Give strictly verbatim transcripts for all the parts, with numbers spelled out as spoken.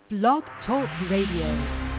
Blog Talk Radio.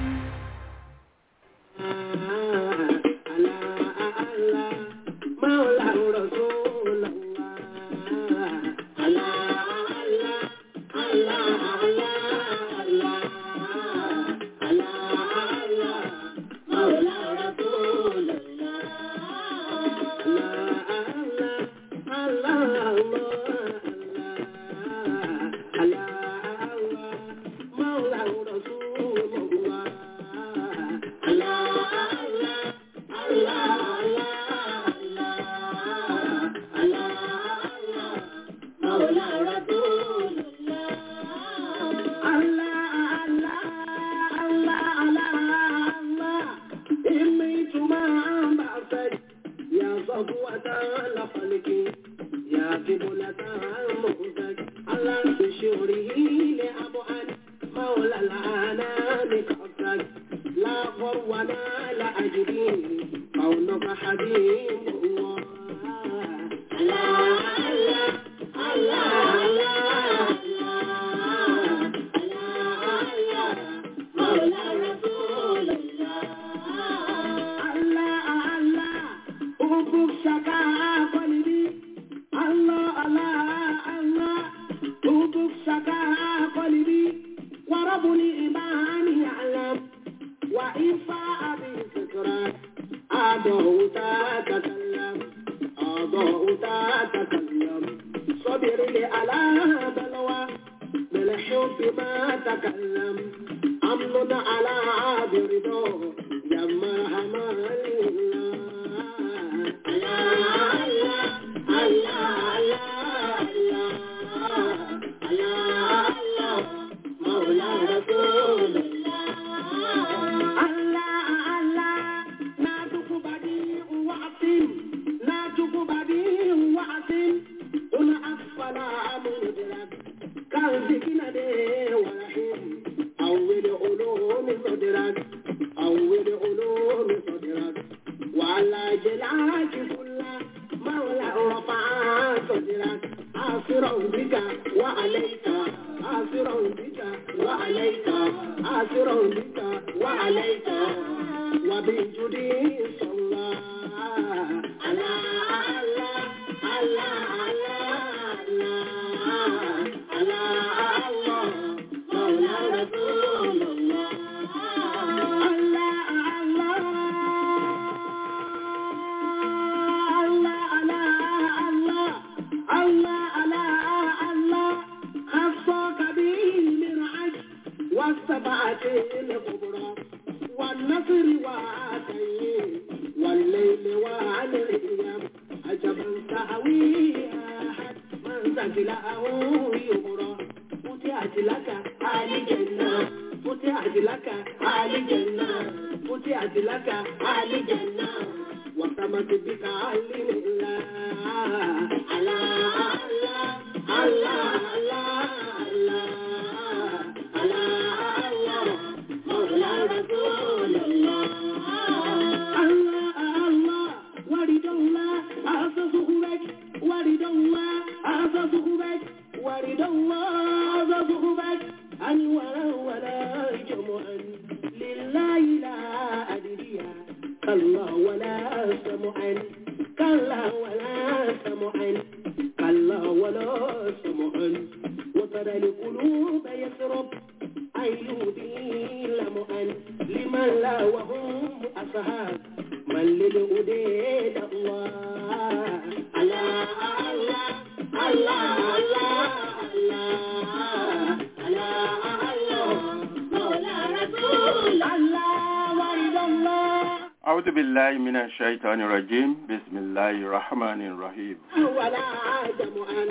الشيطان الرجيم بسم الله الرحمن الرحيم ولا آدم أن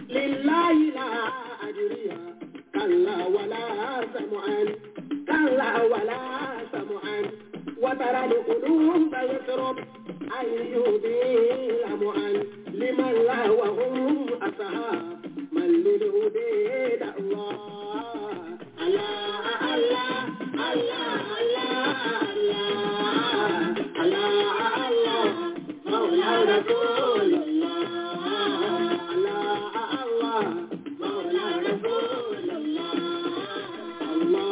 لله لا أجري كلا ولا سمعا كلا ولا سمعا وترى القلوب يسرب أن يضل معا لمن لا وهم أصحاب من للهدى الله الله الله الله الله الله مولى رسول الله الله الله مولى رسول الله الله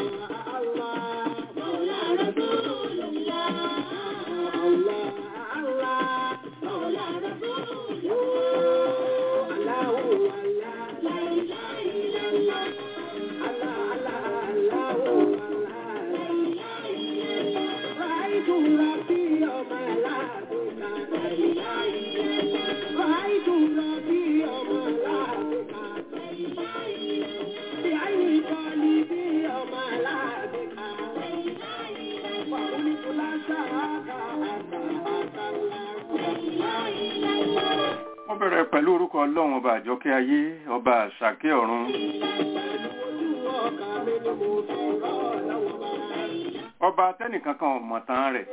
ọlọ́run ọba àjọkẹ́ ayé ọba àṣàkẹ́ ọ̀run. Ọba tẹ́nìkankan ò mọ̀ tán rẹ̀.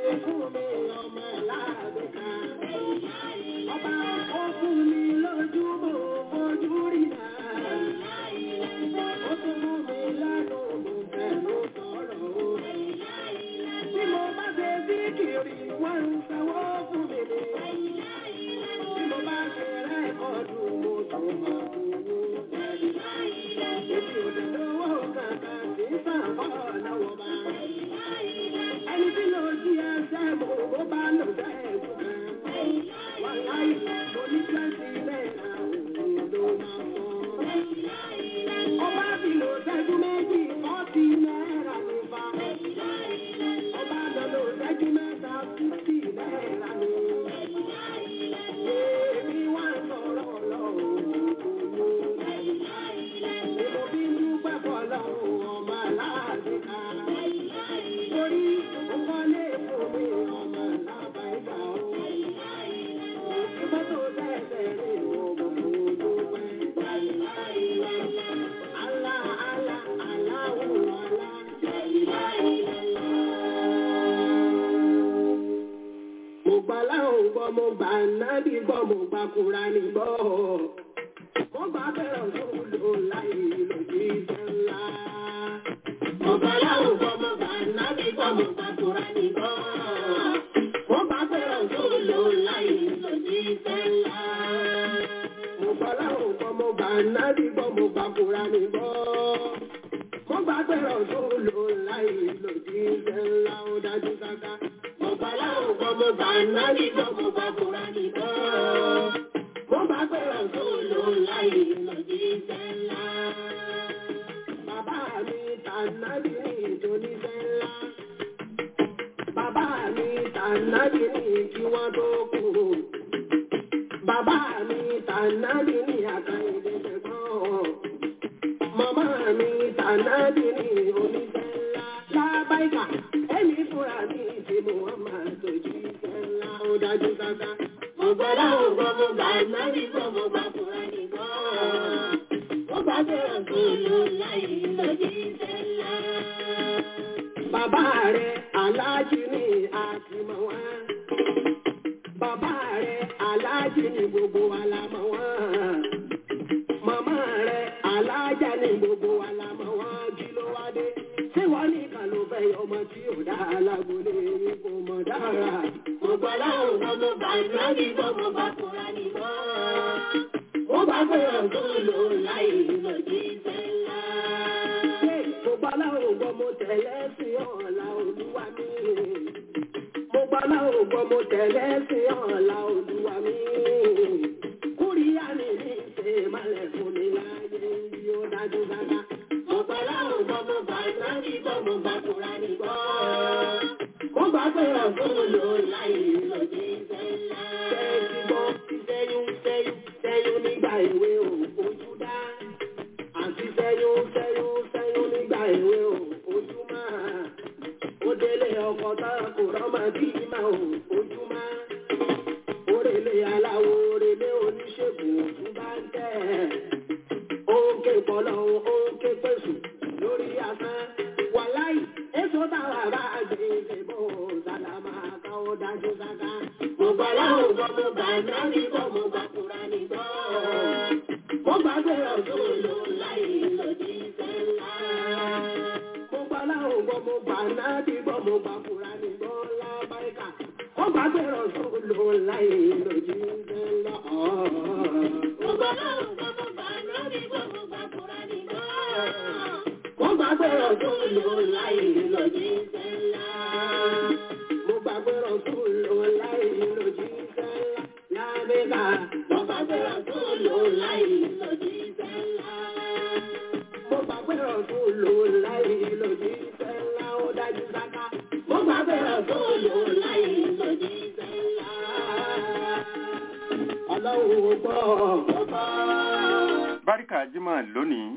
Báríkà Jímọ̀ lónìí.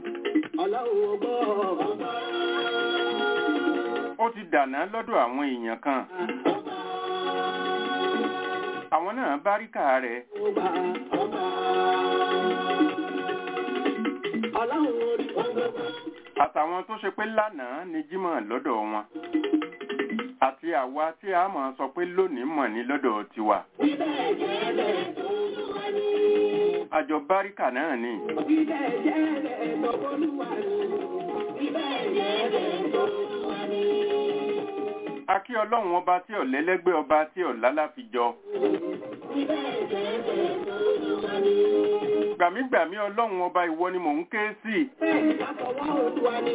Ó ti dànà lọ́dọ̀ àwọn èèyàn kan. Àwọn náà báríkà rẹ̀. Ọlọ́run orí wọn gbogbo. Àtàwọn tó ṣe pé lánàá ni jímọ̀ lọ́dọ̀ wọn. Àti àwa tí a máa sọ pé lónìí mọ̀ ní lọ́dọ̀ tiwa. Ibẹ̀ jẹ́ bẹ̀ tó Olúwa ni. Àjọ báríkà náà ni. Ibẹ̀ jẹ́ bẹ̀ tó Olúwa ni. Ibẹ̀ jẹ́ bẹ̀ tó Olúwa ni. A kí Ọlọ́run ọba tí ò lẹ́lẹ́gbẹ́ ọba tí ò lálàfijọ. Ibẹ̀ jẹ́ bẹ̀ tó Olúwa ni. Gbàmígbàmí Ọlọ́run ọba ìwọ ni mò ń ké sí. Bẹ́ẹ̀ látọwọ́ Olúwa ni.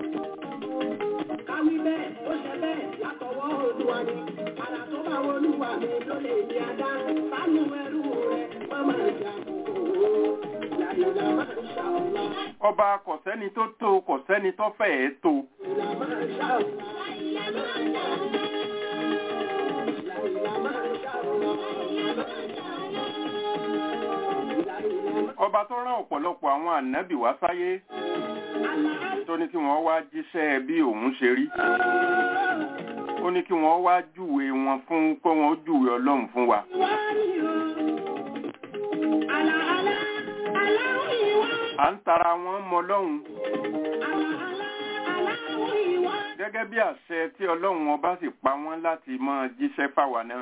Káwí bẹ́ẹ̀ ó ṣe bẹ́ẹ̀ látọwọ́ Olúwa ni. Àrà tó bá Olúwa mi ló lè ní adá. Sánú ẹrú rẹ̀ wọ́n máa jà kúrò. Ìlànà máa ń ṣàwọ̀lá. Ọba kò sẹ́ni tó tó kò sẹ́ni tó fẹ́ẹ̀ tó. Ìlànà máa ń ṣàwọ̀lá. Ìlànà máa ń ṣàwọ̀lá. Ìlànà máa ń ṣàwọ̀lá. Ọba tó rán ọ̀pọ̀lọpọ̀ àwọn ànábì wá sáyé tó ní kí wọ́n wá jíṣẹ́ bí òun ṣe rí. Ó ní kí wọ́n wá júwe wọn fún kó wọ́n júwe Ọlọ́run fún wa. À ń tara wọn mọ Ọlọ́run. Gẹ́gẹ́ bí àṣẹ tí Ọlọ́run ọba sì pa wọ́n láti máa jíṣẹ́ fáwa náà.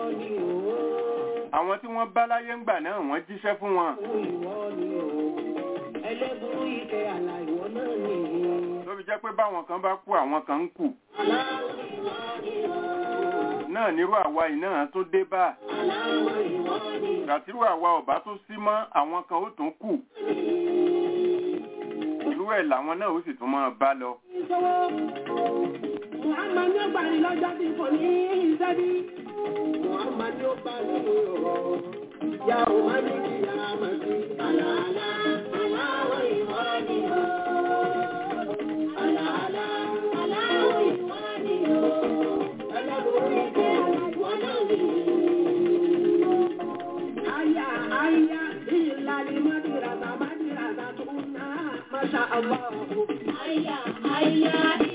Àwọn tí wọ́n bá láyé ńgbà náà wọ́n jíṣẹ́ fún wọn. Tó fi jẹ́ pé báwọn kan bá kú àwọn kan ń kù. Náà nírú àwa yìí náà tó dé bá. Gàtírú àwa ọ̀bá tó sí mọ́ àwọn kan ó tún kù. Irú ẹ̀ làwọn náà ó sì tún máa bá lọ. Muhammad ní ọgbà ní lọ́jọ́ bí kò ní ìṣẹ́bí. Muhammad ní ọgbà ní ọ̀rọ̀. Ya ò má ní kí a máa sí. Àlàálá, aláwọ̀ ìwọ́ ni ó. Àlàálá, aláwọ̀ ìwọ́ ni ó. Ẹlẹ́gbẹ̀rún ìgbẹ́ ìwọ́ náà ni. Aya, aya, ìlàlí mọ́dìràdà, mọ́dìràdà tó ń ná. Masha Allah. Aya, aya,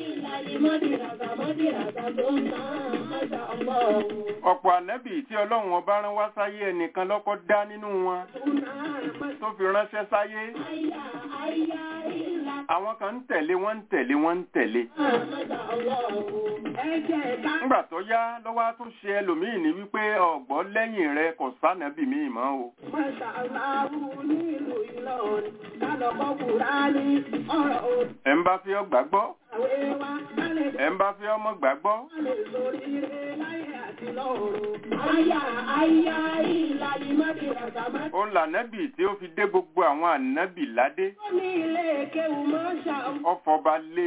ọ̀pọ̀ ànábì tí Ọlọ́run ọba rán wá sáyé ẹnìkan lọ́kọ́ dá nínú wọn tó fi ránṣẹ́ sáyé. Àwọn kan ń tẹ̀lé wọ́n ń tẹ̀lé wọ́n ń tẹ̀lé. Nígbà tó yá lọ́wọ́ tó ṣe ẹlòmíì ní wípé ọ̀gbọ́ lẹ́yìn rẹ kò sánàbì míì mọ́ o. Ẹ ń bá fi ọ gbàgbọ́. Ẹ ń bá fi ọmọ gbàgbọ́. Ó lànàbì tí ó fi dé gbogbo àwọn ànábì ládé. Ọfọba lé.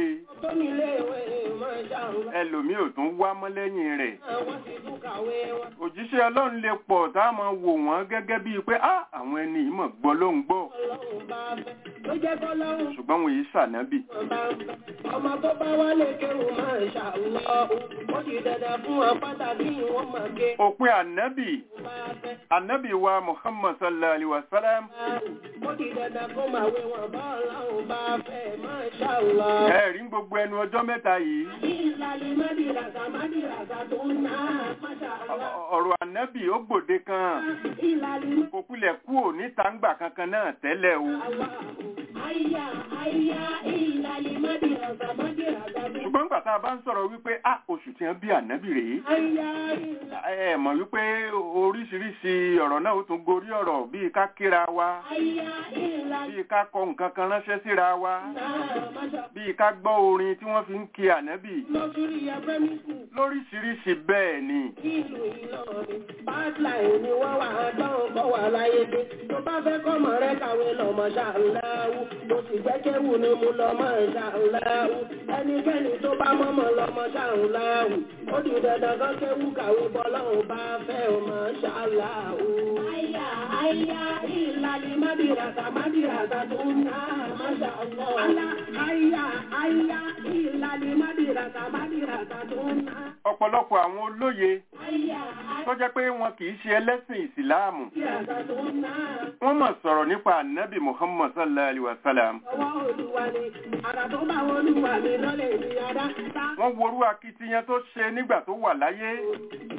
Ẹlòmíì ò tún wá mọ́ lẹ́yìn rẹ̀. Òjíṣẹ́ Ọlọ́run lè pọ̀ tá a máa wò wọ́n gẹ́gẹ́ bíi pé á àwọn ẹni ìmọ̀ gbọ́ ló ń gbọ́. Ṣùgbọ́n wọn yìí ṣànábì. Ọmọ tó bá wálé kéwù máa ń ṣàlọ́. Ó ti dandan fún apáta bí wọ́n máa ké. Òpin ànábì. Ànábì wa Muhammad sallallahu alaihi wa sallam. Ó ti dandan fún màwé wọn bá Ọlọ́run bá fẹ́ máa ṣàlọ́. Ẹ rí gbogbo ẹnu ọjọ́ mẹ́ta yìí. Ìlàlí mádìràgà mádìràgà tó ń ná máṣá Allah. Ọ̀rọ̀ ànábì ó gbòde kan. Ìlàlí Kò kulẹ̀ kú ò níta ńgbà kankan náà tẹ́lẹ̀ o. Àyà àyà ìlàlí mádìràgà mádìràgà. Ṣùgbọ́n nígbà tá a bá ń sọ̀rọ̀ wípé á oṣù tí wọ́n bí ànábì rèé. Àyà ìlà. Ẹ mọ̀ wípé oríṣiríṣi ọ̀rọ̀ náà ó tún gorí ọ̀rọ̀ bíi ká kíra wa. Àyà ìlà. Bíi ká kọ nǹkan kan ránṣẹ́ síra wa. Bíi ká gbọ́ orin tí wọ́n fi ń kí ànábì. Lọ́sùrí ẹgbẹ́ mi kù. Lóríṣiríṣi bẹ́ẹ̀ ni. Ìlú Ìlọrin, Bátláì ni wọ́n wà á dán bọ́ wà láyé dé. Tó bá fẹ́ kọ́mọ rẹ kàwé lọ́mọ ṣàǹláwù. Mo sì jẹ́ kéwù ni mo lọ́mọ ṣàǹláwù. Ẹnikẹ́ni tó bá mọ́mọ́ lọ́mọ ṣàǹláwù. Ó di dandan kan kéwù kàwé bọ́lọ́hùn bá fẹ́ ọmọ ṣàǹláwù. Àyà àyà ìlàlí mádìràgà mádìràgà tó ń ná máṣá Allah. Àlà àyà àyà ìlàlí mádìràgà mádìràgà tó ń ná. Ọ̀pọ̀lọpọ̀ àwọn olóye tó jẹ́ pé wọn kì í ṣe ẹlẹ́sìn ìsìláàmù. Wọ́n mọ̀ sọ̀rọ̀ nípa ànábì Muhammad sallallahu alaihi wa sallam. Wọ́n worú akitiyan tó ṣe nígbà tó wà láyé.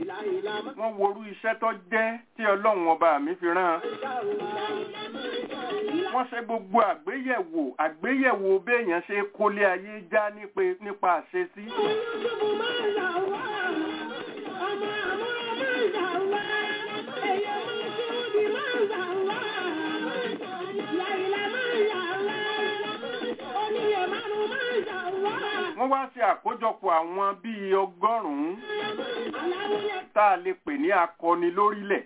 Wọ́n worú iṣẹ́ tó jẹ́ tí Ọlọ́run ọba mi fi rán. wọ́n ṣe gbogbo àgbéyẹ̀wò àgbéyẹ̀wò béèyàn ṣe kólé ayé já nípa àṣesí. Wọ́n wá ṣe àkójọpọ̀ àwọn bíi ọgọ́rùn-ún tá a lè pè ní akọni lórílẹ̀.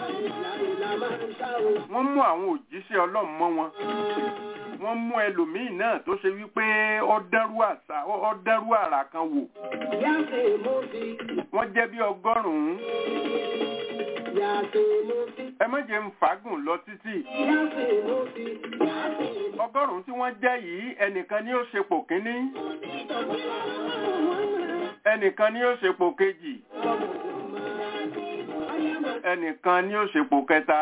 Wọ́n mú àwọn òjíṣẹ́ Ọlọ́run mọ́ wọn. Wọ́n mú ẹlòmíì náà tó ṣe wípé ó dẹ́rù àṣà ó dẹ́rù àrà kan wò. Wọ́n jẹ́ bí ọgọ́rùn-ún. Ẹ má jẹ́ ń fàágùn lọ títí. Ọgọ́rùn-ún tí wọ́n jẹ́ yìí ẹnìkan ni ó ṣepò kínní. Ẹnìkan ni ó ṣepò kejì. Ẹnìkan ni ó ṣepò kẹta.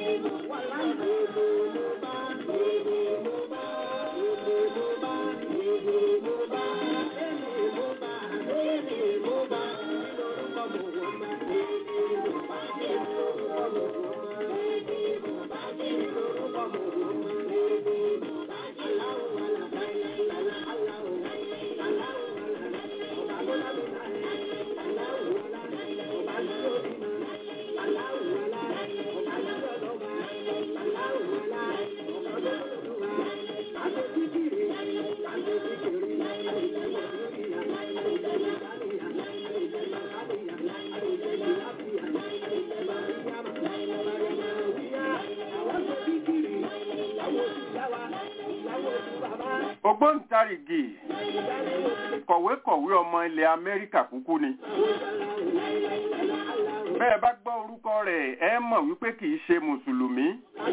Ògbóǹtarìgì kọ̀wékọ̀wé ọmọ ilẹ̀ Amẹ́ríkà kúkú ni. Bẹ́ẹ̀ bá gbọ́ orúkọ rẹ̀ ẹ mọ̀ wípé kìí ṣe Mùsùlùmí.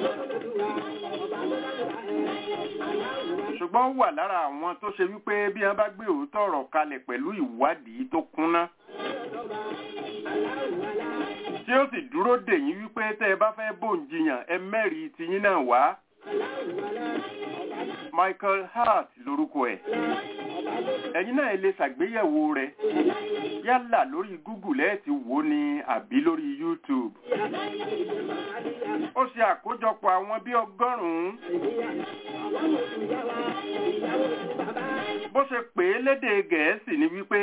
Ṣùgbọ́n ó wà lára àwọn tó ṣe wípé bí wọ́n bá gbé òótọ́ ọ̀rọ̀ kalẹ̀ pẹ̀lú ìwádìí tó kúnná. Tí ó sì dúró dè yín wípé tẹ́ ẹ bá fẹ́ bòǹjiyàn ẹ mẹ́rìí tiyín náà wá. Michael Hart lórúkọ ẹ̀. Ẹ̀yin náà lè ṣàgbéyẹ̀wò rẹ̀ yálà lórí Google ẹ ti wò ní àbí lórí YouTube. Ó ṣe àkójọpọ̀ àwọn bí ọgọ́rùn-ún. Bó ṣe pè é lédè Gẹ̀ẹ́sì ni wípé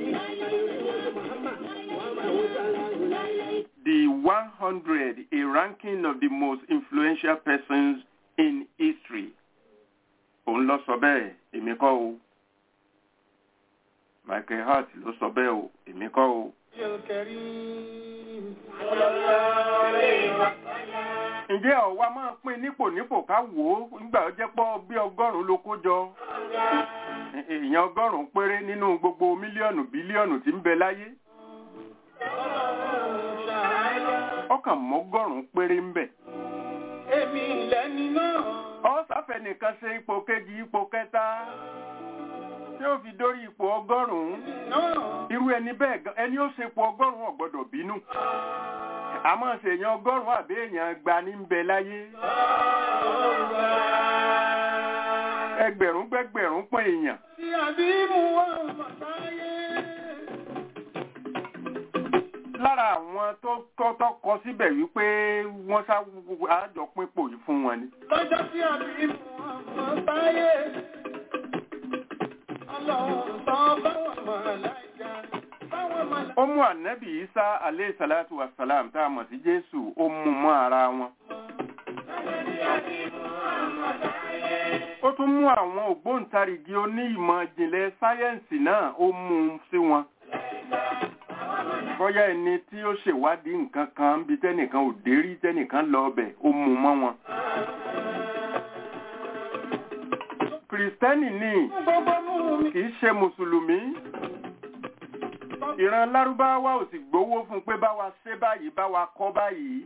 the one hundred, a ranking of the most influential persons in history. Òun ló sọ bẹ́ẹ̀, èmi kọ́ o. Michael Hart ló sọ bẹ́ẹ̀ o, èmi kọ́ o. Ǹjẹ́ ọ̀wá máa pín nípò nípò ká wò ó nígbà ó jẹ́ pọ́ bí ọgọ́rùn-ún ló kó jọ? Èèyàn ọgọ́rùn-ún péré nínú gbogbo mílíọ̀nù bílíọ̀nù tí ń bẹ láyé. Ọkàn mọ́gọ́rùn-ún péré ń bẹ. Èmi lẹ́ni náà. Ọ̀sáfẹ́ nìkan ṣe ipò kejì ipò kẹta tí ó fi dórí ipò ọgọ́rùn-ún. Irú ẹni bẹ́ẹ̀ ẹni ó ṣe ipò ọgọ́rùn-ún ò gbọ́dọ̀ bínú. Àmọ́ ṣèyàn ọgọ́rùn-ún àbí èèyàn gba ní ń bẹ láyé. Ẹgbẹ̀rún gbẹgbẹ̀rún pọ̀ èèyàn. Tí àbí mú wọn bàbáyé. Lára àwọn tó kọ́tọ́ kọ síbẹ̀ wípé wọ́n sá àjọ pínpò yìí fún wọn ni. Lọ́jọ́ tí àbí mú wọn bàbáyé. Ọlọ́run tán báwọn màláíkà. Ó mú ànábì Ìsá alayhi salatu wassalam tá a mọ̀ sí Jésù ó mú mọ́ ara wọn. Ó tún mú àwọn ògbóǹtarìgì oní ìmọ̀ ìjìnlẹ̀ sáyẹ́ǹsì náà ó mú sí wọn. Bóyá ẹni tí ó ṣèwádìí nǹkan kan bí tẹ́nìkan ò dé rí tẹ́nìkan lọ ọbẹ̀ ó mú mọ́ wọn. Kìrìsìtẹ́nì ni kìí ṣe Mùsùlùmí. Ìran Lárúbáwá ò sì gbowó fún pé bá wa ṣe báyìí bá wa kọ́ báyìí.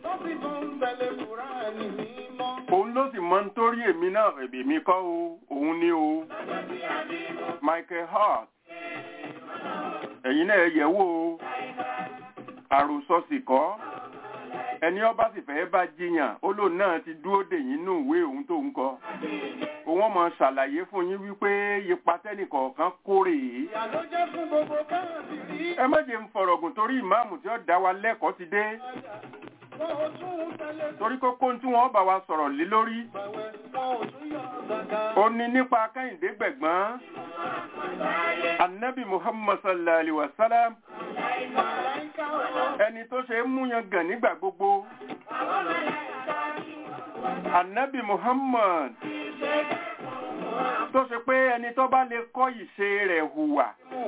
Òun ló sì mọ nítorí èmi náà èmi kọ́ o, òun ni o. Michael Hart. Ẹ̀yin náà yẹ̀ wò ó. Àròsọ sì kọ́. Ẹni ó bá sì fẹ́ bá jiyàn, ó lóun náà ti dúró dè yín nínú ìwé òun tó ń kọ. Òun ọmọ ṣàlàyé fún yín wípé ipa tẹ́nìkọ̀ọ̀kan kórè. Ẹ má jẹ́ ń fọ̀rọ̀gùn torí ìmáàmù tí ó dá wa lẹ́kọ̀ọ́ ti dé. torí kókó tí wọ́n bá wa sọ̀rọ̀ lé lórí ó ní nípa Kẹ́hìndé Gbẹ̀gbọ́n Annabi Muhammad sallallahu alaihi wasallam ẹni tó ṣe mú yan gàn nígbà gbogbo Annabi Muhammad tó ṣe pé ẹni tó bá lè kọ́ ìṣe rẹ̀ hùwà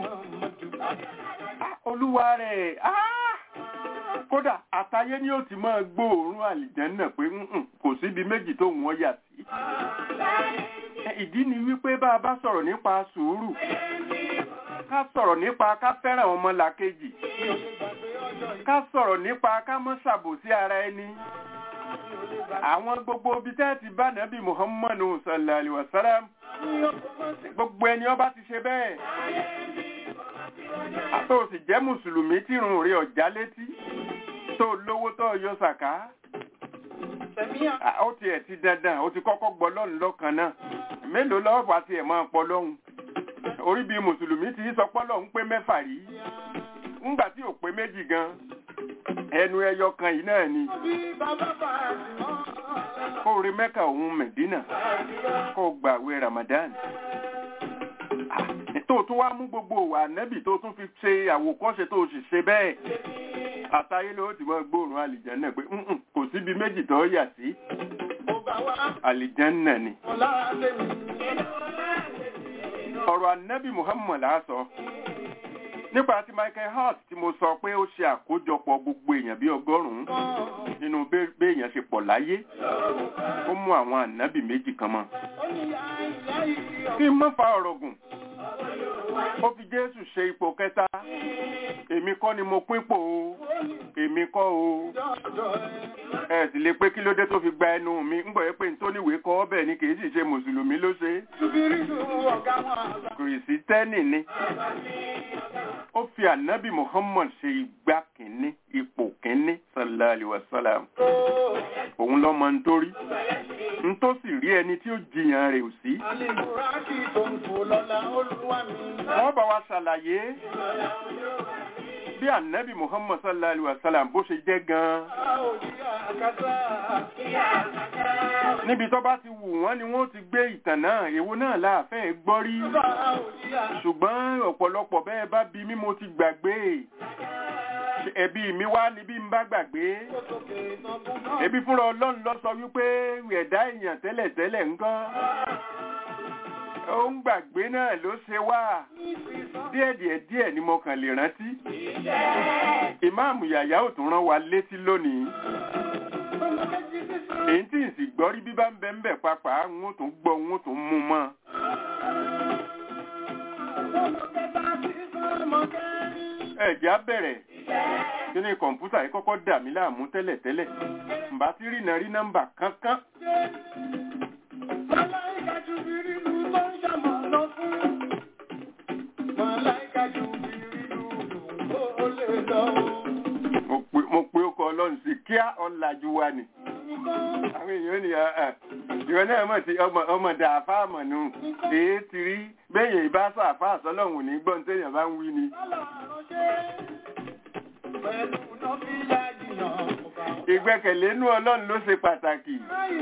olúwa rẹ̀ kódà àtayé ni ó ti máa gbóòórùn àlìjẹ́nnà pé kò síbi méjì tó wọ́n yà sí. Ìdí ni wípé bá a bá sọ̀rọ̀ nípa sùúrù ká sọ̀rọ̀ nípa ká fẹ́ràn ọmọlàkejì ká sọ̀rọ̀ nípa ká má ṣàbòsí ara ẹni. Àwọn gbogbo ibi tẹ́ ti bá Nábì Muhammadu sallallahu alaihi wasallam gbogbo ẹni ó bá ti ṣe bẹ́ẹ̀ àtò sì jẹ́ mùsùlùmí tí irun rẹ̀ ọ̀já létí tó lówó tó yọ sàká ó ti ẹ̀ ti dandan ó ti kọ́kọ́ gbọ́ lọ́run lọ́kàn náà mélòó lọ́wọ́ bá ti ẹ̀ máa pọ̀ lọ́hùn orí bí mùsùlùmí ti sọ pọ́ lọ́hùn pé mẹ́fà rí ńgbà tí ò pé méjì gan ẹnu ẹyọ kan yìí náà ni kó rí Mẹ́kà òun Mẹ̀dínà kó gbààwẹ̀ Ramadan tó tún wá mú gbogbo wà nẹ́bì tó tún fi ṣe àwòkọ́ṣe tó sì ṣe bẹ́ẹ̀ àtayé ló ti mọ́ gbóòrùn àlìjẹ́nnà pé kò síbi méjì tó yà sí àlìjẹ́nnà ni. ọ̀rọ̀ ànábì Muhammad á sọ nípa ti Michael Hart tí mo sọ pé ó ṣe àkójọpọ̀ gbogbo èèyàn bí ọgọ́rùn-ún nínú béèyàn ṣe pọ̀ láyé ó mú àwọn ànábì méjì kan mọ́ kí n má fa ọ̀rọ̀ gùn ó fi Jésù ṣe ipò kẹta èmi kọ́ ni mo pínpò o èmi kọ́ o ẹ sì lè pé kí ló dé tó fi gba ẹnu mi ń gbọ́ yẹ pé nítorí ìwé kọ́ ọbẹ̀ ni kì í sì ṣe mùsùlùmí ló ṣe kìrìsìtẹ́nì ni ó fi ànábì Muhammad ṣe igbá kìíní ipò kìíní sallallahu alaihi wasallam òun lọ́mọ nítorí n tó sì rí ẹni tí ó jiyàn rẹ̀ ò sí. wọ́n bá wa ṣàlàyé bí ànábì Muhammad sallallahu alaihi wasallam bó ṣe jẹ́ gan-an. níbi tó bá ti wù wọ́n ni wọ́n ti gbé ìtàn náà èwo náà láàfẹ́ gbọ́ rí ṣùgbọ́n ọ̀pọ̀lọpọ̀ bẹ́ẹ̀ bá bí mí mo ti gbàgbé ẹbí mi wá ní bí n bá gbàgbé ẹbí fúnra Ọlọ́run ló sọ wípé ẹ̀dá èèyàn tẹ́lẹ̀tẹ́lẹ̀ ńkọ́ ó ń gbàgbé náà ló ṣe wá díẹ̀díẹ̀ díẹ̀ ni mo kàn lè rántí ìmáàmù Yàyà ò tún rán wa létí lónìí èyí tí ìsì gbọ́ rí bí bá ń bẹ ń bẹ̀ papà ń ó tún gbọ́ ń ó tún mú mọ́ ẹ̀já bẹ̀rẹ̀ kí ni kọ̀ǹpútà yìí kọ́kọ́ dà mí láàmú tẹ́lẹ̀tẹ́lẹ̀ ǹbá tí rí náà rí nọ́mbà kankan. mo pe ọkọ̀ Ọlọ́run sí kíá ọ̀làjú wa ni àwọn èèyàn ni ìwọ náà mọ̀ sí ọmọ dàáfà mọ̀ nù èé ti rí bẹ́yìn ìbáṣà àfà àsọlọ́hùn ní gbọ́n tẹ́yàn bá ń wí ni. ìgbẹ́kẹ̀lé inú Ọlọ́run ló ṣe pàtàkì.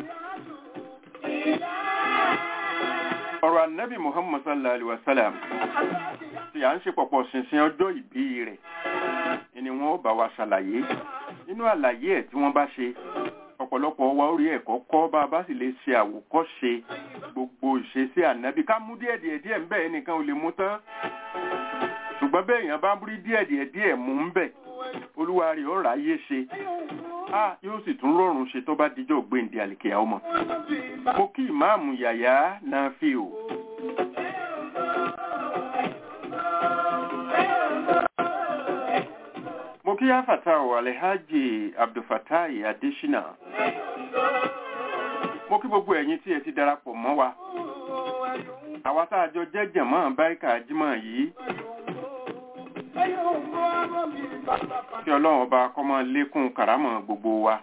ọ̀rọ̀ ànábì Muhammad sallallahu alaihi wasallam tí à ń ṣe pọ̀pọ̀ ṣìnṣìn ọjọ́ ìbí rẹ̀ ni wọ́n bá wa ṣàlàyé nínú àlàyé ẹ̀ tí wọ́n bá ṣe ọ̀pọ̀lọpọ̀ wa orí ẹ̀kọ́ kọ́ bá bá sì lè ṣe àwòkọ́ṣe gbogbo ìṣesí ànábì ká mú díẹ̀ díẹ̀ díẹ̀ ń bẹ̀ ẹnìkan ò lè mú tán ṣùgbọ́n bẹ́ẹ̀ èèyàn bá rí díẹ̀ díẹ̀ díẹ̀ mú ń bẹ̀ olúwa rẹ̀ ó ráyé ṣe á yóò sì tún rọrùn ṣe tó bá dijọ́ gbéǹde àlìkè ọmọ. mo kí ìmáàmù Yàyà náà fi o. mo kí Afatahu Alhaji Abdulfatai Adesina. mo kí gbogbo ẹ̀yin tí ẹ ti darapọ̀ mọ́ wa. àwa tá a jọ jẹ́ jàmáà báríkà jímọ̀ yìí. kí Ọlọ́run ọba kó máa lékún kàrámọ̀ gbogbo wa.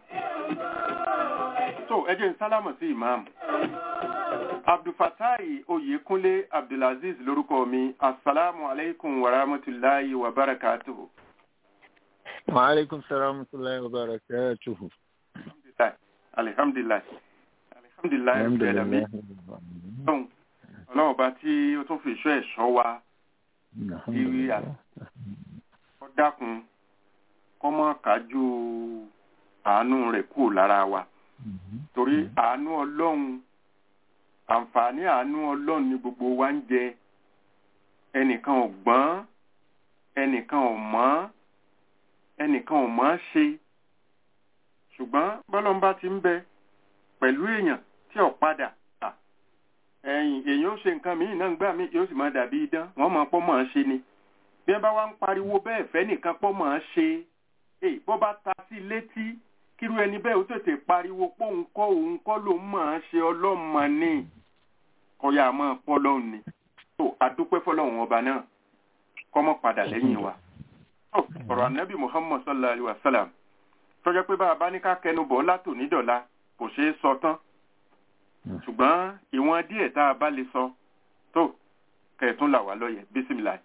tó ẹ jẹ́ n sálámọ̀ sí ìmáàmù. Abdulfatai Oyèkúnlé Abdulaziz lórúkọ mi. Assalamu alaikum wa rahmatullahi wa barakatuhu. Wa alaikum salam wa rahmatullahi wa barakatuh. Alhamdulillah. Alhamdulillah. Alhamdulillah. Ọlọ́run bá tí ó tún fi ìṣọ́ ẹ̀ṣọ́ wa tí ó dákun kó má kájú àánú rẹ̀ kúrò lára wa. Torí àánú Ọlọ́run, àǹfààní àánú Ọlọ́run ni gbogbo wa ń jẹ. Ẹnìkan ò gbọ́n, ẹnìkan ò mọ̀, ẹnìkan ò mọ̀ ṣe. Ṣùgbọ́n bọ́lọ́run bá ti ń bẹ pẹ̀lú èèyàn tí ó padà ẹ̀yìn èèyàn ó ṣe nǹkan míì náà gbà mí yóò sì máa dàbí idán wọ́n máa pọ́ máa ṣe ni bí wọ́n bá wá ń pariwo bẹ́ẹ̀ fẹ́ nìkan pọ́ máa ṣe é bọ́ bá ta sí létí kírú ẹni bẹ́ẹ̀ ó tètè pariwo pé òun kọ́ òun kọ́ lòun máa ṣe ọlọ́mọ ní kọ́yà máa pọ́ lọ́hùn ni tó adúpẹ́ fọlọ́hùn ọba náà kọ́ mọ́ padà lẹ́yìn wa. ọ̀rọ̀ ànábì Muhammad sallallahu alayhi wa sallam tọ́jọ́ pé bá a bá ní ká kẹnu bọ̀ látòní dọ̀la kò ṣeé sọ tán ṣùgbọ́n ìwọ̀n díẹ̀ tá a bá lè sọ tó kẹ̀tún là wá lọ́yẹ̀ bísímìlà.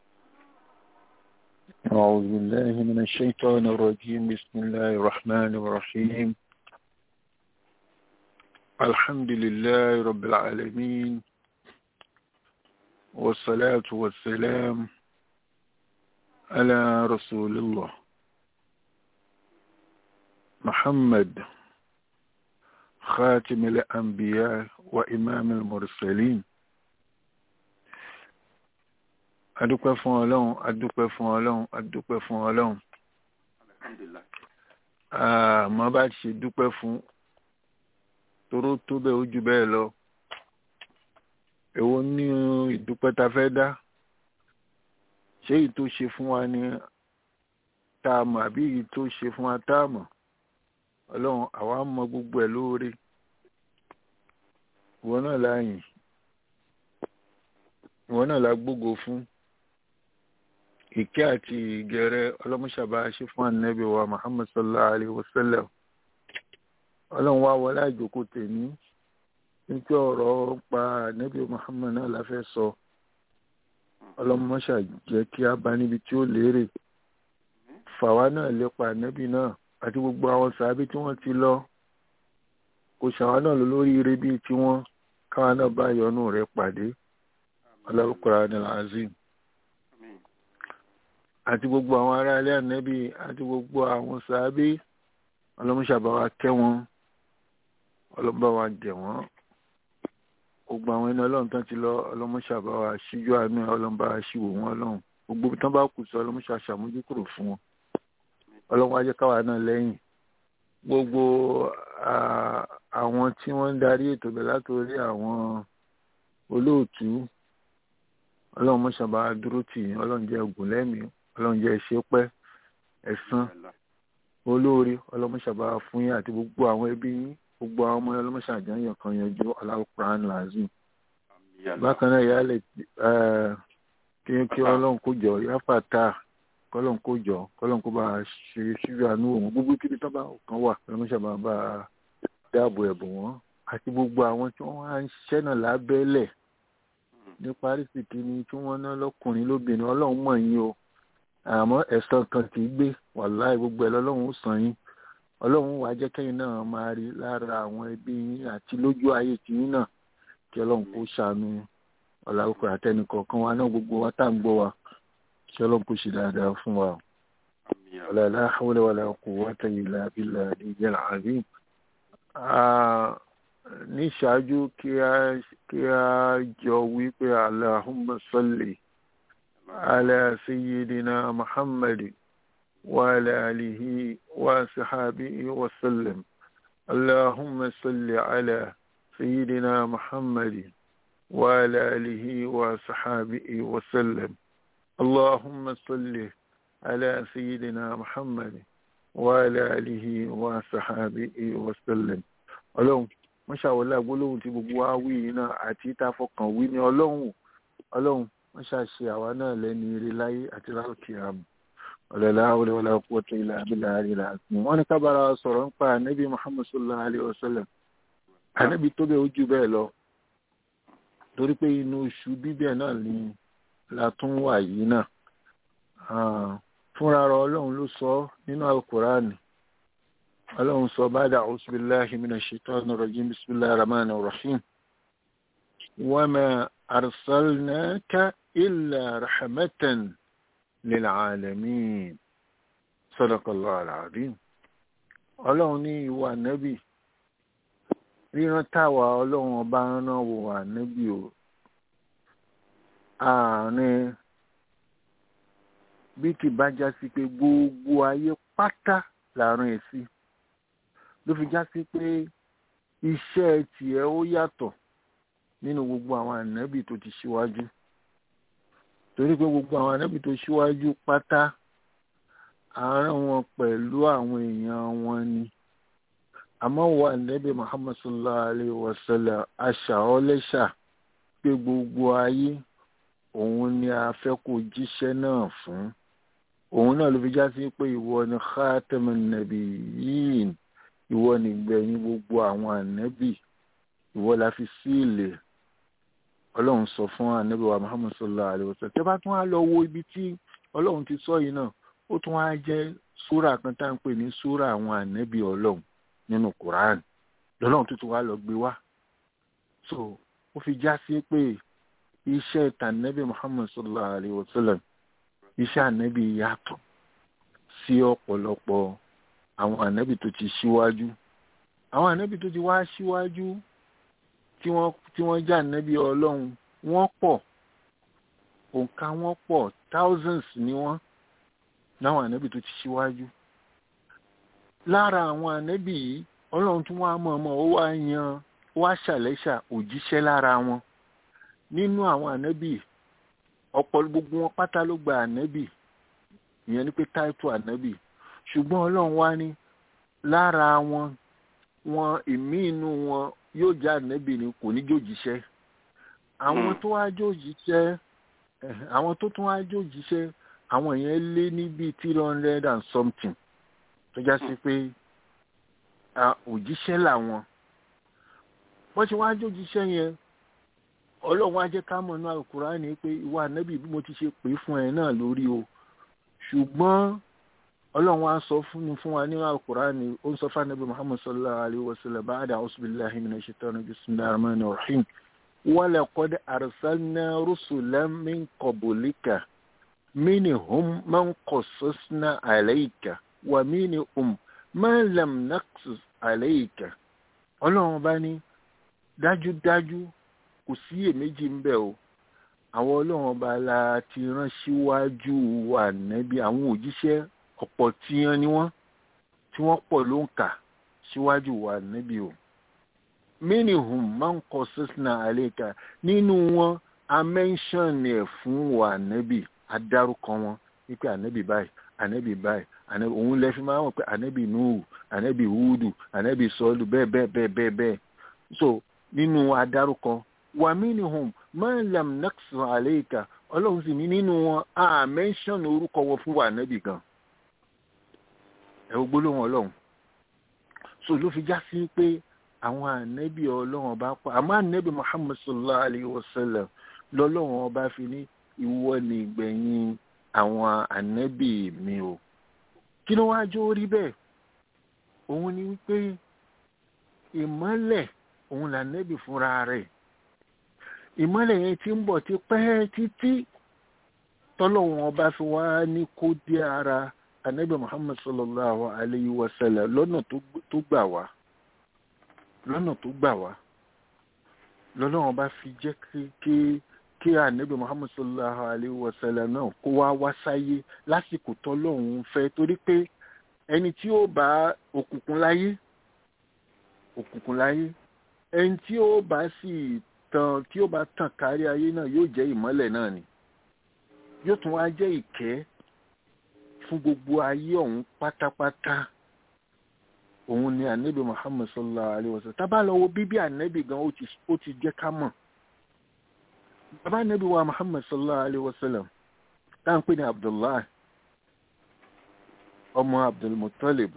أعوذ بالله من الشيطان الرجيم بسم الله الرحمن الرحيم الحمد لله رب العالمين والصلاة والسلام على رسول الله محمد خاتم الأنبياء وإمام المرسلين adúpẹ́ fún Ọlọ́run adúpẹ́ fún Ọlọ́run adúpẹ́ fún Ọlọ́run àmọ́ bá ti ṣe dúpẹ́ fún toró tó bẹ́ẹ̀ ó jù bẹ́ẹ̀ lọ èwo ní ìdúpẹ́ ta fẹ́ dá ṣé èyí tó ṣe fún wa ni tá a mọ̀ àbí èyí tó ṣe fún wa tá a mọ̀ Ọlọ́run àwa mọ gbogbo ẹ̀ lóore ìwọ náà láàyìn ìwọ náà la gbógo fún ìkẹ́ àti ìgẹ̀rẹ́ ọlọ́mọṣàbá ṣe fún ànábì wa Muhammad sallallahu alayhi wa sallam. Ọlọ́run wá wọlé àjòkó tèmi nítorí ọ̀rọ̀ pa ànábì Muhammad náà la fẹ́ sọ ọlọ́mọṣà jẹ́ kí a bá níbi tí ó lérè fàwa náà lépa ànábì náà àti gbogbo àwọn sàábí tí wọ́n ti lọ kò ṣàwa náà lórí ire bíi tiwọn káwa náà bá yọ́nú rẹ̀ pàdé Al-Qur'an al-Azim àti gbogbo àwọn ará ilé ànábì àti gbogbo àwọn sàábí ọlọ́mọṣàbá wa kẹ́ wọn ọlọ́mọba wa gẹ̀ wọ́n gbogbo àwọn ẹni ọlọ́run tán ti lọ ọlọ́mọṣàbá wa ṣíjú àánú ọlọ́mọba wa ṣíwò wọn ọlọ́run gbogbo tán bá kù sọ ọlọ́mọṣà ṣàmójúkúrò fún wọn ọlọ́run wá jẹ́ káwa náà lẹ́yìn gbogbo àwọn tí wọ́n ń darí ètò bẹ̀ látòrí àwọn olóòtú ọlọ́run mọ́ṣàbá dúró tì yín ọlọ́run jẹ́ ògùn lẹ́mìí ọlọ́run jẹ́ ìṣepẹ́ ẹ̀san olóore ọlọ́run mọ́ṣàbá fún yín àti gbogbo àwọn ẹbí yín gbogbo àwọn ọmọ ọlọ́run mọ́ṣàjà yàn kan yanjú Al-Qur'an al-Azim. bákan náà yálẹ̀ kí kí ọlọ́run kó jọ yáfàtà kọ́lọ́n kó jọ kọ́lọ́n kó bá ṣe ṣíjú àánú òun gbogbo kíbi tó bá kan wà ọlọ́run mọ́ṣàbá bá dáàbò ẹ̀bùn wọn àti gbogbo àwọn tí wọ́n á ń ṣiṣẹ́ náà lábẹ́lẹ̀ ní parísì kìíní tí wọ́n ná lọ́kùnrin lóbìnrin ọlọ́run mọ̀ yín o àmọ́ ẹ̀san kan kì í gbé wàláì gbogbo ẹ̀ lọ́lọ́run ó san yín ọlọ́run wàá jẹ́ kẹ́yìn náà máa rí lára àwọn ẹbí yín àti lójú ayé tìyín náà kí ọlọ́run kó ṣàánú ọ̀làwùkọ àtẹnìkọ̀ọ̀kan wa náà gbogbo wa tá à ń gbọ́ wa kí ọlọ́run kó ṣe dáadáa fún wa la hawla wala quwwata illa billahil azim. ní ìṣáájú kí a kí a jọ wípé Allahumma salli ala sayyidina Muhammad wa ala alihi wa sahbihi wa sallam. Allahumma salli ala sayyidina Muhammad wa ala alihi wa sahbihi wa sallam. Allahumma salli ala sayyidina Muhammad wa ala alihi wa sahbihi wa sallam. Ọlọ́run wọ́n ṣàwọlé agbólóhùn tí gbogbo wa wí yìí náà àti ìtafọkàn wí ní ọlọ́run ọlọ́run wọ́n ṣàṣe àwa náà lẹ́ni eré láyé àti láòkè àmì ọ̀lẹ́lá olèwọlé ọkọ̀tọ̀ ilẹ̀ abilà àrílà àti wọ́n ní kábàárà sọ̀rọ̀ ń pa ànábì Muhammad sallallahu alayhi wa sallam ànábì tó bẹ́ẹ̀ ojú bẹ́ẹ̀ lọ torí pé inú oṣù bíbẹ̀ náà ni la tún wà yìí náà fúnra rẹ̀ ọlọ́run ló sọ nínú Al-Qur'ani. Ọlọ́run sọ ba'da a'udhu billahi minash shaitani rajim bismillahir rahmanir rahim. Wa ma arsalnaka illa rahmatan lil alamin. Sadaqallahu al-azim. Ọlọ́run ní ìwọ ànábì ríran táwa ọlọ́run ọba rán wò ànábì o àárín bí kì bá já sí pé gbogbo ayé pátá láàrin èsì ló fi já sí pé iṣẹ́ tiẹ̀ ó yàtọ̀ nínú gbogbo àwọn ànábì tó ti ṣíwájú torí pé gbogbo àwọn ànábì tó ṣíwájú pátá àárán wọn pẹ̀lú àwọn èèyàn wọn ni àmọ́ wà ànábì Muhammad sallallahu alayhi wa sallam àṣà ọlẹ́ṣà pé gbogbo ayé òun ni a fẹ́ kó jíṣẹ́ náà fún òun náà ló fi já sí pé ìwọ ni khatamun nabiyyin ìwọ ni gbẹ̀yìn gbogbo àwọn ànábì ìwọ la fi sílẹ̀ ọlọ́run sọ fún ànábì wa Muhammad sallallahu alayhi wa sallam tẹ́ bá tún á lọ wo ibi tí ọlọ́run ti sọ yìí náà ó tún á jẹ́ súrà kan tá à ń pè ní súrà àwọn ànábì ọlọ́run nínú Quran lọ́lọ́run tó tún wá lọ gbé wá so ó fi já sí pé iṣẹ́ tànábì Muhammad sallallahu alayhi wa sallam iṣẹ́ ànábì yàtọ̀ sí ọ̀pọ̀lọpọ̀ àwọn ànábì tó ti ṣíwájú àwọn ànábì tó ti wá ṣíwájú tí wọ́n tí wọ́n jẹ́ ànábì ọlọ́run wọ́n pọ̀ òǹkà wọn pọ̀ thousands ni wọ́n láwọn ànábì tó ti ṣíwájú lára àwọn ànábì yìí ọlọ́run tún wá mọ̀ọ́mọ̀ ó wá yan ó wá ṣàlẹ́ṣà òjíṣẹ́ lára wọn nínú àwọn ànábì ọ̀pọ̀ gbogbo wọn pátá ló gba ànábì ìyẹn ni pé táìtù ànábì ṣùgbọ́n ọlọ́run wá ní lára wọn wọn ìmí inú wọn yóò jẹ́ ànábì ni kò ní jòjíṣẹ́ àwọn tó wá jòjíṣẹ́ àwọn tó tún wá jòjíṣẹ́ àwọn yẹn lé ní bíi three hundred and something tó já sí pé òjíṣẹ́ làwọn wọ́n ti wá jòjíṣẹ́ yẹn ọlọ́run á jẹ́ ká mọ̀ ní Al-Qur'ani pé ìwà ànábì bí mo ti ṣe pè fún ẹ náà lórí o ṣùgbọ́n ọlọ́run á sọ fún mi fún wa ní Al-Qur'ani ó ń sọ fún ànábì Muhammad sallallahu alayhi wa sallam ba'da a'udhu billahi minash shaitani bismillahir rahmanir rahim wa laqad arsalna rusulan min qablika minhum man qassasna alayka wa minhum man lam naqsus alayka ọlọ́run bá ní dájúdájú kò sí èméjì ń bẹ o àwọn ọlọ́run ọba la ti rán síwájú wa nẹ́bí àwọn òjíṣẹ́ ọ̀pọ̀ tíyan ni wọ́n tí wọ́n pọ̀ ló ń kà síwájú wa nẹ́bí o minhum man qassasna alayka nínú wọn a mention ẹ̀ fún wa nẹ́bí adárúkọ wọn wípé ànẹ́bí báyìí ànẹ́bí báyìí ànẹ́bí òun lẹ́fí máa wọ̀ pé ànẹ́bí Nuhu ànẹ́bí Hudu ànẹ́bí Sọ́ọ̀lù bẹ́ẹ̀ bẹ́ẹ̀ bẹ́ẹ̀ bẹ́ẹ̀ bẹ́ẹ̀ so nínú adárúkọ wa minhum man lam naqsu alayka ọlọ́run sì ní nínú wọn a mention orúkọ wọn fún wa nẹ́bì gan ẹ̀wọ̀ gbólóhùn ọlọ́run so ló fi já sí pé àwọn ànẹ́bì ọlọ́run ọba pa àmọ́ ànẹ́bì Muhammad sallallahu alayhi wa sallam lọ́lọ́run ọba fi ní ìwọ ni ìgbẹ̀yìn àwọn ànẹ́bì mi o kí ló wá jó rí bẹ́ẹ̀ òun ni wípé ìmọ́lẹ̀ òun lànẹ́bì fúnra rẹ̀ ìmọ́lẹ̀ yẹn ti ń bọ̀ ti pẹ́ títí tọ́lọ́wọ́n ọba fi wá ní kó dé ara ànábì Muhammad sallallahu alayhi wa sallam lọ́nà tó gbà wá lọ́nà tó gbà wá lọ́lọ́wọ́n ọba fi jẹ́ kí kí ànábì Muhammad sallallahu alayhi wa sallam náà kó wá wá sáyé lásìkò tọ́lọ́wọ́n fẹ́ torí pé ẹni tí ó bá òkùnkùn láyé òkùnkùn láyé ẹni tí ó bá sì tàn tí ó bá tàn kárí ayé náà yóò jẹ́ ìmọ́lẹ̀ náà ni yóò tún wá jẹ́ ìkẹ́ fún gbogbo ayé ọ̀hún pátápátá òun ni ànábì Muhammad sallallahu alayhi wa sallam tá bá lọ wo bíbí ànábì gan ó ti jẹ́ ká mọ̀ bàbá ànábì wa Muhammad sallallahu alayhi wa sallam tá ń pè ní Abdullah ọmọ Abdul Muttalib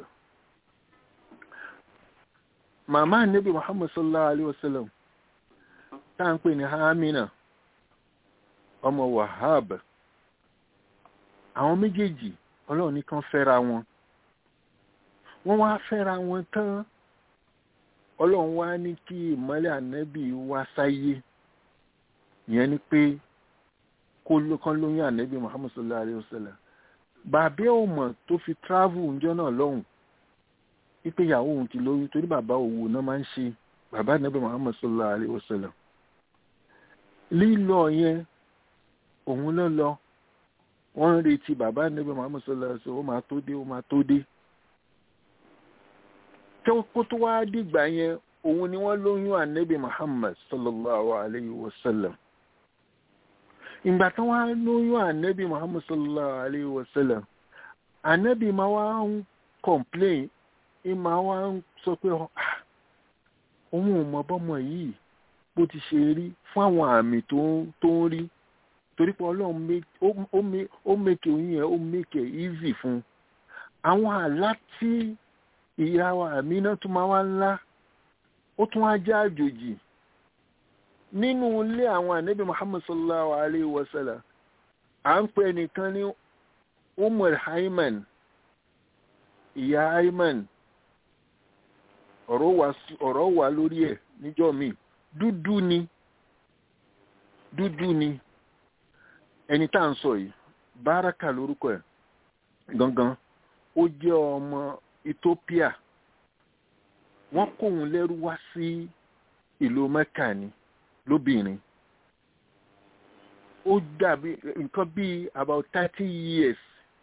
màmá ànábì Muhammad sallallahu alayhi wa sallam tá ń pè ní Amina ọmọ Wahab àwọn méjèèjì ọlọ́run ní kán fẹ́ra wọn wọ́n wá fẹ́ra wọn tán ọlọ́run wá ní kí ìmọ́lẹ̀ ànábì wá sáyé ìyẹn ni pé kó kán lóyún ànábì Muhammad sallallahu alayhi wa sallam bàbá ọmọ tó fi travel ńjọ́ náà lọ́hùn wípé ìyàwó òun ti lóyún torí bàbá òwò náà máa ń ṣe bàbá ànábì Muhammad sallallahu alayhi wa sallam lílọ yẹn òun ló lọ wọ́n ń retí bàbá ànábì Muhammad sallallahu alayhi wa sallam ó máa tó dé ó máa tó dé kó tó wá dìgbà yẹn òun ni wọ́n lóyún ànábì Muhammad sallallahu alayhi wa sallam ìgbà tí wọ́n lóyún ànábì Muhammad sallallahu alayhi wa sallam ànábì máa wá ń complain ìmọ̀ wá ń sọ pé òun ò mọ bọ́mọ yìí bó ti ṣe rí fún àwọn àmì tó ń rí torí pé ọlọ́run ó make òun yẹn ó make it easy fún àwọn àlá tí ìyá wa Àmínà tún máa wá ńlá ó tún wá jẹ́ àjòjì nínú ilé àwọn ànábì Muhammad sallallahu alayhi wa sallam à ń pè nìkan ní Umar Haiman ìyá Haiman ọ̀rọ̀ wà lórí ẹ̀ níjọ́ mi dúdú ni dúdú ni ẹni tá à ń sọ yìí Báràkà lórúkọ ẹ̀ gangan ó jẹ́ ọmọ Ethiopia wọ́n kó òun lẹ́rú wá sí ìlú Mẹ́kà ni lóbìnrin ó dàbí nǹkan bíi about thirty years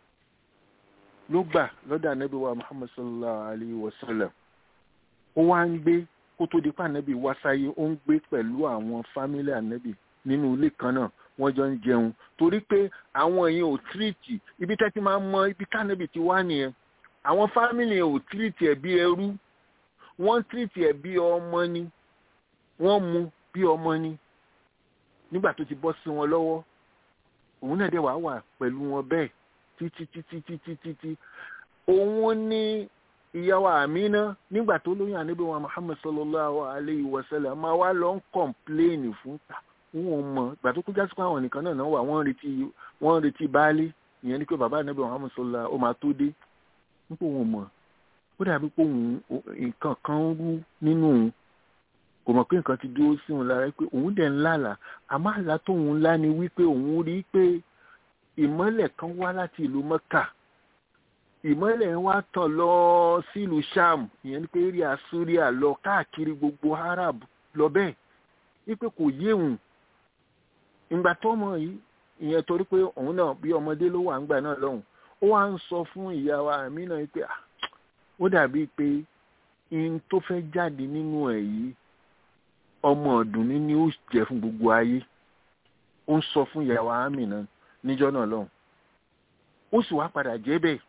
ló gbà lọ́dọ̀ ànábì wa Muhammad sallallahu alayhi wa sallam ó wá ń gbé kó tó di pa ànábì wá sáyé ó ń gbé pẹ̀lú àwọn fámílì ànábì nínú ilé kan náà wọ́n jọ ń jẹun torí pé àwọn èèyàn ò tírìtì ibi tẹ́tí máa ń mọ ibi tánàbì ti wá nìyẹn àwọn fámìlì ò tírìtì ẹ̀ bí ẹrú wọ́n tírìtì ẹ̀ bí ọmọ ni wọ́n mú bí ọmọ ni nígbà tó ti bọ́ sí wọn lọ́wọ́ òun náà dẹ̀ wá wà pẹ̀lú wọn bẹ́ẹ̀ títí títí títí títí òun ní ìyàwó Àmínà nígbà tó lóyún ànábì wa Muhammad sallallahu alayhi wa sallam máa wá lọ ń kọ̀mpléènì fún ta wọn mọ̀ ìgbà tó kú jásí pé àwọn nìkan náà náà wà wọ́n retí wọ́n retí baálé ìyẹn ni pé bàbá ànábì Muhammad sallallahu ó máa tó dé nípò wọn mọ̀ ó dàbí pé òun nǹkan kan rú nínú òun kò mọ̀ pé nǹkan ti dúró sí òun lára pé òun dẹ̀ ń lálàá àmọ́ àlá tóun ńlá ni wípé òun rí pé ìmọ́lẹ̀ kan wá láti ìlú Mẹ́kà ìmọ́lẹ̀ wá tàn lọ sílùú Sham ìyẹn ni pé rí Assyria lọ káàkiri gbogbo Arab lọ bẹ́ẹ̀ wípé kò yé òun ìgbà tọ́mọ yìí ìyẹn torí pé òun náà bí ọmọdé ló wà ńgbà náà lọ́hùn ó wá ń sọ fún ìyá wa Àmínà pé ó dàbí pé in tó fẹ́ jáde nínú ẹ̀ yìí ọmọ ọ̀dùn ní ni ó jẹ́ fún gbogbo ayé ó ń sọ fún ìyá wa Àmínà níjọ́ náà lọ́hùn ó sì wá padà jẹ́ bẹ́ẹ̀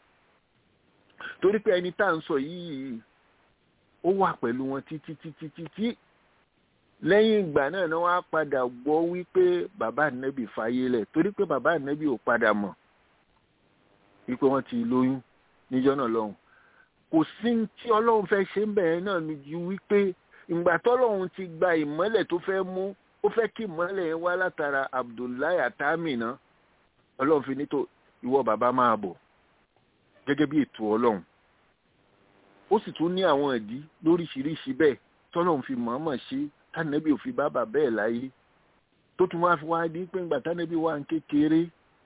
torí pé ẹni tá à ń sọ yìí ó wà pẹ̀lú wọn títí títí títí lẹ́yìn ìgbà náà ni wọ́n á padà gbọ́ wípé bàbá ànábì fàyè lẹ̀ torí pé bàbá ànábì ò padà mọ̀ wípé wọ́n ti lóyún níjọ́ náà lọ́hùn kò sí tí ọlọ́run fẹ́ ṣe ń bẹ̀rẹ̀ náà ní ju wípé ìgbà tọ́lọ́run ti gba ìmọ́lẹ̀ tó fẹ́ mú ó fẹ́ kí ìmọ́lẹ̀ yẹn wá látara Abdullahi àtàmìnà ọlọ́run fi ní tó ìwọ bàbá máa bọ̀ gẹ́gẹ́ bí ètò ọlọ́run ó sì tún ní àwọn ìdí lóríṣiríṣi bẹ́ẹ̀ tọ́lọ́run fi mọ̀ọ́mọ̀ ṣe tánàbí òfin bàbá bẹ́ẹ̀ láyé tó tún wá fi wá di pé ńgbà tánàbí wà ń kékeré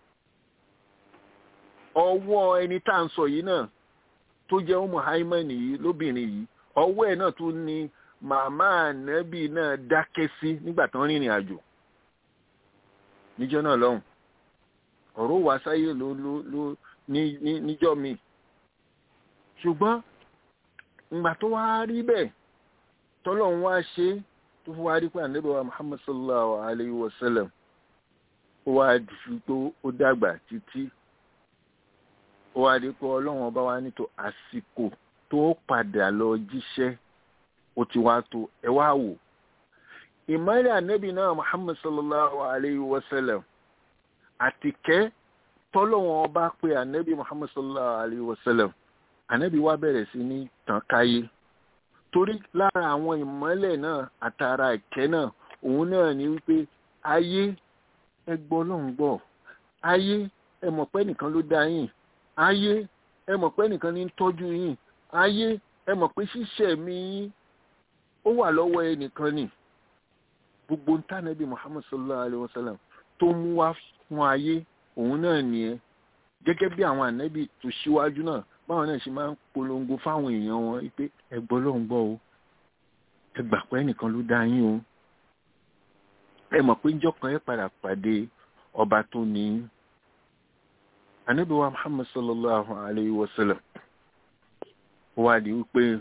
ọwọ́ ẹni tá à ń sọ yìí náà tó jẹ́ ọmọ Haiman yìí lóbìnrin yìí ọwọ́ ẹ̀ náà tún ní màmá ànábì náà dákẹ́ sí nígbà tán rìnrìn àjò níjọ́ náà lọ́hùn ọ̀rọ̀ wá sáyé ló ló ló ní níjọ́ mi ṣùgbọ́n ìgbà tó wá rí bẹ́ẹ̀ tọ́lọ́run wá ṣe tó fi wá rí pé ànábì wa Muhammad sallallahu alayhi wa sallam ó wá di tó ó dàgbà títí ó wá rí pé ọlọ́run ọba wa nítò àsìkò tó padà lọ jíṣẹ́ ó ti wá tó ẹ wá wò ìmọ́lẹ̀ ànábì náà Muhammad sallallahu alayhi wa sallam àtìkẹ́ tọ́lọ́run ọba pé ànábì Muhammad sallallahu alayhi wa sallam ànábì wá bẹ̀rẹ̀ sí ní tàn káyé torí lára àwọn ìmọ́lẹ̀ náà àtàrà ìkẹ́ náà òun náà ní wípé ayé ẹ gbọ́ Ọlọ́run gbọ́ ayé ẹ mọ̀ pé nìkan ló dá yín ayé ẹ mọ̀ pé nìkan ní tọ́jú yín, ayé ẹ mọ̀ pé ṣíṣẹ́ mi ó wà lọ́wọ́ ẹnìkan ni. Gbogbo ntá Nábì Muhammad sallallahu alaihi wasallam tó mú wá fún ayé òun náà nìyẹn, gẹ́gẹ́ bí àwọn ànábì tó ṣíwájú náà báwọn náà ṣe máa ń polongo fáwọn èèyàn wọn pé ẹ gbọ́ ló ń gbọ́ o, ẹ gbà pé ẹnìkan ló dá yín o, ẹ mọ̀ pé njọ́ kan ẹ padà pàdé ọba tó ní yín. Ànábì wa Muhammad sallallahu alaihi wasallam ó wá di wípé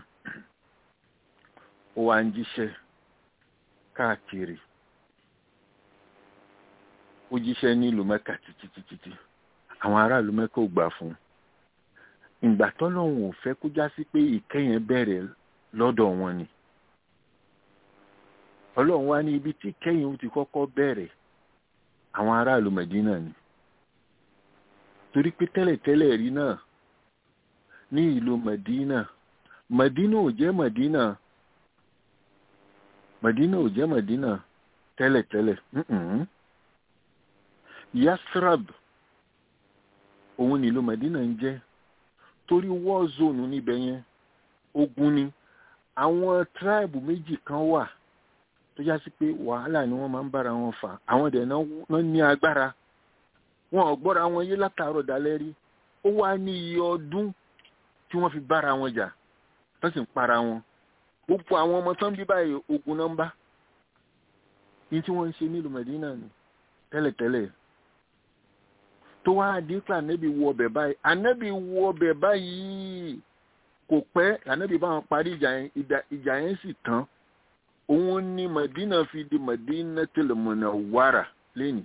ó wá ń jíṣẹ́ káàkiri, ó jíṣẹ́ ní ìlú Mẹ́kà títí títí àwọn ará ìlú Mẹ́kà ò gbà fún un. Ìgbà tọ́lọ́run ò fẹ́ kó já sí pé ìkẹyìn bẹ̀rẹ̀ lọ́dọ̀ wọn ni. Ọlọ́run wá ní ibi tí ìkẹyìn ó ti kọ́kọ́ bẹ̀rẹ̀ àwọn ará ìlú Mẹdínà ni. Torí pé tẹ́lẹ̀tẹ́lẹ̀ rí náà ní ìlú Mẹdínà, Mẹdínà ò jẹ́ Mẹdínà, Mẹdínà ò jẹ́ Mẹdínà tẹ́lẹ̀tẹ́lẹ̀. Mm-mm. Yasrab òun ni ìlú Mẹdínà ń jẹ́, torí war zone níbẹ̀ yẹn, ogun ni. Àwọn tribe méjì kan wà tó já sí pé wàhálà ni wọ́n máa ń bára wọn fà, àwọn dẹ̀ náà ní agbára, wọn ò gbọ́ra wọn yé látàárọ̀ dalẹ́ rí. Ó wá ní iye ọdún tí wọ́n fi bára wọn jà tó sì ń para wọn. Gbogbo àwọn ọmọ tán bí báyìí ogun náà ń bá ní tí wọ́n ń ṣe nílùú Mẹdínà ni tẹ́lẹ̀tẹ́lẹ̀. Tó wá dínkà Ànábì wọ ọbẹ̀ báyìí, Ànábì wọ ọbẹ̀ báyìí kò pẹ́ Ànábì bá wọn parí ìjà yẹn, ìjà yẹn sì tán. Òun ni Mẹdínà fi di Madinatul Munawwara lẹ́yìn.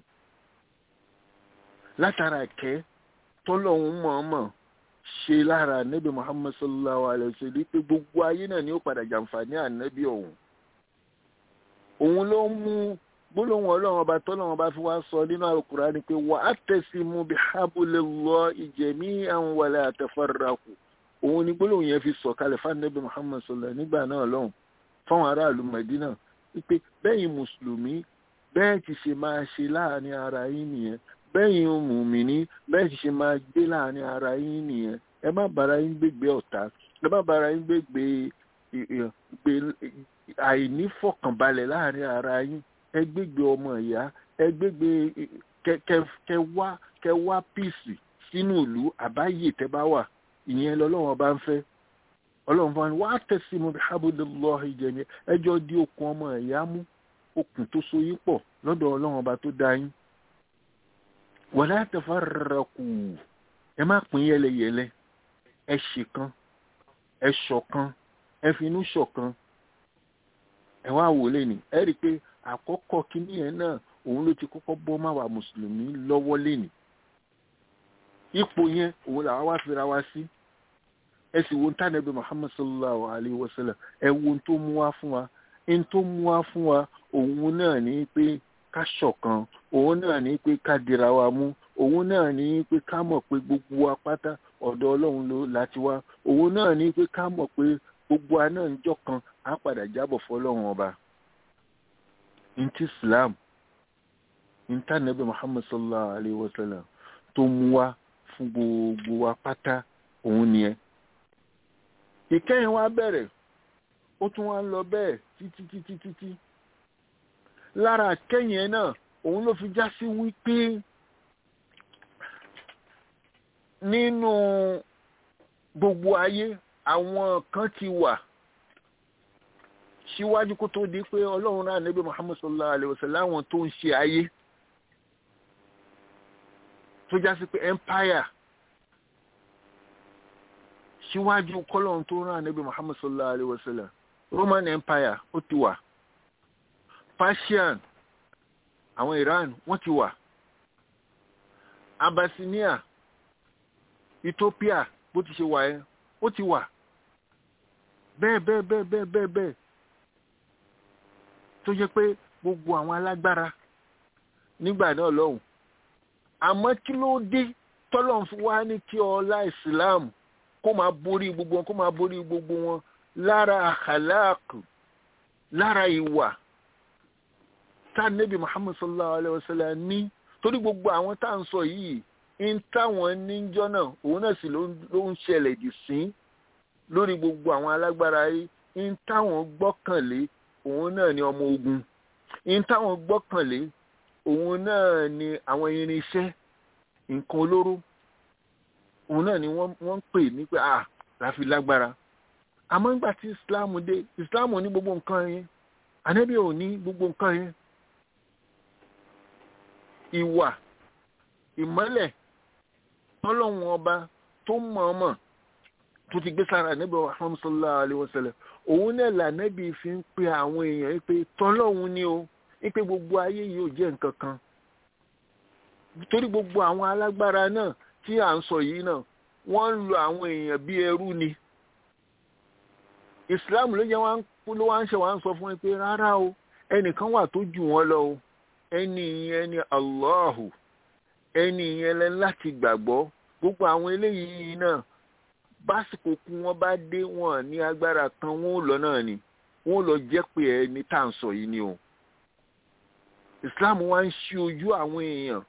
Látara kẹ́ tọ́lọ́hun mọ̀ọ́mọ̀ ṣe lára Ànábì Muhammad sallallahu alaihi wasallam pé gbogbo ayé náà ni ó padà jàǹfààní Ànábì ọ̀hún. Òun ló mú gbólóhùn Ọlọ́run ọba tọ́lọ́run ọba fi wá sọ nínú Al-Qur'ani pé wa'tasimu bihablillahi jami'an wa la tafarraqu. Òun ni gbólóhùn yẹn fi sọ kalẹ̀ fún Ànábì Muhammad sallallahu nígbà náà lọ́hùn fáwọn aráàlú Mẹdínà wípé bẹ́yìn mùsùlùmí bẹ́ẹ̀ ti ṣe máa ṣe láàrin ara yín nìyẹn, bẹ́yìn mùmíní bẹ́ẹ̀ ti ṣe máa gbé láàrin ara yín nìyẹn. Ẹ má bára yín gbégbé ọ̀tá, ẹ má bára yín gbégbé àìnífọ̀kànbalẹ̀ láàrin ara yín, ẹ gbégbé ọmọ ìyá, ẹ gbégbé kẹ wá píìsì sínú ìlú àbáyé tẹ́ bá wà. Ìyẹn lọ́lọ́run bá ń fẹ́. Ọlọ́run fún wa wa'tasimu bihablillahi jami'an, ẹjọ́ di okùn ọmọ ìyá mú, okùn tó so yín pọ̀ lọ́dọ̀ Ọlọ́run ọba tó dá yín. Wala tafarraqu, ẹ má pín yẹlẹyẹlẹ, ẹ ṣọ̀kan, ẹ ṣọ̀kan, ẹ finú ṣọ̀kan. Ẹ wá wò lé ní, ẹ rí i pé àkọ́kọ́ kíní yẹn náà òun ló ti kọ́kọ́ bọ́ máa wà mùsùlùmí lọ́wọ́ lé ní. Ipò yẹn òun làwa wá fira wá sí. Ẹ sì wo Ànábì Muhammad sallallahu alaihi wasallam, ẹ wo tó mú wá fún wa. In tó mú wá fún wa òun náà ní pé ká ṣọ̀kan, òun náà ní pé ká dira wa mú, òun náà ní pé ká mọ̀ pé gbogbo wa pátá ọ̀dọ̀ Ọlọ́run ló láti wá, òun náà ní pé ká mọ̀ pé gbogbo wa náà níjọ́ kan á padà jábọ̀ fọ́lọ́run ọba. Ntí Islam, ntí Ànábì Muhammad sallallahu alaihi wasallam tó mú wá fún gbogbo wa pátá òun nìyẹn. Ìkẹyìn wa bẹ̀rẹ̀, ó tún wá ń lọ bẹ́ẹ̀ títí títí títí. Lára kẹ́yìn náà òun ló fi já sí wípé nínú gbogbo ayé àwọn kan ti wà síwájú kó tó di pé Ọlọ́run rán Ànábì Muhammad sallallahu alaihi wasallam láwọn tó ń ṣe ayé tó já sí pé empire síwájú kọ́lọ́run tó rán Ànábì Muhammad sallallahu alaihi wasallam. Roman Empire ó ti wà, Persian àwọn Iran wọ́n ti wà, Abyssinia Ethiopia bó ti ṣe wà ẹ́ ó ti wà, bẹ́ẹ̀ bẹ́ẹ̀ bẹ́ẹ̀ bẹ́ẹ̀ bẹ́ẹ̀ bẹ́ẹ̀ tó jẹ́ pé gbogbo àwọn alágbára nígbà náà lọ́hùn. Àmọ́ kí ló dé tọ́lọ́run fi wá ní kí ọlá Islam kó máa borí gbogbo wọn, kó máa borí gbogbo wọn lára àkàláàkù, lára ìwà tá Ànábì Muhammad sallallahu alaihi wasallam ní. Torí gbogbo àwọn tá ń sọ yìí ń táwọn níjọ́ náà òun náà sì ló ń ṣẹlẹ̀ dì sí lórí gbogbo àwọn alágbára yìí. ń táwọn gbọ́kànlé òun náà ni ọmọ ogun. ń táwọn gbọ́kànlé òun náà ni àwọn irinṣẹ́ nǹkan olóró. òun náà ni wọ́n ń pè ní pé à láfi lágbára. àmọ́ nígbà tí Islam dé, Islam ò ní gbogbo nǹkan yẹn, Ànábì ò ní gbogbo nǹkan yẹn. ìwà ìmọ́lẹ̀ Ọlọ́run ọba tó mọ̀ọ́mọ̀ tó ti gbé sára Ànábì Muhammad sallallahu alaihi wasallam, òun náà l'Ànábì fi ń pe àwọn èèyàn pé tọ́lọ́run ni o, pé gbogbo ayé yìí ò jẹ́ nǹkan kan. Torí gbogbo àwọn alágbára náà tí à ń sọ yìí náà wọ́n ń lo àwọn èèyàn bí ẹrú ni. Islam ló jẹ́ wọ́n ló wá ń ṣe wá ń sọ fún ẹ pé rárá o, ẹnìkan wà tó jù wọ́n lọ o, ẹni yẹn ni Allahu, ẹni yẹn lẹ láti gbàgbọ́. Gbogbo àwọn eléyìí náà básìkò kú wọn bá dé wọn ní agbára kan, wọn ò lọ náà ni, wọn ò lọ jẹ́ pé ẹni tá à ń sọ yìí ni o. Islam wá ń ṣí ojú àwọn èèyàn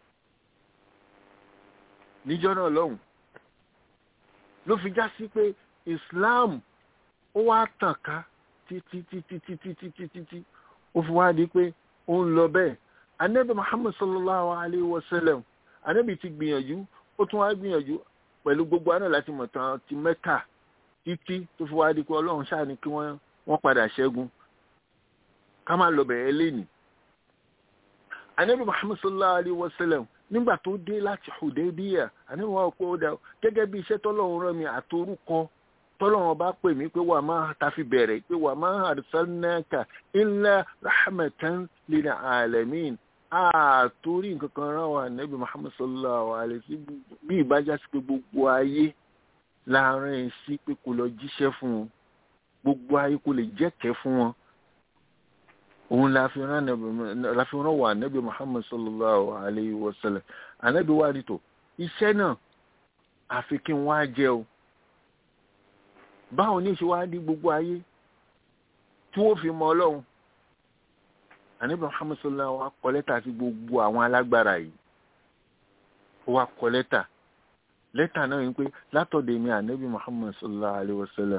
níjọ́ náà lọ́hùn, ló fi já sí pé Islam ó wá tàn ká títí títí títí títí títí ó fi wá di pé ó ń lọ bẹ́ẹ̀. Ànábì Muhammad sallallahu alayhi wa sallam, Ànábì ti gbìyànjú, ó tún wá gbìyànjú pẹ̀lú gbogbo àná láti mọ̀ tán ti Mẹ́kà títí tó fi wá di pé Ọlọ́run ṣáà ní kí wọ́n wọ́n padà ṣẹ́gun. Ká má lọ bẹ̀rẹ̀ lẹ́nìí. Ànábì Muhammad sallallahu alayhi wa sallam nígbà tó dé láti Hudaybiyah, Ànábì wọn kó o dà gẹ́gẹ́ bí iṣẹ́ tọ́lọ́run rán mi àtorúkọ tọ́lọ́run bá pè mí pé wà máa ta fi bẹ̀rẹ̀ pé wà máa arsalnaka illa rahmatan lil alamin. Àtorí nǹkan kan rán wa Ànábì Muhammad sallallahu alayhi wa sallam bí ìbájá sí pé gbogbo ayé láàárín sí pé kò lọ jíṣẹ́ fún wọn, gbogbo ayé kò lè jẹ́kẹ́ fún wọn. Òun la fi rán wa Ànábì Muhammad sallallahu alayhi wa sallam. Ànábì wá rí tó iṣẹ́ náà àfi kí n wá jẹ́ o. Báwo ní ṣe wá di gbogbo ayé tí wọ́n fi mọ Ọlọ́run? Ànábì Muhammad sallallahu wa kọ lẹ́tà sí gbogbo àwọn alágbára yìí. Ó wá kọ lẹ́tà. Lẹ́tà náà yìí pé látọ̀dọ̀ mi Ànábì Muhammad sallallahu alayhi wa sallam.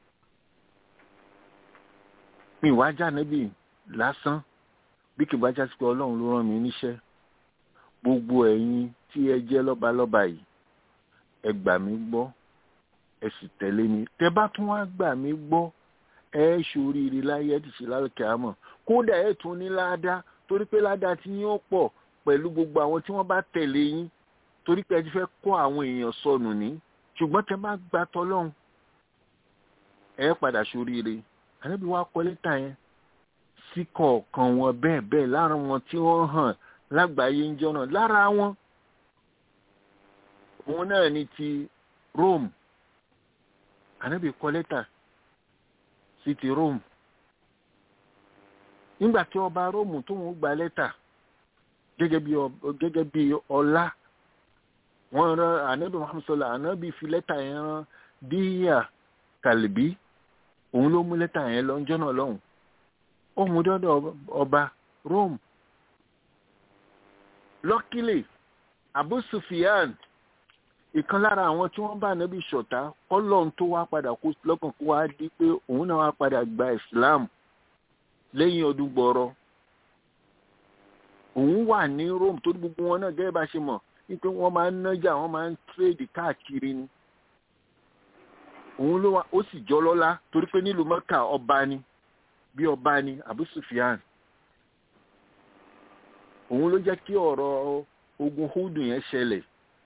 Mi wá já Ànábì lásán bí kì bá já sí pé Ọlọ́run ló rán mi níṣẹ́. Gbogbo ẹ̀yin tí ẹ jẹ́ lọ́balọ́ba yìí, ẹ gbà mí gbọ́, ẹ sì tẹ̀lé mi. Tẹ́ bá tún wá gbà mí gbọ́, ẹ ṣoríire láyé ti ṣe lálùkìámọ̀. Kódà ẹ tún ní ládàá, torí pé ládàá tí yín ó pọ̀ pẹ̀lú gbogbo àwọn tí wọ́n bá tẹ̀lé yín, torí pé ẹ ti fẹ́ kó àwọn èèyàn sọnù ní. Ṣùgbọ́n tẹ́ bá gbà tọ́lọ́run, ẹ padà ṣoríire. Ànábì wá kọ lẹ́tà yẹn sí kọ̀ọ̀kan wọn bẹ́ẹ̀ bẹ́ẹ̀ lára wọn tí wọ́n hàn lágbàáyé ń jọ́nà. Lára wọn òun náà ni ti Rome. Ànábì kọ lẹ́tà sí ti Rome. Nígbà tí ọba Rome tó ń gba lẹ́tà gẹ́gẹ́ bí ọlá, wọ́n rán Ànábì Muhammad sallallahu Ànábì fi lẹ́tà yẹn rán Díyà Kàlìbí. Òun ló mú lẹ́tà yẹn lọ ń jọ́nà lọ́hùn. Ó mú dọ́dọ̀ ọba Rome. Luckily, Abu Sufyan, ìkan lára àwọn tí wọ́n bá Ànábì ṣọ̀tá, Ọlọ́run tó wá padà kó lọ́kàn kó wá di pé òun náà wá padà gba Islam lẹ́yìn ọdún gbọ́rọ̀. Òun wà ní Rome tó gbogbo wọn náà gẹ́gẹ́ bá ṣe mọ̀ wípé wọ́n máa ń nájà, wọ́n máa ń trade káàkiri ni. Òun ló wá, ó sì jọ lọ́lá torí pé nílùú Mẹ́kà ọba ni, bí ọba ni Abu Sufyan. Òun ló jẹ́ kí ọ̀rọ̀ ogun Hudu yẹn ṣẹlẹ̀.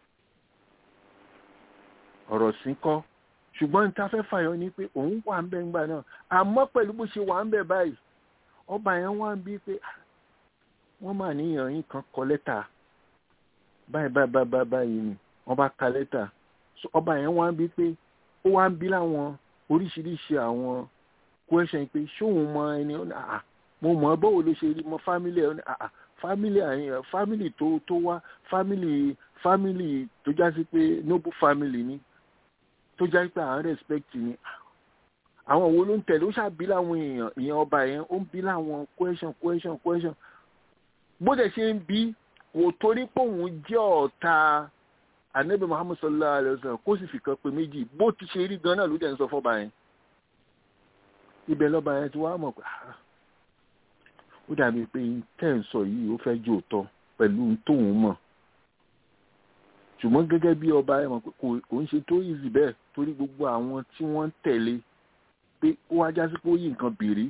Ọ̀rọ̀ sí kọ́. Ṣùgbọ́n ta fẹ́ fàyọ ní pé òun wà ń bẹ ńgbà náà. Àmọ́ pẹ̀lú bó ṣe wà ń bẹ báyìí, ọba yẹn wá ń bí pé wọ́n máa níyàn yín kan kọ lẹ́tà. Báyìí báyìí báyìí báyìí ni wọ́n bá ka lẹ́tà. Ọba yẹn wá ń bí pé ó wá ń bí láwọn oríṣiríṣi àwọn question pé ṣóun mọ ẹni àà mo mọ̀ báwo ló ṣe rí mọ fámílì ẹ̀ àà fámílì àyìn fámílì tó tó wá fámílì fámílì tó já sí pé noble family ni tó já sí pé à ń respect ni. Àwọn wo ló ń tẹ̀lé, ó ṣàbí láwọn èèyàn ìyẹn ọba yẹn ó ń bí láwọn question question question bó dẹ̀ ṣe ń bí kò torí pé òun jẹ́ ọ̀tá Ànábì Muhammad sallallahu alaihi wasallam kó sì fi kan pé méjì bó ti ṣe rí gan náà ló dẹ̀ ń sọ fọ́ba yẹn. Ibẹ̀ lọ́ba yẹn ti wá mọ̀ pé ó dàbí pé tẹ́ ń sọ yìí ó fẹ́ jẹ́ òótọ́ pẹ̀lú tóun mọ̀. Ṣùgbọ́n gẹ́gẹ́ bí ọba ẹ̀ mọ̀ pé kò ń ṣe tó easy bẹ́ẹ̀ torí gbogbo àwọn tí wọ́n ń tẹ̀lé pé ó wá jásí pé ó yí nǹkan bìrí.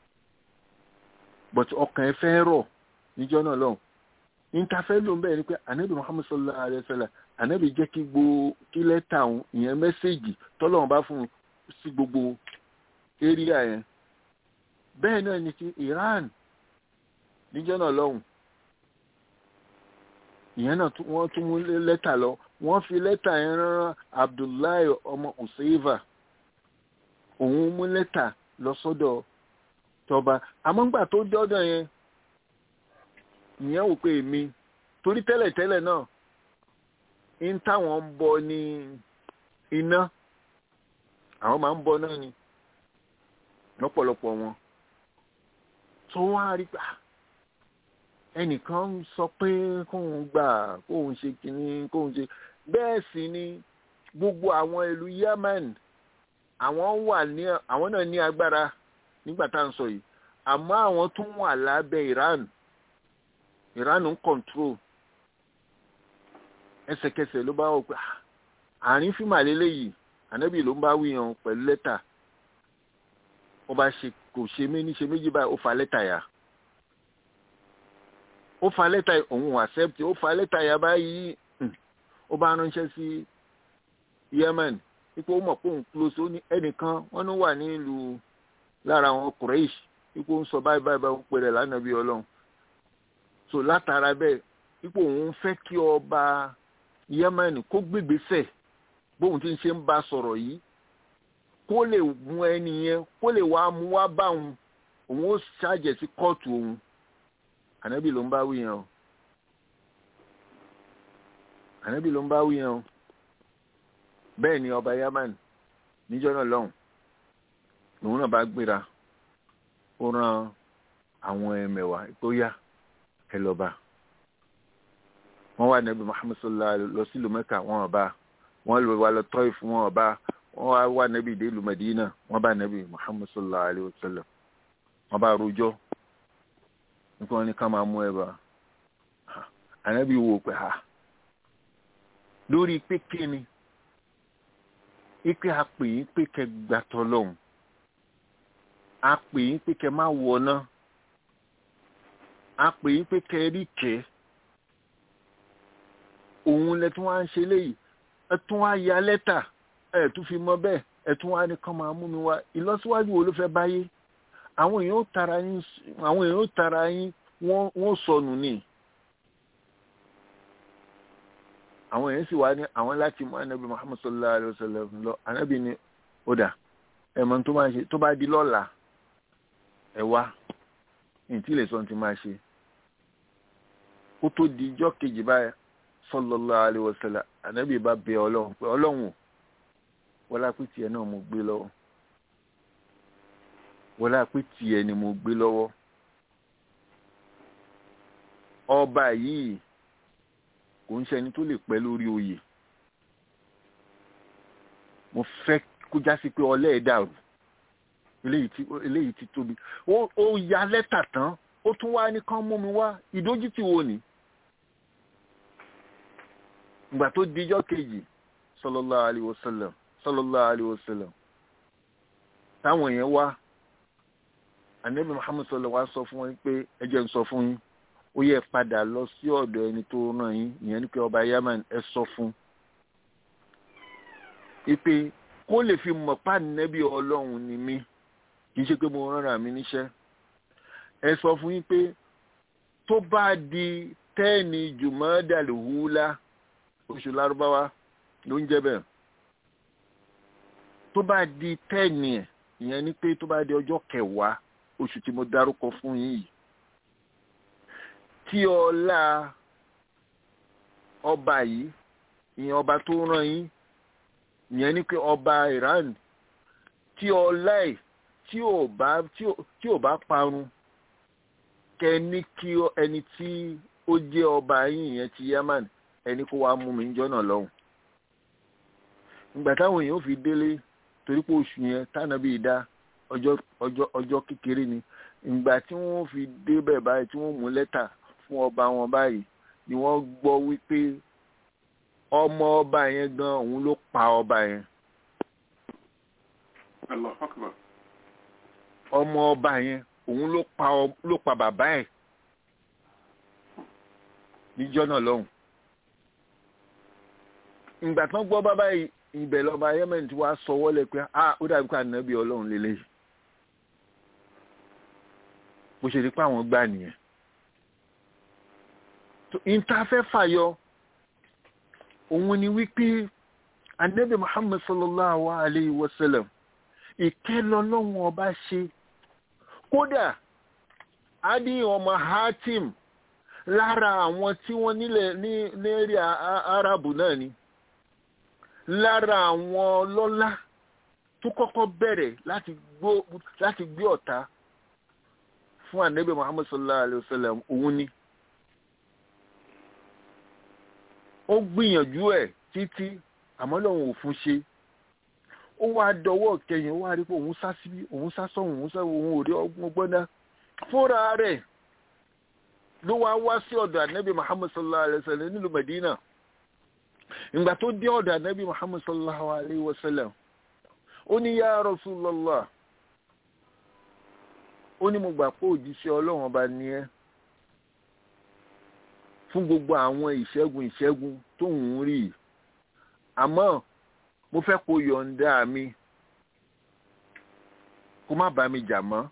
But ọkàn ẹ fẹ́ rọ̀ níjọ́ náà lọ́hùn. Ìntàfẹ́ ló ń bẹ̀rẹ̀ ni pé Ànábì Muhammad sallallahu alaihi wasallam Ànábì jẹ́ kí gbogbo kí lẹ́tà òun ìyẹn mẹ́sẹ̀gì tọ́lọ́run bá fún un sí gbogbo area yẹn. Bẹ́ẹ̀ náà ni ti Iran níjọ́ náà lọ́hùn. Ìyẹn náà wọ́n tún mú lẹ́tà lọ wọ́n fi lẹ́tà yẹn rán Abdullahi ọmọ Usaiva òun mú lẹ́tà lọ sọ́dọ̀ tọba àmọ́ngbà tó dọ́dọ̀ yẹn ìyẹn wò pé èmi torí tẹ́lẹ̀tẹ́lẹ̀ náà ń táwọn ń bọ ní iná àwọn máa ń bọ náà ni lọ́pọ̀lọpọ̀ wọn tó wọ́n á rí gbà ẹnìkan ń sọ pé kóun gbà kóun ṣe kínní kóun ṣe bẹ́ẹ̀ sì ni gbogbo àwọn ìlú Yemen àwọn wà ní àwọn náà ní agbára nígbà tá à ń sọ yìí àmọ́ àwọn tún wà lábẹ́ Iran Iran ń control ẹsẹ̀kẹsẹ̀ ló bá wọ pé àárín fíìmà lélẹ́yìí Ànábì ló ń bá wíyan pẹ̀lú lẹ́tà ó bá ṣe kò ṣe méjì ṣe méjì báyìí ó fa lẹ́tà yà ó fa lẹ́tà òun accept ó fa lẹ́tà yà báyìí ó bá ránṣẹ́ sí Yemen ipò ó mọ̀ pé òun close ó ní ẹnìkan wọ́n ní wà nílùú lára àwọn Quraysh ipò ń sọ báyìí báyìí báyìí ó pèrè lánàbí Ọlọ́run so látara bẹ́ẹ̀ ipò òun fẹ́ kí ọba Yemen kó gbégbésẹ̀ bóun ti ń ṣe ń bá sọ̀rọ̀ yìí kó lè mú ẹni yẹn kó lè wá mú wá bá òun òun ó ṣàjẹ̀ sí kóòtù òun Ànábì ló ń bá wí yẹn o Ànábì ló ń bá wí yẹn o bẹ́ẹ̀ ni ọba Yemen níjọ́ náà lọ́hùn lòun náà bá gbéra ó rán àwọn ẹmẹ̀wà tó yá ẹ lọ bá wọ́n wá Ànábì Muhammad sallallahu alaihi lọ sí ìlú Mẹ́kà wọ́n ọba wọ́n lọ wá lọ Tọ́ìfù wọ́n ọba wọ́n wá wá Ànábì dé ìlú Mẹ́dínà wọ́n bá Ànábì Muhammad sallallahu alaihi wasallam wọ́n bá rojọ́ nípa wọn ní ká máa mú ẹ bá Ànábì wò pé ha lórí pé kíni ipe àpè yín pé kẹ gbàtọ lọ́hùn àpè yín pé kẹ má wọná àpè yín pé kẹ rí kẹ òun lẹ tún wá ń ṣe léyìí ẹ tún wá ya lẹ́tà ẹ tún fi mọ bẹ́ẹ̀ ẹ tún wá ní kán máa mú mi wá ìlọsíwájú wo ló fẹ́ báyé àwọn èèyàn ó tara yín àwọn èèyàn ó tara yín wọ́n wọ́n sọnù ni àwọn èèyàn sì wá ní àwọn láti mú Ànábì Muhammad sallallahu alaihi wasallam lọ Ànábì ní ọ̀dà ẹ̀mọ́ tó máa ṣe tó bá di lọ́la ẹ wá ní tí ilé sọ ti máa ṣe kó tó di ijọ́ kejì báyìí sallallahu alaihi wasallam Ànábì bá bẹ Ọlọ́run pé Ọlọ́run wọlá pé tiẹ̀ náà mo gbé lọ́wọ́ wọlá pé tiẹ̀ ni mo gbé lọ́wọ́ ọba yìí kò ń ṣẹni tó lè pẹ́ lórí oyè mo fẹ́ kó já sí pé ọlẹ́ ẹ̀ dàrú eléyìí ti tóbi ó ya lẹ́tà tán ó tún wá ní kán mú mi wá ìdójútì wo ni ìgbà tó dijọ́ kejì sallallahu alaihi wasallam sallallahu alaihi wasallam táwọn èèyàn wá Ànábì Muhammad sallallahu wá sọ fún wọn pé ẹ jẹ́ n sọ fún yín ó yẹ padà lọ sí ọ̀dọ̀ ẹni tó rán yín ìyẹn ní pé ọba Yemen ẹ sọ fún ipe kó lè fi mọ̀ pa Ànábì Ọlọ́run ni mí kì í ṣe pé mo rán mi níṣẹ́ ẹ sọ fún yín pé tó bá di tẹ́ẹ̀nì Jumadal Ula oṣù Lárúbáwá ló ń jẹ́ bẹ́ẹ̀ tó bá di tẹ́ẹ̀nì ẹ̀ ìyẹn ní pé tó bá di ọjọ́ kẹwàá oṣù tí mo dárúkọ fún yín yìí tí ọlá ọba yìí ìyẹn ọba tó rán yín ìyẹn ní pé ọba Iran tí ọlá ẹ̀ tí ò bá tí ò bá parun kẹ ní kí ẹni tí ó jẹ́ ọba yín yẹn ti Yaman ẹni kó wá mú mi níjọ́ náà lọ́hùn. ìgbà táwọn èèyàn fi délé torí pé oṣù yẹn tánàbí dá ọjọ́ ọjọ́ ọjọ́ kékeré ni ìgbà tí wọ́n fi débẹ̀ báyìí tí wọ́n mú lẹ́tà fún ọba wọn báyìí ni wọ́n gbọ́ wípé ọmọ ọba yẹn gan òun ló pa ọba yẹn. Allahu Akbar. ọmọ ọba yẹn òun ló pa ló pa bàbá ẹ̀ níjọ́ náà lọ́hùn. ìgbà tán gbọ́ bàbá yìí ibẹ̀ lọ́ba Yemen tí wàá sọ wọlé pé ah ó dàbí ká nàbí Ọlọ́run lélẹ́yìí. bó ṣe rí pé àwọn gbà nìyẹn. ìntàfẹ́ fàyọ òun ni wípé Ànábì Muhammad sallallahu alayhi wa sallam ìkẹlọ́lọ́wọ́n ọba ṣe kódà Adi ọmọ Hatim lára àwọn tí wọ́n nílẹ̀ ní lérí Arabu náà ni lára àwọn ọlọ́lá tó kọ́kọ́ bẹ̀rẹ̀ láti gbé ọ̀tá fún Ànábì Muhammad sallallahu alayhi wa sallam òun ni ó gbìyànjú ẹ̀ títí àmọ́ lọ́wọ́n ò fún ṣe ó wá dọwọ́ kẹyìn ó wá rí pé òun sá síbí òun sá sọ́hùn òun sá òun ò rí ọgbọ́n gbọ́dá fúnra rẹ̀ ló wá wá sí ọ̀dọ̀ Ànábì Muhammad sallallahu alayhi wa sallam nílùú Medina. ìgbà tó dé ọ̀dọ̀ Ànábì Muhammad sallallahu alayhi wa sallam ó ní ya Rasulullah ó ní mo gbà pé òjíṣẹ́ Ọlọ́run ọba ni ẹ́ fún gbogbo àwọn ìṣẹ́gun ìṣẹ́gun tó ń rí àmọ́ mo fẹ́ kó yọ̀ǹda mi kó má bá mi jà mọ́.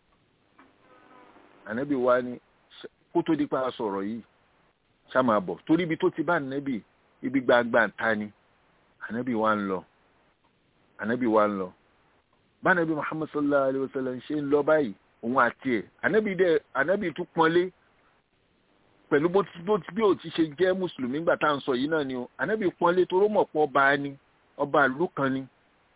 Ànábì wa ni kó tó di pa sọ̀rọ̀ yìí ṣá máa bọ̀ torí ibi tó ti bá Ànábì ibi gbangba ta ni Ànábì wa ń lọ Ànábì wa ń lọ bá Ànábì Muhammad sallallahu alayhi wa sallam ṣe ń lọ báyìí òun àti ẹ̀ Ànábì dẹ̀ Ànábì tún pọ́nlé pẹ̀lú bó ti bí ó ti ṣe jẹ́ mùsùlùmí gbà tá à ń sọ yìí náà ni o Ànábì pọ́nlé toró mọ̀ pọ̀ ọba ni ọba ìlú kan ni.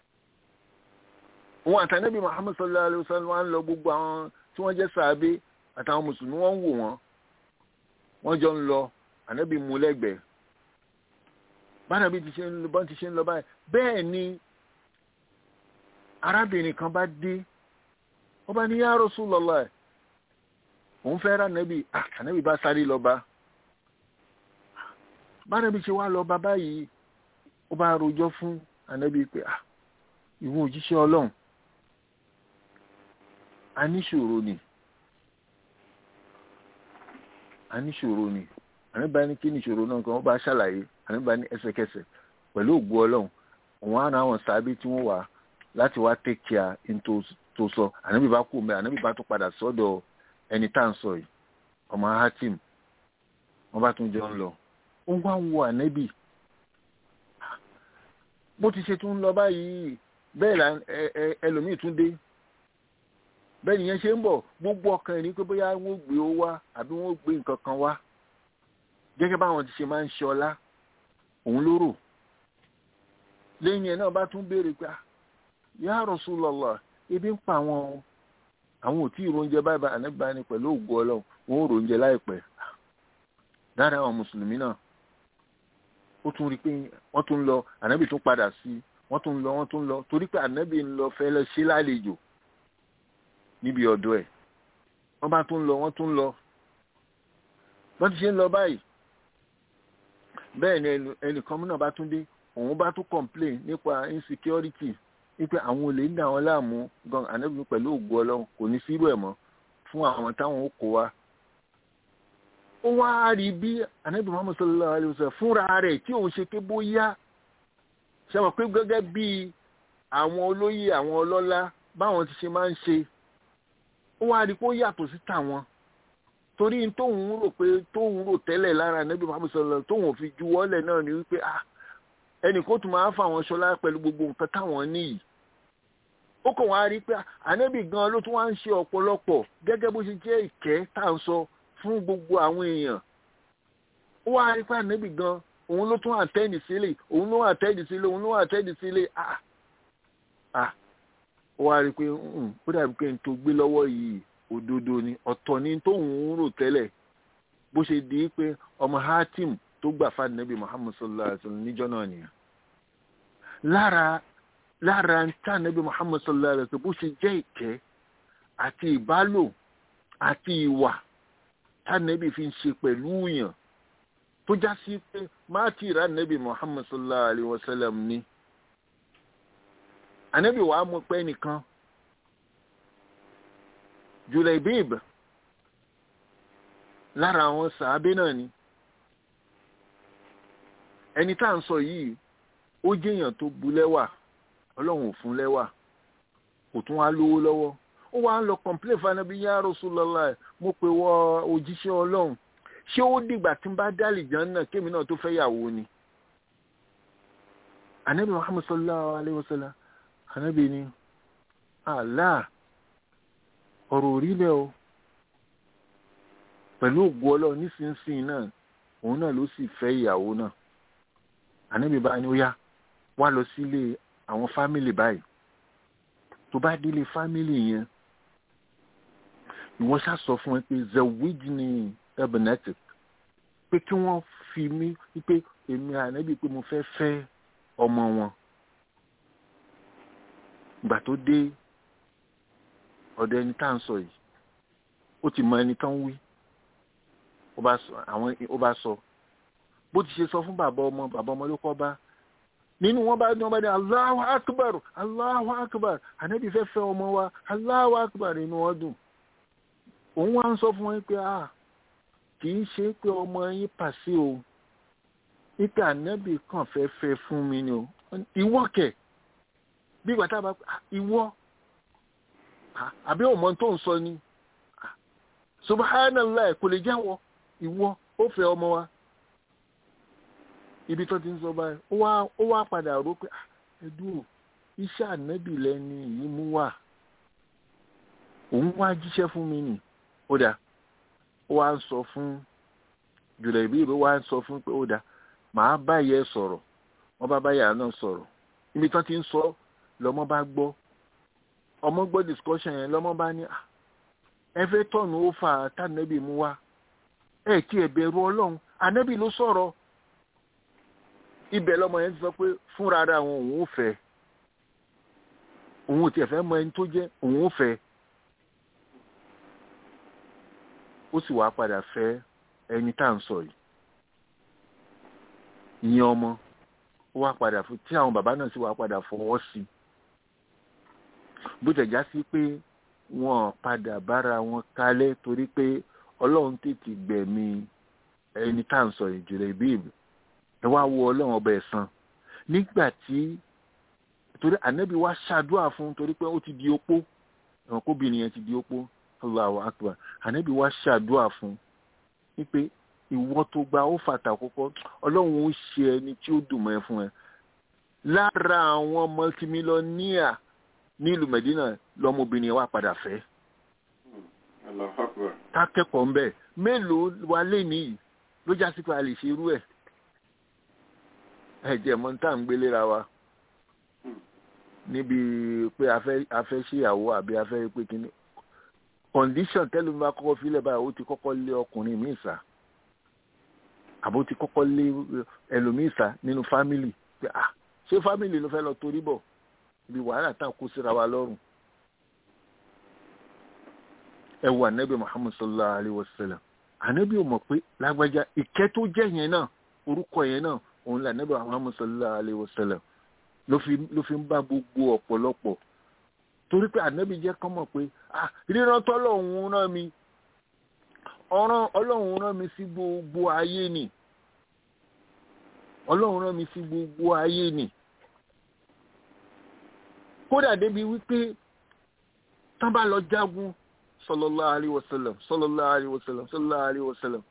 òun àti Ànábì Muhammad sallallahu alayhi wa sallam wá ń lọ gbogbo àwọn tí wọ́n jẹ́ sàábé àtàwọn mùsùlùmí wọ́n ń wò wọ́n wọ́n jọ ń lọ Ànábì mú lẹ́gbẹ̀ẹ́ bánàbí ti ṣe ń lọ bọ́n ti ṣe ń lọ báyìí bẹ́ẹ̀ ni arábìnrin kan bá dé ó bá ní ya Rasulullah òun fẹ́ rà Ànábì Ànábì bá sáré lọ bá bánàbí ṣe wá lọ bá báyìí ó bá rojọ́ fún Ànábì pé ah ìwọ òjíṣẹ́ Ọlọ́run a níṣòro ni a níṣòro ni Ànábì bá ní kí níṣòro náà kan ó bá ṣàlàyé Ànábì bá ní ẹsẹ̀kẹsẹ̀ pẹ̀lú ògbó Ọlọ́run òun á ra àwọn sábẹ́ tí wọ́n wà láti wá take care in tó sọ Ànábì bá kú mẹ́ Ànábì bá tún padà sọ́dọ̀ ẹni tá à ń sọ yìí ọmọ Hatim wọ́n bá tún jọ ń lọ ó wá ń wo Ànábì bó ti ṣe tún lọ báyìí bẹ́ẹ̀ la ẹlòmíì tún dé bẹ́ẹ̀ nìyẹn ṣe ń bọ̀ gbogbo ọkàn ẹni pé bóyá wọ́n gbé ó wá àbí wọ́n gbé nǹkan kan wá gẹ́gẹ́ báwọn ti ṣe máa ń ṣe ọlá òun ló rò lẹ́yìn ẹ̀ náà bá tún béèrè pé ya Rasulullah ebi ń pa àwọn àwọn ò tí ì róúnjẹ báyìí Ànábì bá ní pẹ̀lú ògo Ọlọ́run wọn ò róúnjẹ láìpẹ́ dáadáa àwọn mùsùlùmí náà ó tún rí pé wọ́n tún lọ Ànábì tún padà sí wọ́n tún lọ wọ́n tún lọ torí pé Ànábì ń lọ fẹ́ lọ ṣe lálejò níbi ọ̀dọ̀ ẹ̀ wọ́n bá tún lọ wọ́n tún lọ wọ́n ti ṣe ń lọ báyìí bẹ́ẹ̀ ni ẹnìkan náà bá tún dé òun bá tún complain nípa insecurity wípé àwọn olè ń dà wọ́n láàmú gan Ànábì pẹ̀lú ògo Ọlọ́run kò ní sírú ẹ̀ mọ́ fún àwọn táwọn ó kó wa. ó wá rí bí Ànábì Muhammad sallallahu alayhi wa sallam fúnra rẹ̀ tí òun ṣe pé bóyá ṣe wọ́n pé gẹ́gẹ́ bí àwọn olóyè àwọn ọlọ́lá báwọn ti ṣe máa ń ṣe ó wá rí pé ó yàtọ̀ sí tàwọn torí tóun rò pé tóun rò tẹ́lẹ̀ lára Ànábì Muhammad sallallahu alayhi wa sallam tóun fi juwọ́lẹ̀ náà ni wípé ah ẹnì kó tún máa fà wọn ṣọlá pẹ̀lú gbogbo nǹkan táwọn níyì ó kàn wá rí pé Ànábì gan ló tún wá ń ṣe ọ̀pọ̀lọpọ̀ gẹ́gẹ́ bó ṣe jẹ́ ìkẹ́ tá à ń sọ fún gbogbo àwọn èèyàn ó wá rí pé Ànábì gan òun ló tún àtẹ́ẹ̀dì sílẹ̀ òun ló àtẹ́ẹ̀dì sílẹ̀ òun ló àtẹ́ẹ̀dì sílẹ̀ ah ah ó wá rí pé ó dàbí pé n tó gbé lọ́wọ́ yìí òdodo ni ọ̀tọ̀ ni tóun ń rò tẹ́lẹ̀ bó ṣe di pé ọmọ Hatim tó gbà fún Ànábì Muhammad sallallahu alaihi wasallam níjọ́ náà nìyẹn. lára lára ń tà Ànábì Muhammad sallallahu alaihi wasallam bó ṣe jẹ́ ìkẹ́ àti ìbálò àti ìwà tánẹ́bì fi ń ṣe pẹ̀lú yàn tó já sí pé má ti rà Ànábì Muhammad sallallahu alaihi wasallam ní. Ànábì wàá mọ̀ pé nìkan Julaybib lára àwọn sàábé náà ni. ẹni tá à ń sọ yìí ó jẹ́yàn tó bu lẹ́wà, Ọlọ́run ò fún lẹ́wà, kò tún wá lówó lọ́wọ́. ó wá ń lọ kọ̀m̀plé fún Ànábì, ya Rasulullah, mo pè wọ òjíṣẹ́ Ọlọ́run, ṣé ó dìgbà tí n bá dálì jẹun náà kémi náà tó fẹ́ yàwó ni? Ànábì Muhammad sallallahu alaihi wasallam, Ànábì ni Allah, ọ̀rọ̀ orí bẹ́ẹ̀ o, pẹ̀lú ògo Ọlọ́run nísinsìnyí náà òun náà ló sì fẹ́ ìyàwó náà. Ànábì bá ní ó yá wá lọ sílé àwọn fámìlì báyìí, tó bá délé fámìlì yẹn ìwọ ṣá sọ fún ẹ pé zawidni ibnatik, pé kí wọ́n fi mí pé èmi Ànábì pé mo fẹ́ fẹ́ ọmọ wọn. ìgbà tó dé ọ̀dọ̀ ẹni tá à ń sọ yìí ó ti mọ ẹni tán wí, ó bá sọ àwọn ó bá sọ bó ti ṣe sọ fún bàbá ọmọ bàbá ọmọ ló kọ́ bá nínú wọn bá ní wọn bá ní Allahu Akbar Allahu Akbar, Ànábì fẹ́ fẹ́ ọmọ wa, Allahu Akbar, inú wọn dùn. òun wá ń sọ fún wọn pé ah kì í ṣe pé ọmọ yín pàṣẹ o, nípa Ànábì kàn fẹ́ fẹ́ fún mi ni o, ìwọ kẹ̀ bí ìgbà tá a bá ìwọ àbí ọmọ tó ń sọ ni, subhanallah, kò lè jẹ́wọ́ ìwọ ó fẹ́ ọmọ wa. Ibi tó ti ń sọ báyìí ó wá ó wá padà rò pé ẹdú iṣẹ́ Ànábì lẹ́ni yìí mú wà, òun wá jíṣẹ́ fún mi nì. ó dà ó wá ń sọ fún Julaybib, ó wá ń sọ fún pé ó dà màá báyẹ̀ sọ̀rọ̀. wọ́n bá báyà náà sọ̀rọ̀, ibi tó ti ń sọ lọ́mọ bá gbọ́, ọmọ gbọ́ discussion yẹn, lọ́mọ bá ní ẹ fẹ́ tọ̀nù ó fà tànẹ́bì mú wá, ẹ kí ẹ bẹ̀rù Ọlọ́run, Ànábì ló sọ̀rọ̀. ibẹ̀ lọ́mọ yẹn ti sọ pé fúnra ara àwọn òun ò fẹ́, òun ò tiẹ̀ fẹ́ mọ ẹni tó jẹ́, òun ò fẹ́. ó sì wá padà fẹ́ ẹni tá à ń sọ yìí, ìyẹn ọmọ ó wá padà fún, tí àwọn bàbá náà sì wá padà fọwọ́ sí i, bó tẹ̀ já sí pé wọ́n padà bára wọn kalẹ̀ torí pé Ọlọ́run tètè gbẹ̀mí ẹni tá à ń sọ yìí Julaybib. ẹ wá wo Ọlọ́run ọba ẹ̀san nígbà tí, torí Ànábì wá ṣàdúrà fún, torí pé ó ti di opó, ẹ̀wọ̀n kóbìnrin yẹn ti di opó. Allahu Akbar. Ànábì wá ṣàdúrà fún wípé ìwọ tó gba ó fàtà kọ́kọ́, Ọlọ́run ó ṣe ẹni tí ó dùn mọ́ ẹ fún ẹ. lára àwọn multimillionaire nílùú Medina lọ́mọbìnrin wa padà fẹ́. Allahu Akbar. ká kẹ́kọ̀ọ́ ń bẹ̀, mélòó wa lé níyì ló já sí pé a lè ṣe irú ẹ̀. ẹ̀jẹ̀ mọ́ tá à ń gbélé ra wa níbi pé a fẹ́ ṣèyàwó àbí a fẹ́ pé kíní. condition tẹ́lẹ̀ mi bá kọ́kọ́ fílẹ̀ báyìí ó ti kọ́kọ́ lé ọkùnrin míì sá, àbó ti kọ́kọ́ lé ẹlòmíì sá nínú fámìlì pé ah ṣé fámìlì ló fẹ́ lọ torí bọ̀ ibi wàhálà tá a kó síra wa lọ́rùn. ẹ wo Ànábì Muhammad sallallahu alaihi wasallam, Ànábì ò mọ̀ pé lágbájá ìkẹ́ tó jẹ́ yẹn náà, orúkọ yẹn náà, òun là Ànábì Muhammad sallallahu alaihi wasallam ló fi ló fi ń bá gbogbo ọ̀pọ̀lọpọ̀, torí pé Ànábì jẹ́ kán mọ̀ pé ah ríran tọ́lọ́hun rán mi, ọ̀ràn Ọlọ́run rán mi sí gbogbo ayé ni, Ọlọ́run rán mi sí gbogbo ayé ni. kódà débi wípé tán bá lọ jagun sallallahu alaihi wasallam sallallahu alaihi wasallam sallallahu alaihi wasallam.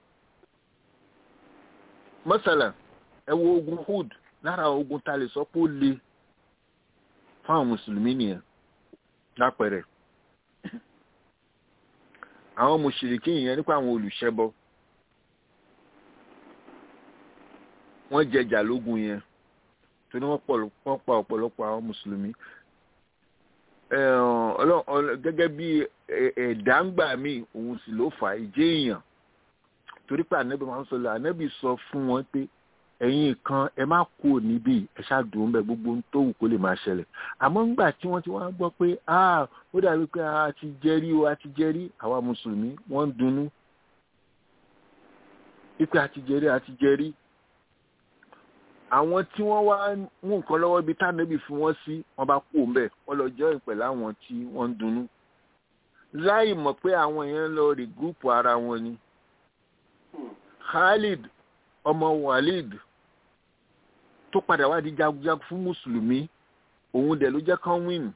Masala ẹ wo ogun Hud, lára ogun ta lè sọ pé ó le fáwọn mùsùlùmí nìyẹn lápẹẹrẹ. àwọn mùṣìríkí yẹn nípa àwọn olùṣẹbọ wọ́n jẹjà lógun yẹn tó ní wọ́n pa ọ̀pọ̀lọpọ̀ àwọn mùsùlùmí. gẹ́gẹ́ bí ẹ̀dáǹgbà míì òun sì ló fà ìjẹ́ èèyàn torí pé ànábì Muhammad sallallahu ànábì sọ fún wọn pé ẹ̀yin kan ẹ má kú níbí ẹ ṣáàdùn bẹ́ẹ̀ gbogbo tó wù kó lè máa ṣẹlẹ̀ àmọ́ ńgbà tí wọ́n ti wá gbọ́ pé ah ó dàbí pé a ti jẹ́rí o a ti jẹ́rí àwa mùsùlùmí wọ́n ń dunnú ipe a ti jẹ́rí a ti jẹ́rí àwọn tí wọ́n wá mú nǹkan lọ́wọ́ ibi tánàbì fún wọn sí wọ́n bá kú ńbẹ̀ wọ́n lọ jọ ìpẹ̀lú àwọn tí wọ́n ń dunnú láì mọ̀ pé àwọn èèyàn lọ rí gúrùpù ara wọn ni Khalid ọmọ Walid tó padà wá di jagunjagun fún mùsùlùmí òun dẹ̀ ló jẹ́ kán win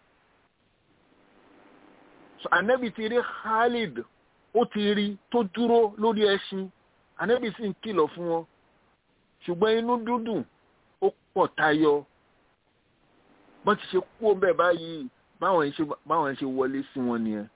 so anabi ti rí Khalid ó ti rí tó dúró lórí ẹṣin anabi sì ń kìlọ̀ fún wọn ṣùgbọ́n inú dúdùn ó pọ̀ tayọ bọ́n ti ṣe kú ọbẹ̀ báyìí báwọn ṣe wọlé sí wọn nìyẹn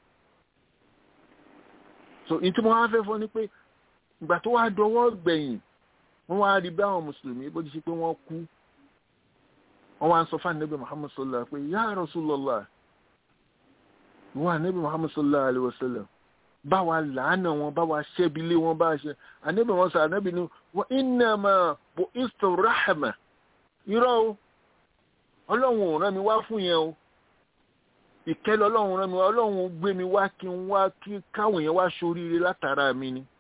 so ìtí mo wá fẹ́ fọ́ ni pé ìgbà tó wá dọwọ́ gbẹ̀yìn wọ́n wá rí bí àwọn mùsùlùmí bó ti ṣe pé wọ́n kú wọ́n wá ń sọ fún ànábì Muhammad sallallahu pé ya Rasulullah wọ́n ànábì Muhammad sallallahu alaihi wasallam bá wa làánà wọn bá wa ṣẹ́bilé wọn bá ṣe ànábì wọn sọ ànábì ní wa innama bu'istu rahma irọ́ o ọlọ́run ò rán mi wá fún yẹn o ìkẹ́lẹ́ ọlọ́run rán mi wá ọlọ́run gbé mi wá kí n wá kí káwọn yẹn wá ṣoríire látara mi ni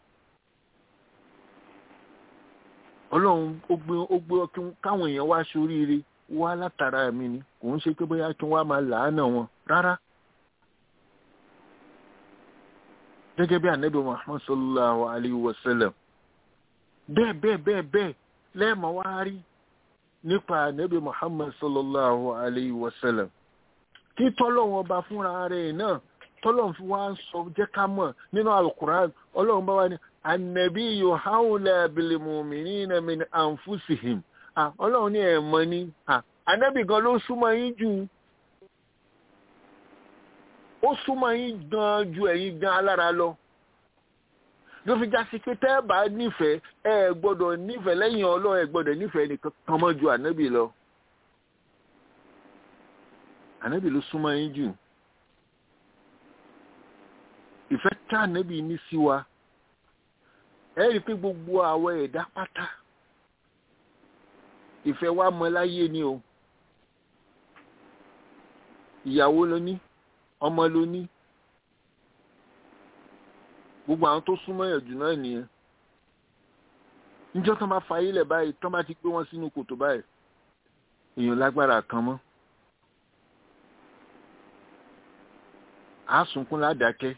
ọlọ́run ó gbé ó gbé káwọn èèyàn wá ṣoríire wá látara mi ni kò ń ṣe pé bóyá kí wọ́n máa làánà wọn rárá. gẹ́gẹ́ bí ànábì Muhammad sallallahu alayhi wa sallam bẹ́ẹ̀ bẹ́ẹ̀ bẹ́ẹ̀ bẹ́ẹ̀ lẹ́ẹ̀mọ́ wá rí nípa ànábì Muhammad sallallahu alayhi wa sallam kí tọ́lọ́wọ́n bá fúnra rẹ̀ náà tọ́lọ́wọ́n fi wá sọ jẹ́ ká mọ̀ nínú Al-Qur'an ọlọ́run bá wá ní An-nabiyyu hawla bil mu'minina min anfusihim. Ah, ọlọ́run ní ẹ̀mọ́ ni. Ah, ànábì gan ló súnmọ́ yín jù. Ó súnmọ́ yín gan ju ẹ̀yin gan alára lọ. Ló fi já sí pé tẹ́ bá nífẹ̀ẹ́ ẹ gbọ́dọ̀ nífẹ̀ẹ́ lẹ́yìn ọlọ́run ẹ gbọ́dọ̀ nífẹ̀ẹ́ nìkan kan mọ́ ju ànábì lọ. Ànábì ló súnmọ́ yín jù. Ìfẹ́ tí ànábì ní sí wa ẹ rí pé gbogbo àwọn ẹ̀dá pátá ìfẹ́ wa mọ láyé ni o ìyàwó ló ní ọmọ ló ní gbogbo àwọn tó súnmọ́ yẹn jù náà nìyẹn níjọ́ tó máa fa ilẹ̀ báyìí tó máa ti gbé wọn sínú kòtò báyìí èèyàn lágbára kan mọ́ á sunkún ládàákẹ́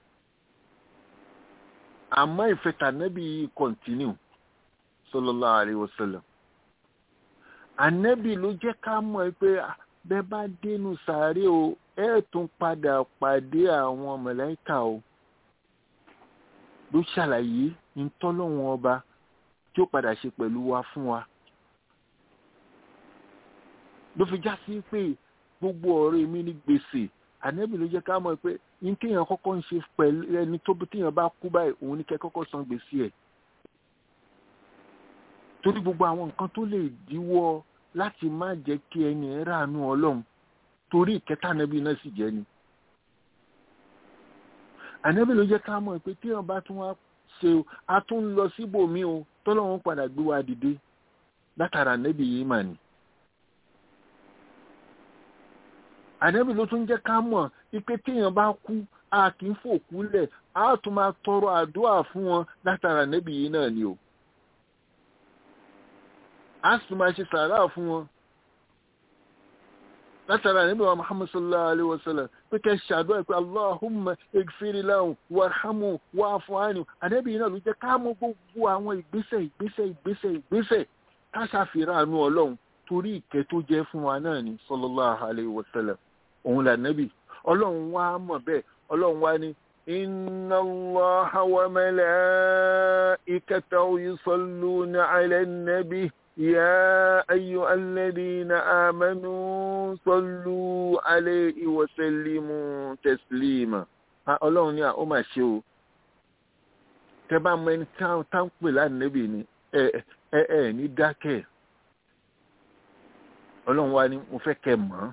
àmọ́ ìfẹ́ tànẹ́bì kọ̀ntínú sallallahu alaihi wasallam ànẹ́bì ló jẹ́ ká mọ̀ pé bẹ́ẹ̀ bá dénú sàárè o ẹ̀ tún padà pàdé àwọn màláíkà o ló ṣàlàyé ìtọ́lọ́wọ́n ọba tí ó padà ṣe pẹ̀lú wa fún wa ló fi já sí pé gbogbo ọ̀rọ̀ mi ní gbèsè ànẹ́bì ló jẹ́ ká mọ̀ pé ní kéèyàn kọ́kọ́ ń ṣe pẹ̀lú ẹni tó téèyàn bá kú báyìí òun ní kẹ́ kọ́kọ́ san gbèsè ẹ̀ torí gbogbo àwọn nǹkan tó lè díwọ́ láti má jẹ́ kí ẹni ẹ̀ ráàánú ọlọ́run torí ìkẹta ànẹ́bì náà sì jẹ́ ni ànẹ́bì ló jẹ́ ká mọ̀ pé téèyàn bá tún wá ṣe a tún lọ síbòmí o tọ́lọ́run padà gbé wa dìde látara ànẹ́bì yìí mà ní. ànẹ́bì ló tún jẹ́ ká mọ̀ ipe téèyàn bá kú a kì í fòkú lẹ̀ a tún máa tọrọ àdúrà fún wọn látara ànẹ́bì yìí náà ni o a sì máa ṣe sàárà fún wọn látara ànẹ́bì wa Muhammad sallallahu alaihi wasallam pé kẹ́ ṣàdúrà pé Allahumma igfiri lahum warhamu wa'fu anhum ànẹ́bì yìí náà ló jẹ́ ká mọ̀ gbogbo àwọn ìgbésẹ̀ ìgbésẹ̀ ìgbésẹ̀ ìgbésẹ̀ ká ṣàfihàn àánú ọlọ́run torí ìkẹ́ tó jẹ́ fún wa náà ni sallallahu alaihi wasallam òun là nẹ́bì ọlọ́run wá mọ̀ bẹ́ẹ̀ ọlọ́run wá ní inna Allaha wa malaikatahu yusalluna ala nabi ya ayyuhalladhina amanu sallu alayhi wa sallimu taslima ọlọ́run ní ó mà ṣe o tẹ́ bá mọ ẹni tá ń pè lánàbì ni ẹ ẹ ẹ ní dákẹ́ ọlọ́run wá ní mo fẹ́ kẹ́ mọ̀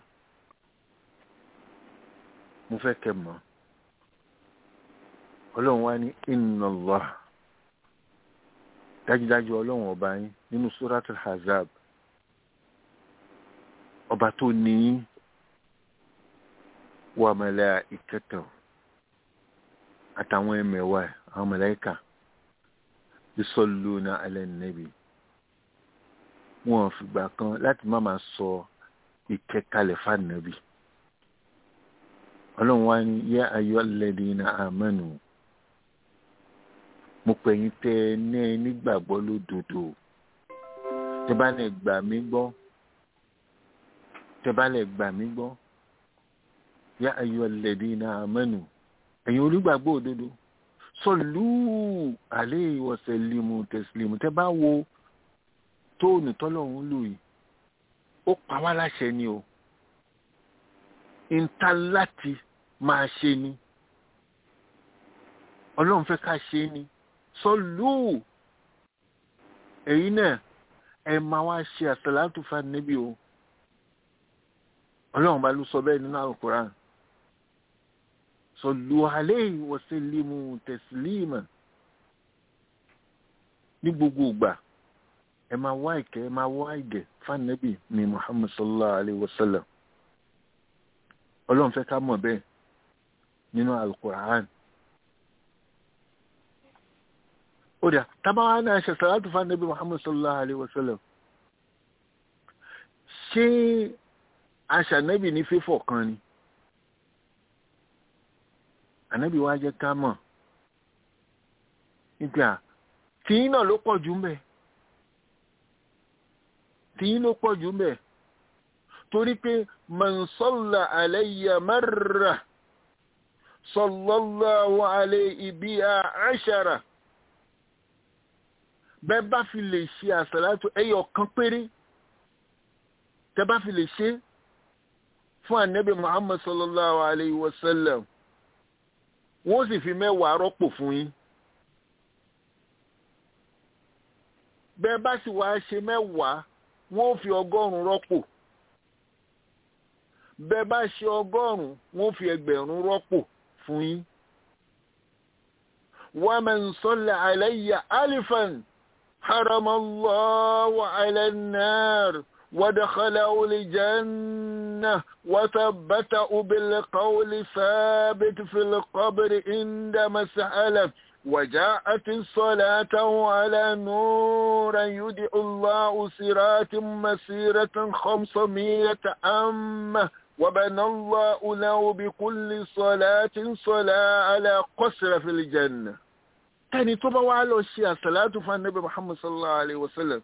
mo fẹ́ kẹ́ mọ̀ ọlọ́run wá ní inna Allah dájúdájú ọlọ́run ọba yín nínú suratul Ahzab ọba tó ní wa malaikatahu àtàwọn ẹmẹ̀wà àwọn màláíkà yusalluna ala nabi wọn fìgbà kan láti má máa sọ ìkẹkalẹ̀ fánàbí ọlọ́run wá ní yá ayyuhal ladina amanu mo pè yín tẹ́ ní ẹ nígbàgbọ́ lódodo tẹ́ bá lè gbà mí gbọ́ tẹ́ bá lè gbà mí gbọ́ yá ayyuhal ladina amanu ẹ̀yin olùgbàgbọ́ òdodo sallu alayhi wa sallimu taslimu tẹ́ bá wo tóònù tọ́lọ́run lò yìí ó pa wá láṣẹ ni o ìta láti máa ṣe ni ọlọ́run fẹ́ ká ṣe ni sọlú èyí náà ẹ máa wá ṣe àsàlátù fún Nábì o ọlọ́run bá ló sọ bẹ́ẹ̀ nínú Al-Qur'an sọlú alayhi wa sallimu taslima ní gbogbo ìgbà ẹ máa wá ìkẹ́ ẹ máa wá ìgẹ̀ fún Nábì ní Muhammad sallallahu alayhi wa sallam ọlọ́run fẹ́ ká mọ̀ bẹ́ẹ̀ nínú Al-Qur'an ó dà tábàwá náà ṣe sàlátù fún Nábì Muhammad sallallahu alayhi wa sallam ṣé àṣà Nábì ní fífọ̀ kan ni ànábì wá jẹ́ ká mọ̀ nígbà tí náà ló pọ̀ jù mẹ́ tí ló pọ̀ jù mẹ́ torí pé man salla alayya marra sallallahu alayhi biha ashara bẹ́ẹ̀ bá fi lè ṣe àsàlátù ẹyọ kan péré tẹ́ bá fi lè ṣe fún ànábì Muhammad sallallahu alayhi wa sallam wọ́n sì fi mẹ́wàá rọ́pò fún yín bẹ́ẹ̀ bá sì wá ṣe mẹ́wàá wọ́n fi ọgọ́rùn-ún rọ́pò bẹ́ẹ̀ bá ṣe ọgọ́rùn-ún wọ́n fi ẹgbẹ̀rún rọ́pò fún yín wa man salla alayya alifan haramallahu ala an-nar wa dakhalahu al-jannah wa thabbatahu bil-qawli thabit fil qabri inda mas'alah وجاءت الصلاة على نور يدعو الله صراط مسيرة خمسمائة عامة وبنى الله له بكل صلاة صلاة على قصر في الجنة. تاني طبعا وعلى الشيء صلاة فالنبي محمد صلى الله عليه وسلم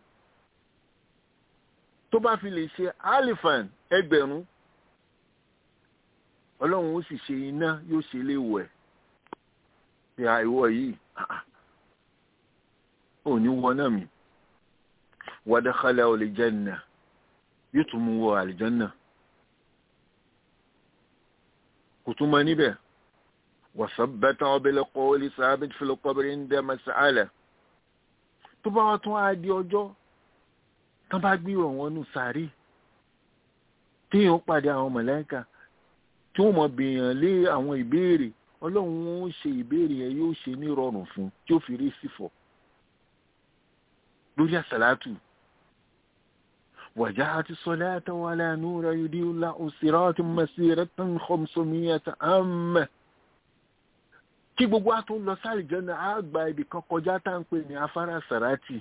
طبعا في الشيء ألفا ẹgbẹ̀rún Ọlọ́run ó sì ṣe iná yóò ṣe léwọ̀ ẹ̀ ya ìwọ yìí ò ní wọ náà mi wa dakhala al-janna yóò tún mú wọ al-janna kò tún mọ níbẹ̀ wa sabbata bil-qawli thabit fil-qabri inda mas'ala tó bá wá tún á di ọjọ́ tán bá gbé wọn nù sàárì tí yóò pàdé àwọn màláíkà tí wọ́n mọ̀ bèèyàn lé àwọn ìbéèrè Ọlọ́run ó ṣe ìbéèrè yẹn yóò ṣe ní rọrùn fún tí ó fi rí sífọ̀ lórí àsàlátù waja'ati salatu ala nura yudi'u lahu siratan masiratan khamsamiyyata amma kí gbogbo àtó lọ sáré jẹ́nà àgbà ibì kan kọjá tá ń pè ní afárá sàrátì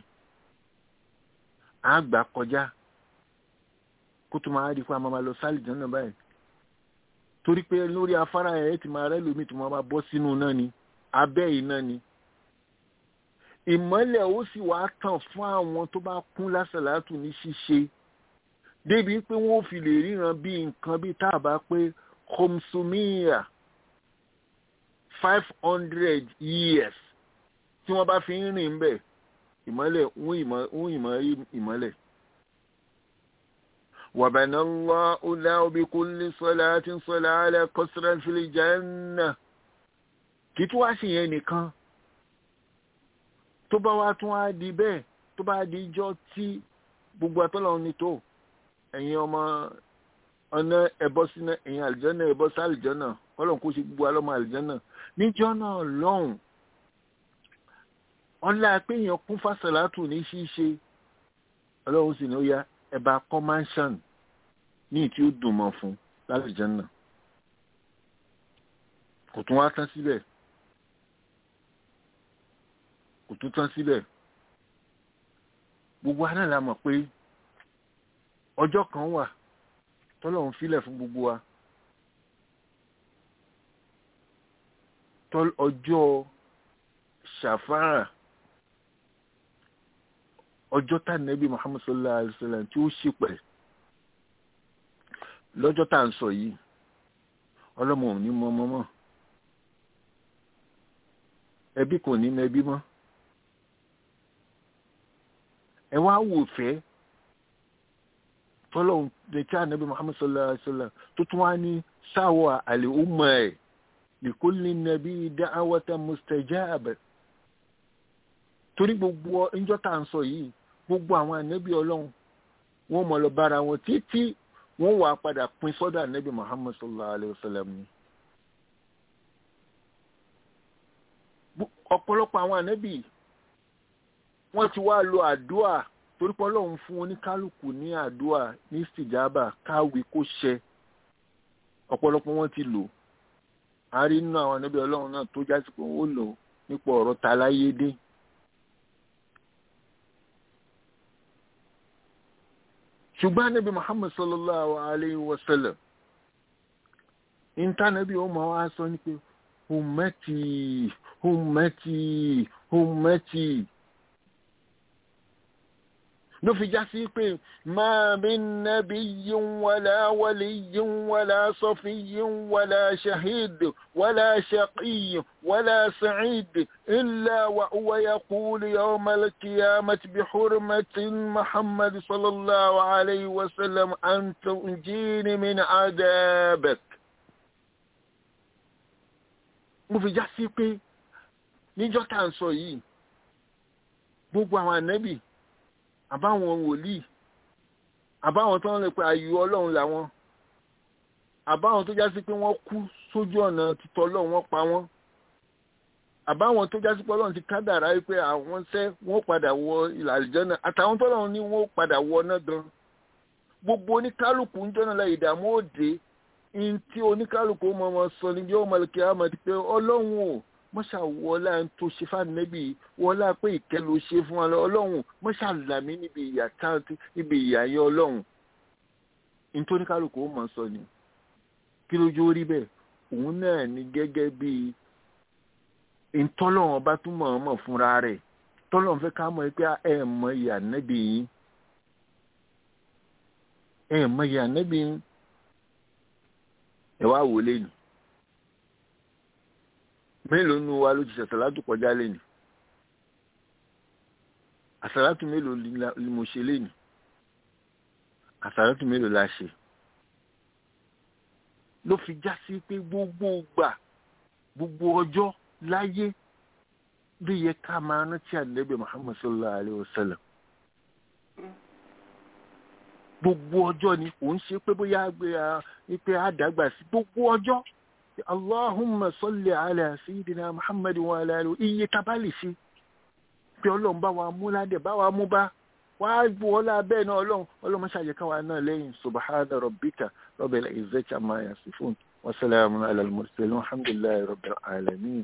àgbà kọjá kó tó máa rí fún àmàmà lọ sáré jẹ́nà báyìí torí pé lórí afárá ẹ̀ ti máa rẹ́ lómi tí wọ́n bá bọ́ sínú náà ni abẹ́ iná ni ìmọ́lẹ̀ ó sì wá tàn fún àwọn tó bá kún lásàlátù ní ṣíṣe débi pé wọ́n fi lè ríran bí nǹkan bí táàbá pé khamsumiya five hundred years tí wọ́n bá fi ń rìn bẹ̀ ìmọ́lẹ̀ ń ìmọ́lẹ̀. وبنى الله له بكل صلاة صلاة على قصر في الجنة kí tó wá sí yẹn nìkan tó bá wá tún á di bẹ́ẹ̀ tó bá di ijọ́ tí gbogbo àtọ́lọ́run ní tó ẹ̀yin ọmọ ọ̀nà ẹ̀bọ́ sínú ẹ̀yin àlìjọ́nà ẹ̀bọ́ sí àlìjọ́nà ọlọ́run kó ṣe gbogbo alọ́mọ àlìjọ́nà níjọ́ náà lọ́hùn ọlá pé èèyàn kún fásàlátù ní ṣíṣe ọlọ́run sì ní ó yá ẹ̀bà kọ́máṣán ní tí ó dùn mọ́ fún lálùjánnà. Kò tún wá tán síbẹ̀ kò tún tán síbẹ̀ gbogbo wa náà la mọ̀ pé ọjọ́ kan wà tọ́lọ́run filẹ̀ fún gbogbo wa tọ́ ọjọ́ ṣàfárà ọjọ́ tá nẹ́bí Muhammad sallallahu alaihi wasallam tí ó ṣìpẹ̀ lọ́jọ́ tá à ń sọ yìí ọlọ́mọ ò ní mọ ọmọ mọ́ ẹbí kò ní mẹbí mọ́ ẹ wá wò fẹ́ tọ́lọ́hún lẹ́tí ànábì Muhammad sallallahu alaihi wasallam tó tún wá ní sáwọ́ àlè ọmọ ẹ̀ likulli nabi da'watan mustajaba torí gbogbo ìjọ tá à ń sọ yìí gbogbo àwọn ànábì ọlọ́run wọ́n mọ̀ lọ bára wọn títí wọ́n wà padà pín sọ́dọ̀ ànábì Muhammad sallallahu alaihi wasallam ni. ọ̀pọ̀lọpọ̀ àwọn ànábì wọ́n ti wá lo àdúà torí pé Ọlọ́run fún oníkálùkù ní àdúà ní stijaba káwí kó ṣẹ ọ̀pọ̀lọpọ̀ wọ́n ti lò a rí nínú àwọn ànábì Ọlọ́run náà tó jásí pé ó lò nípa ọ̀rọ̀ taláyédé. ṣùgbọ́n ànábì Muhammad sallallahu alayhi wa sallam ìntànàbí ó máa wá sọ ní pé ummati ummati ummati ló fi já sí pé ma min nabiyyin wala waliyyin wala safiyyin wala shahid wala shaqiyyin wala sa'id illa wa huwa yaqulu yawm al-qiyamati bi hurmati Muhammad sallallahu alayhi wa sallam an tunjini min adabak. Mo fi já sí pé níjọ́ tá ń sọ yìí gbogbo àwọn ànábì àbáwọn wòlíì àbáwọn tó ń lè pe àyù ọlọ́run làwọn àbáwọn tó jásí pé wọ́n kú sójú ọ̀nà títọ́ ọlọ́run wọ́n pa wọ́n àbáwọn tó jásí pé ọlọ́run ti kádàrá wípé àwọn ṣẹ́ wọ́n padà wọ ilẹ̀ àlùjánnà àtàwọn tó ọlọ́run ní wọ́n padà wọ náà gan gbogbo oníkálùkù ń jọ́nà láì ìdààmú òde in tí oníkálùkù mọ̀ mọ̀ sọ ní bí ó mọ̀lẹ́kẹ́ àmọ́ ti pé ọlọ́run ò mọ́ṣà wọlá tó ṣe fánẹ́bì wọlá pé ìkẹ́ ló ṣe fún wa ọlọ́run mọ́ṣà làmí níbi ìyà táǹtì níbi ìyà yẹn ọlọ́run nítorí kálukú ó mọ̀ sọ ni kí lójú rí bẹ́ẹ̀ òun náà ní gẹ́gẹ́ bí ìtọ́lọ́run ọba tún mọ̀ ọ́n mọ̀ fúnra rẹ̀ tọ́lọ́run fẹ́ ká mọ̀ pé ẹ mọ̀ ìyà nẹ́bì yín ẹ mọ̀ ìyà nẹ́bì yín ẹ wá wò lẹ́nu mélòó nu wa ló ti ṣàṣàlátù kọjá lẹ́nu àṣàlátù mélòó ni mo ṣe lẹ́nu àṣàlátù mélòó la ṣe ló fi já sí pé gbogbo gbà gbogbo ọjọ́ láyé ló yẹ ká máa rántí ànábì Muhammad sallallahu alayhi wa sallam gbogbo ọjọ́ ni kò ń ṣe pé bóyá pé àdàgbà sí gbogbo ọjọ́ Allahumma salli ala sayyidina Muhammad wa ala alihi iye tabali sí pé Ọlọ́run bá wa mú ládé bá wa mú bá wá gbọ́ ọlá bẹ́ẹ̀ náà Ọlọ́run Ọlọ́run ṣàyẹ̀ ká wa náà lẹ́yìn subhana rabbika rabbil izzati amma yasifun wa salamun ala al-mursalin alhamdulillahi rabbil alamin.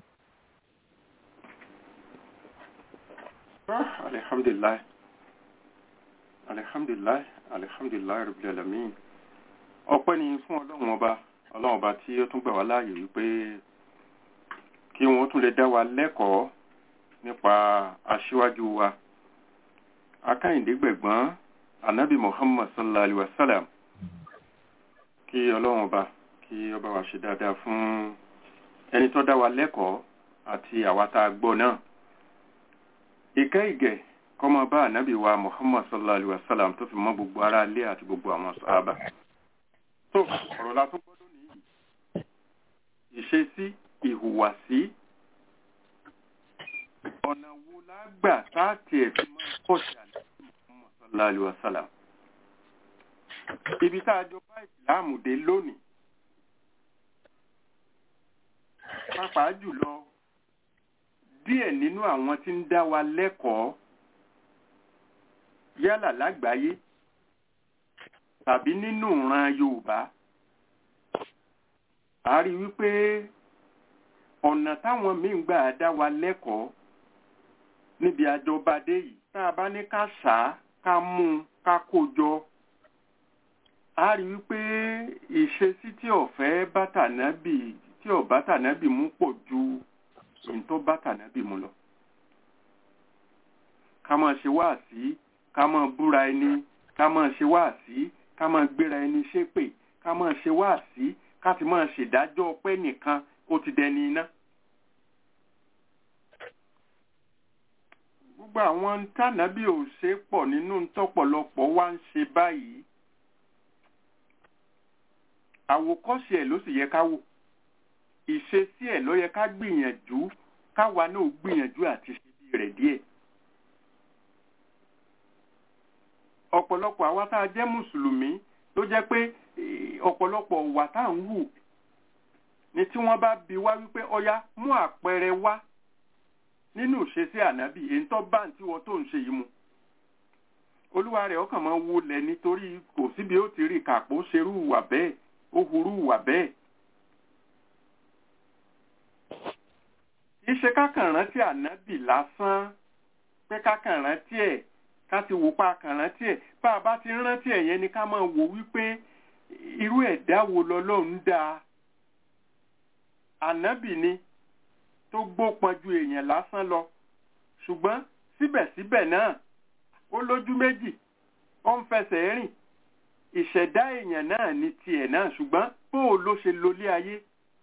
alhamdulillah alhamdulillah alhamdulillah rabbil alamin. Ọpẹ́ ni fún Ọlọ́run ọba Ọlọ́run ọba tí ó tún gbà wá láàyè wípé kí wọ́n tún lè dá wa lẹ́kọ̀ọ́ nípa aṣíwájú wa Akẹ́yìndé Gbẹ̀gbọ́n Ànábì Muhammad sallallahu alaihi wasallam kí Ọlọ́run ọba kí ó bá wa ṣe dáadáa fún ẹni tó dá wa lẹ́kọ̀ọ́ àti àwa tá a gbọ́ náà. Ìkẹ́ ìgẹ̀ kó máa bá Ànábì wa Muhammad sallallahu alaihi wasallam tó fi mọ́ gbogbo ará ilé àti gbogbo àwọn sàhábà. tó ọ̀rọ̀ la tún gbọ́dọ̀ nìyí ìṣesí ìhùwàsí ọ̀nà wo la gbà táàtì ẹ̀ fi máa pọ̀ sí Ànábì Muhammad sallallahu alaihi wasallam. Ibi tá a jọ bá ìsìláàmù dé lónìí pàápàá jùlọ díẹ̀ nínú àwọn tí ń dá wa lẹ́kọ̀ọ́ yálà lágbàáyé tàbí nínú ìran Yorùbá a rí wípé ọ̀nà táwọn míì gbà dá wa lẹ́kọ̀ọ́ níbi àjọbadé yìí tá a bá ní ká ṣá ká mú ká kó jọ a rí wípé ìṣesí tí ọ̀fẹ́ bátànábì tí ọ̀ bátànábì mú pọ̀ ju ìntọ́ bátànábì mú lọ. Ká máa ṣe wáàsí, ká máa búra ẹni, ká máa ṣe wáàsí, ká máa gbéra ẹni ṣépè, ká máa ṣe wáàsí, ká ti máa ṣèdájọ́ pé nìkan ó ti dẹni iná. Gbogbo àwọn tànábì ò ṣe pọ̀ nínú tọ́pọ̀lọpọ̀ wá ń ṣe báyìí. Àwòkọ́ṣe ẹ̀ ló sì yẹ ká wò. Ìṣesí ẹ̀ ló yẹ ká gbìyànjú káwa náà gbìyànjú àti ṣe bí rẹ̀ díẹ̀. Ọ̀pọ̀lọpọ̀ àwa tá a jẹ́ mùsùlùmí ló jẹ́ pé ọ̀pọ̀lọpọ̀ wà tá à ń wù ní tí wọ́n bá bi wá wípé ọya mú àpẹẹrẹ wá nínú ìṣesí ànábì èyí tó bá ń tí wọ́n tó ń ṣe yìí mu. Olúwa rẹ̀ ọkàn máa ń wọlé nítorí kò síbi ó ti rí kàpó ṣerú ìwà bẹ́ẹ̀ ó hurú ìwà bẹ́ẹ̀. Iṣẹ́ kákan rántí ànábì lásán pé kákan rántí ẹ̀ ká ti wò pa kàn rántí ẹ̀ bá a bá ti rántí ẹ̀ yẹn ni ká máa wò wípé irú ẹ̀dá wo lọ́lọ́run dá. Ànábì ni tó gbópọn ju èèyàn lásán lọ ṣùgbọ́n síbẹ̀síbẹ̀ náà ó lójú méjì ó ń fẹsẹ̀ rìn ìṣẹ̀dá èèyàn náà ní tiẹ̀ náà ṣùgbọ́n bóò ló ṣe lólé ayé.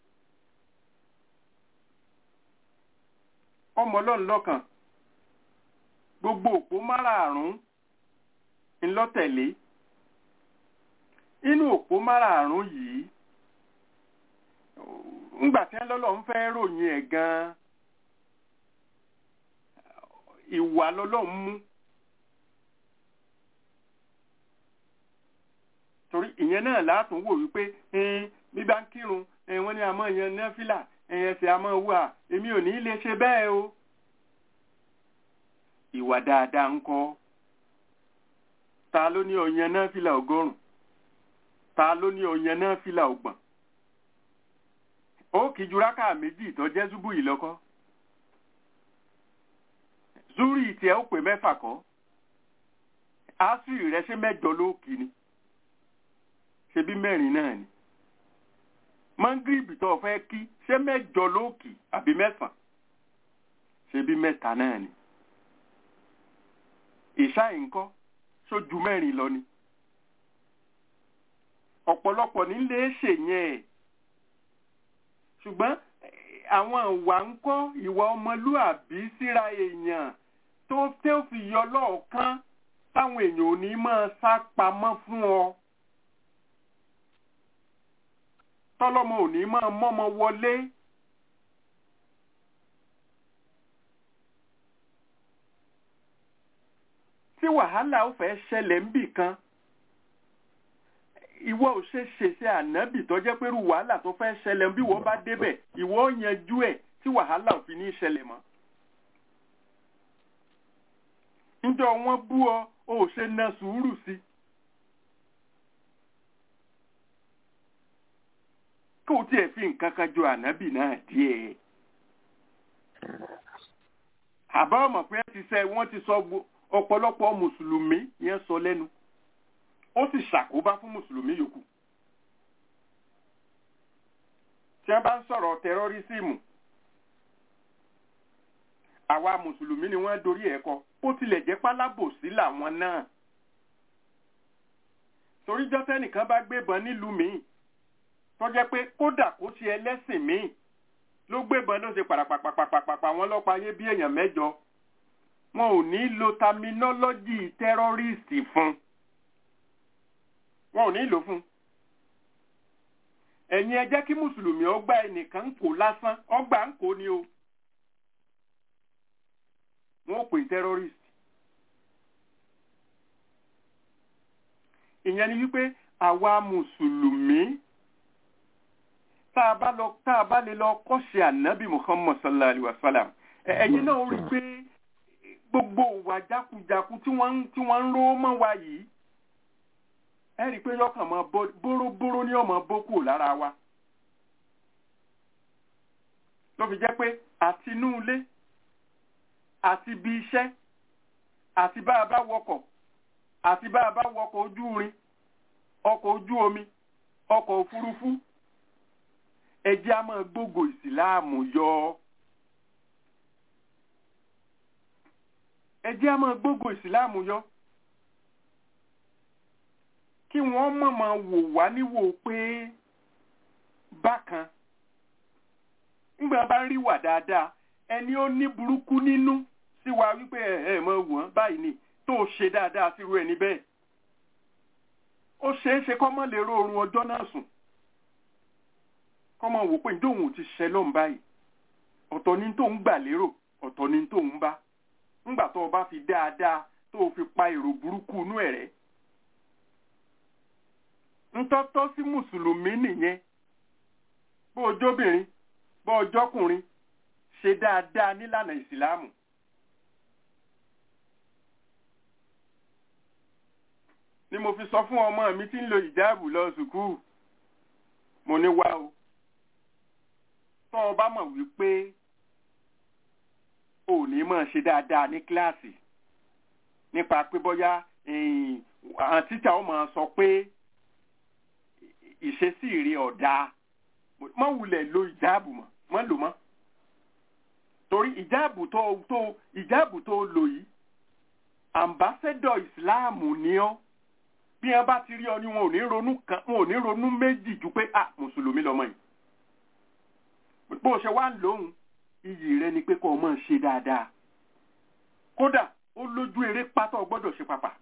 Ọmọ Ọlọ́run lọ́kàn gbogbo òpó márààrún ńlọ́tẹ̀lé inú òpó márààrún yìí ńgbà tí Ọlọ́run fẹ́ ròyìn ẹ̀ gan ìwà lọ́lọ́run mú torí ìyẹn náà látún wò wípé bí bá ń kírun wọ́n ní a máa yan náfìlà ẹ̀yẹsẹ̀ a máa wà èmi ò ní lè ṣe bẹ́ẹ̀ o. Ìwà dáadáa ń kọ́ ta ló ní ọ̀yàn náà fìlà ọgọ́rùn ta ló ní ọ̀yàn náà fìlà ọgbọ̀n ó kì í ju rákà méjì tó jẹ́ zúbù yìí lọ́kọ́ zúrì tí ẹ ó pè mẹ́fà kọ́ ásírì rẹ ṣé mẹ́jọ ló kì ni ṣe bí mẹ́rin náà ni mọ́ngírìbì tó fẹ́ kí ṣé mẹ́jọ ló kì àbí mẹ́sàn ṣe bí mẹ́ta náà ni. Ìṣáì ńkọ́ sójú mẹ́rin lọ ni. Ọ̀pọ̀lọpọ̀ nílé ṣèyẹn ẹ̀ ṣùgbọ́n àwọn ìwà ńkọ́ ìwà ọmọlúàbí síra èèyàn tó tẹ́ fi yọ lọ́ọ̀kan táwọn èèyàn ò ní máa sá pamọ́ fún ọ. Tọ́lọ́mọ ò ní máa mọ́mọ wọlé. Tí wàhálà ó fẹ́ ṣẹlẹ̀ ń bì kan ìwọ ò ṣe ṣèṣe ànábì tó jẹ́ pé irú wàhálà tó fẹ́ ṣẹlẹ̀ bí wọ́n bá débẹ̀ ìwọ ó yanjú ẹ̀ tí wàhálà ò fi ní ṣẹlẹ̀ mọ́. Ǹjọ́ wọ́n bú ọ o ò ṣe na sùúrù sí. Kó tiẹ̀ fi nǹkan kan jọ ànábì náà díẹ̀. Àbá ọmọ pé ti sẹ wọ́n ti sọ ọ̀pọ̀lọpọ̀ mùsùlùmí yẹn sọ lẹ́nu ó sì ṣàkóbá fún mùsùlùmí yòókù. Tí wọ́n bá ń sọ̀rọ̀ tẹrọrísìmù àwa mùsùlùmí ni wọ́n dorí ẹ̀ kọ ó tilẹ̀ jẹ́ pálábòsí làwọn náà. Torí jọ́sẹ́ nìkan bá gbébọn nílùú míì tó jẹ́ pé kódà kó ṣe ẹlẹ́sìn míì ló gbébọn ló ṣe pàràpàpàpàpàpà wọn lọ́pàá ayé bí èèyàn mẹ́jọ. Wọn ò ní lo terminology terrorist fún. Wọn ò ní lò fún. Ẹ̀yin ẹ jẹ́ kí mùsùlùmí ọgbà ẹnìkan kò lásán ọgbà ń kò ní o. Wọ́n ò pè terrorist. Ìyẹn ni wípé àwa mùsùlùmí tá a bá lọ tá a bá lè lọ kọ́ṣe ànábì Muhammad sallallahu alaihi wa sallam ẹ̀yin náà rí i pé gbogbo ìwà jákujàku tí wọ́n tí wọ́n ń ró mọ́ wa yìí ẹ rí i pé yọkàn mọ́ bóróbóró ní ọmọ bókù lára wa ló fi jẹ́ pé àti inú ilé àti ibi iṣẹ́ àti bá a bá wọkọ̀ àti bá a bá wọkọ̀ ojú irin ọkọ̀ ojú omi ọkọ̀ òfurufú ẹ jẹ́ á máa gbógo ìsìláàmù yọ ẹ jẹ́ á máa gbógo ìsìláàmù yọ kí wọ́n má máa wò wá níwò pé bákan nígbà bá ń rí wà dáadáa ẹni ó ní burúkú nínú sí wa wípé ẹ ẹ mọ wọ́n báyìí ni tó ṣe dáadáa sírú ẹni bẹ́ẹ̀ ó ṣeé ṣe kọ́ mọ́ lè ró oorun ọjọ́ náà sùn kọ́ mọ́ wò pé ìdóhùn ti ṣẹ lọ́n báyìí ọ̀tọ̀ ni tó ń gbà lérò ọ̀tọ̀ ni tó ń bá ńgbà tó o bá fi dáadáa tó o fi pa èrò burúkú inú ẹ̀ rẹ́ ńtọ́tọ́ sí mùsùlùmí nìyẹn bó o jóbìnrin bó o jọ́kùnrin ṣe dáadáa nílànà ìsìláàmù ni mo fi sọ fún ọmọ mi tí ń lo ìjáàbù lọ sùkúù mo ní wá o tó o bá mọ̀ wípé o ní máa ṣe dáadáa ní kíláàsì nípa pé bóyá àwọn tíṣà ó máa sọ pé ìṣesí rí ọ̀dà mọ́ wulẹ̀ lo ìjáàbù mọ́ mọ́ lò mọ́ torí ìjáàbù tó tó ìjáàbù tó lò yìí àmbásẹ́dọ̀ ìsìláàmù ni ọ́ bí wọ́n bá ti rí ọ ni wọn ò ní ronú kan wọn ò ní ronú méjì ju pé ah mùsùlùmí lọmọ yìí bó o ṣe wá ń lóhùn iyì rẹ ni pé kó o máa ṣe dáadáa kódà ó lójú eré pátá o gbọ́dọ̀ ṣe pàpà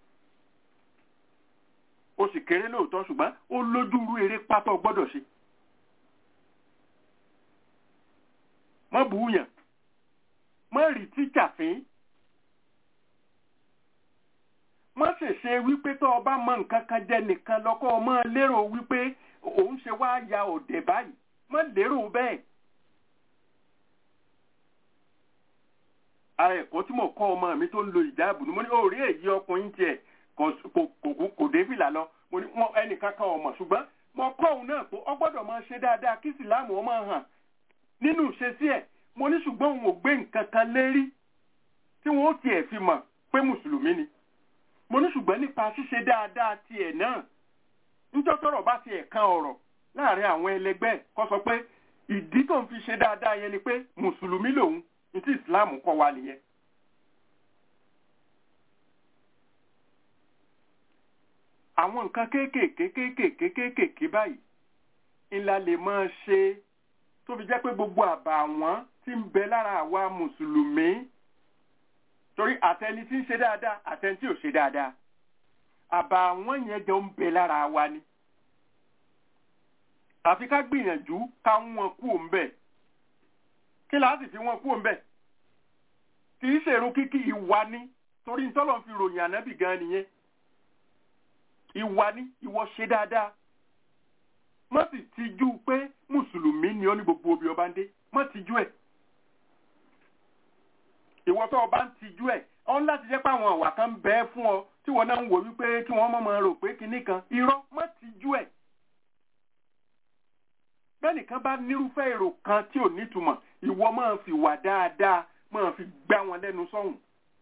o sì kéré lóòótọ́ ṣùgbọ́n ó lójú irú eré pátá o gbọ́dọ̀ ṣe mọ́ bùúyàn mọ́ rí tíjà fín mọ́ ṣèṣe wípé tó o bá mọ nǹkan kan jẹ nìkan lọ́kọ́ o mọ́ lérò wípé òun ṣe wá ya òdè báyìí mọ́ lérò bẹ́ẹ̀. ara ẹ̀kọ́ tí mo kọ́ ọmọ mi tó ń lo ìjáàbù ni mo ní orí èyí ọkùnrin tiẹ̀ kò dé fìlà lọ mo ní ẹnìkan kan ọmọ ṣùgbọ́n mo kọ́ òun náà pé ó gbọ́dọ̀ máa ṣe dáadáa kí ìsìláàmù ó máa hàn nínú ìṣesí ẹ̀ mo ní ṣùgbọ́n òun ò gbé nǹkan kan lérí tí wọ́n ó tiẹ̀ fi mọ̀ pé mùsùlùmí ni mo ní ṣùgbọ́n nípa ṣíṣe dáadáa tiẹ̀ náà níjọ́ tọ́rọ̀ bá tiẹ̀ kan ọ̀rọ̀ láàrin àwọn ẹlẹgbẹ́ kó sọ pé ìdí tó ń fi ṣe dáadáa yẹn ni pé mùsùlùmí lòun ní tí ìsìláàmù kọ́ wa nìyẹn. àwọn nǹkan kéékèèké kéékèèké kéékèèké báyìí ńlá lè máa ṣe tó fi jẹ́ pé gbogbo àbà àwọn tí ń bẹ lára àwa mùsùlùmí torí àtẹni tí ń ṣe dáadáa àtẹni tí ò ṣe dáadáa àbà àwọn yẹn jọ ń bẹ lára wa ni àfi ká gbìyànjú ká wọn kú òun bẹ́ẹ̀ kí láti fi wọn kú òun bẹ́ẹ̀ kì í ṣèrú kíkí ìwà ni torí ntọ́lọ́ fi ròyìn ànábì gan nìyẹn ìwà ni ìwọ ṣe dáadáa má sì tijú pé mùsùlùmí ni ó ní gbogbo obì ọba ń dé má tijú ẹ̀ ìwọ tó ọba ń tijú ẹ̀ ọ́n láti jẹ́ pé àwọn àwà kan ń bẹ fún ọ tí wọ́n náà ń wò wípé kí wọ́n mọ̀ rò pé kinní kan irọ́ má tijú ẹ̀ bẹ́ẹ̀nìkan bá nírúfẹ́ èrò kan tí ò nítumọ̀ ìwọ máa fi wà dáadáa máa fi gbá wọn lẹ́nu sọ́hùn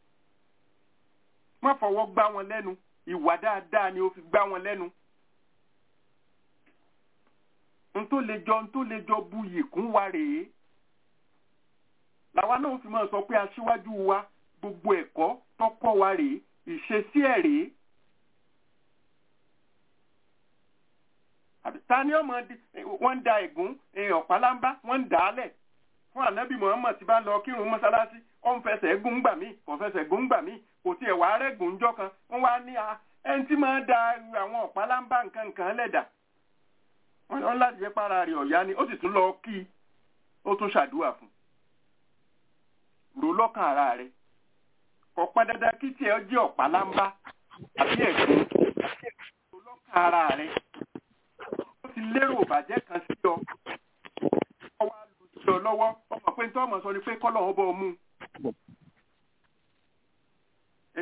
má fọwọ́ gbá wọn lẹ́nu ìwà dáadáa ni ó fi gbá wọn lẹ́nu n tó lè jọ n tó lè jọ buyì kún wa rèé làwa náà fi máa sọ pé aṣíwájú wa gbogbo ẹ̀kọ́ tọ́kọ́ wa rèé ìṣesí ẹ̀ rèé ta ni ọmọ wọn ń da ẹ̀gún ọ̀pálámbá wọn ń dà á lẹ̀ fún ànábì Muhammad tí bá lọ kírun mọ́sálásí ó ń fẹsẹ̀ gún gbà mí kò fẹsẹ̀ gún gbà mí kò tiẹ̀ wàá rẹ́gùn jọ́ kan wọ́n wá ní ẹni tí máa ń da àwọn ọ̀pálámbá nǹkan nǹkan lẹ̀dà wọ́n láti jẹ́ para rẹ̀ ọ̀yá ni ó sì tún lọ kí ó tún ṣàdúrà fún rò lọ́kàn ara rẹ̀ kò pọn dandan kí tiẹ̀ jẹ́ ọ̀pálámbá àbí ẹ̀gún rò lọ́kàn ara rẹ̀ ó ti lérò bàjẹ́ kan sí ọ ọwọ́ àlùsọ lọ́wọ́ ọmọ pé nítorí ọmọ sọ ni pé kọ́lọ̀ ọbọ̀ mú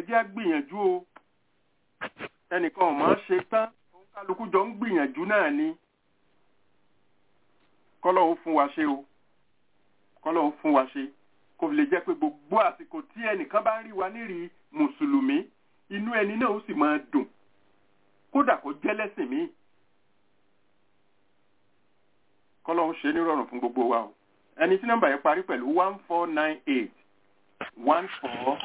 jẹ́ gbìyànjú o ẹnìkan ò máa ṣe tán òun kálukú jọ ń gbìyànjú náà ni kọ́lọ́hún fún wa ṣe o kọ́lọ́hún fún wa ṣe kò lè jẹ́ pé gbogbo àsìkò tí ẹnìkan bá ń rí wa nírìí mùsùlùmí inú ẹni náà ó sì máa dùn kódà kó jẹ́ lẹ́sìn míì kọ́lọ́hún ṣe nírọ̀rùn fún gbogbo wa o ẹni tí nọ́mbà yẹn parí pẹ̀lú one four nine eight one four.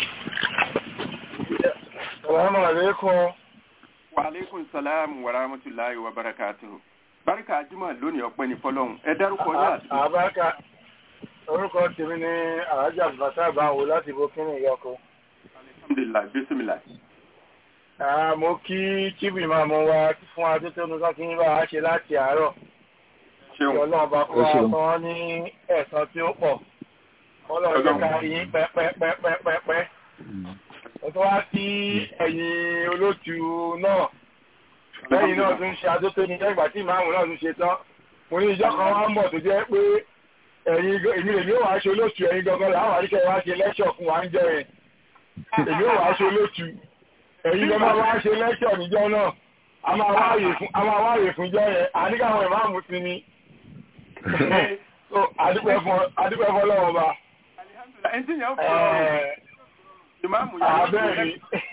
Salaamu alaikum. Wa alaikum salaam wa rahmatulahi wa barakatuhu. Barika Ajima lónìí ọpẹ́ ní fọ́lọ́hun. Ẹ dárúkọ ní àti. Àbáka orúkọ tèmi ní Alhaja Bàtà Báwo láti Burkina Yoko. Alhamdulillah, bismillah. Ah, mo kí Chief Imam wa fún adétọ́nu kan kí n bá a ṣe láti àárọ̀. Ṣeun. Ọlọ́run bá kó wa tán ní ẹ̀san tí ó pọ̀. Ọlọ́run jẹ́ ká rí yín pẹ́pẹ́pẹ́pẹ́pẹ́. Ó tún wá sí ẹ̀yìn olóòtú náà. Lẹ́yìn náà tún ṣe adótóni lẹ́gbàá tí ìmáàmù náà tún ṣe tán. Mo ní ìjọ kan wá ń bọ̀ tó jẹ́ pé ẹ̀yin èmi èmi ò wá ṣe olóòtú ẹ̀yin gangan làwọn àríkẹ́ wá ṣe lẹ́ṣọ̀ fún wa ń jẹ́ yẹn. Èmi ò wá ṣe olóòtú. Ẹ̀yin gangan wá ṣe lẹ́ṣọ̀ níjọ́ náà. A máa wáyè fún a máa wáyè fún jọ́ yẹn. Àníkà àwọn ìmáàmù ti ní. So adúpẹ́ fún adúpẹ́ fún Ọlọ́run ba. Ẹni tí yẹn fọ́ ìmáàmù yẹn. Àbẹ́ẹ̀ni.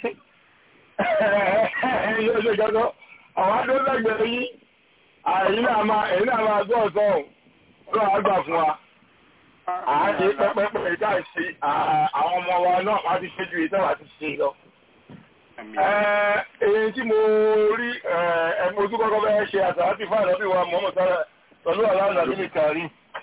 Ẹ̀yin yóò ṣe gẹ́gọ́. Àwọn adóńgbẹ̀gbẹ̀ yìí, ẹ̀yin náà máa ẹ̀yin náà máa gbọ́ ọ̀sán ọ̀hún àgbà fún wa. Àáṣe pẹ́pẹ́pẹ́ ìta ṣe àwọn ọmọ wa náà wá ti ṣe ju ìta wá ti ṣe lọ. Èyí tí mo rí ẹ̀mọ́ ojú kọ́kọ́ bẹ́ẹ̀ ṣe àtàwátì fún àlọ́bí wa Muhammad sára pẹ̀lú aláàlá nílé kàrí.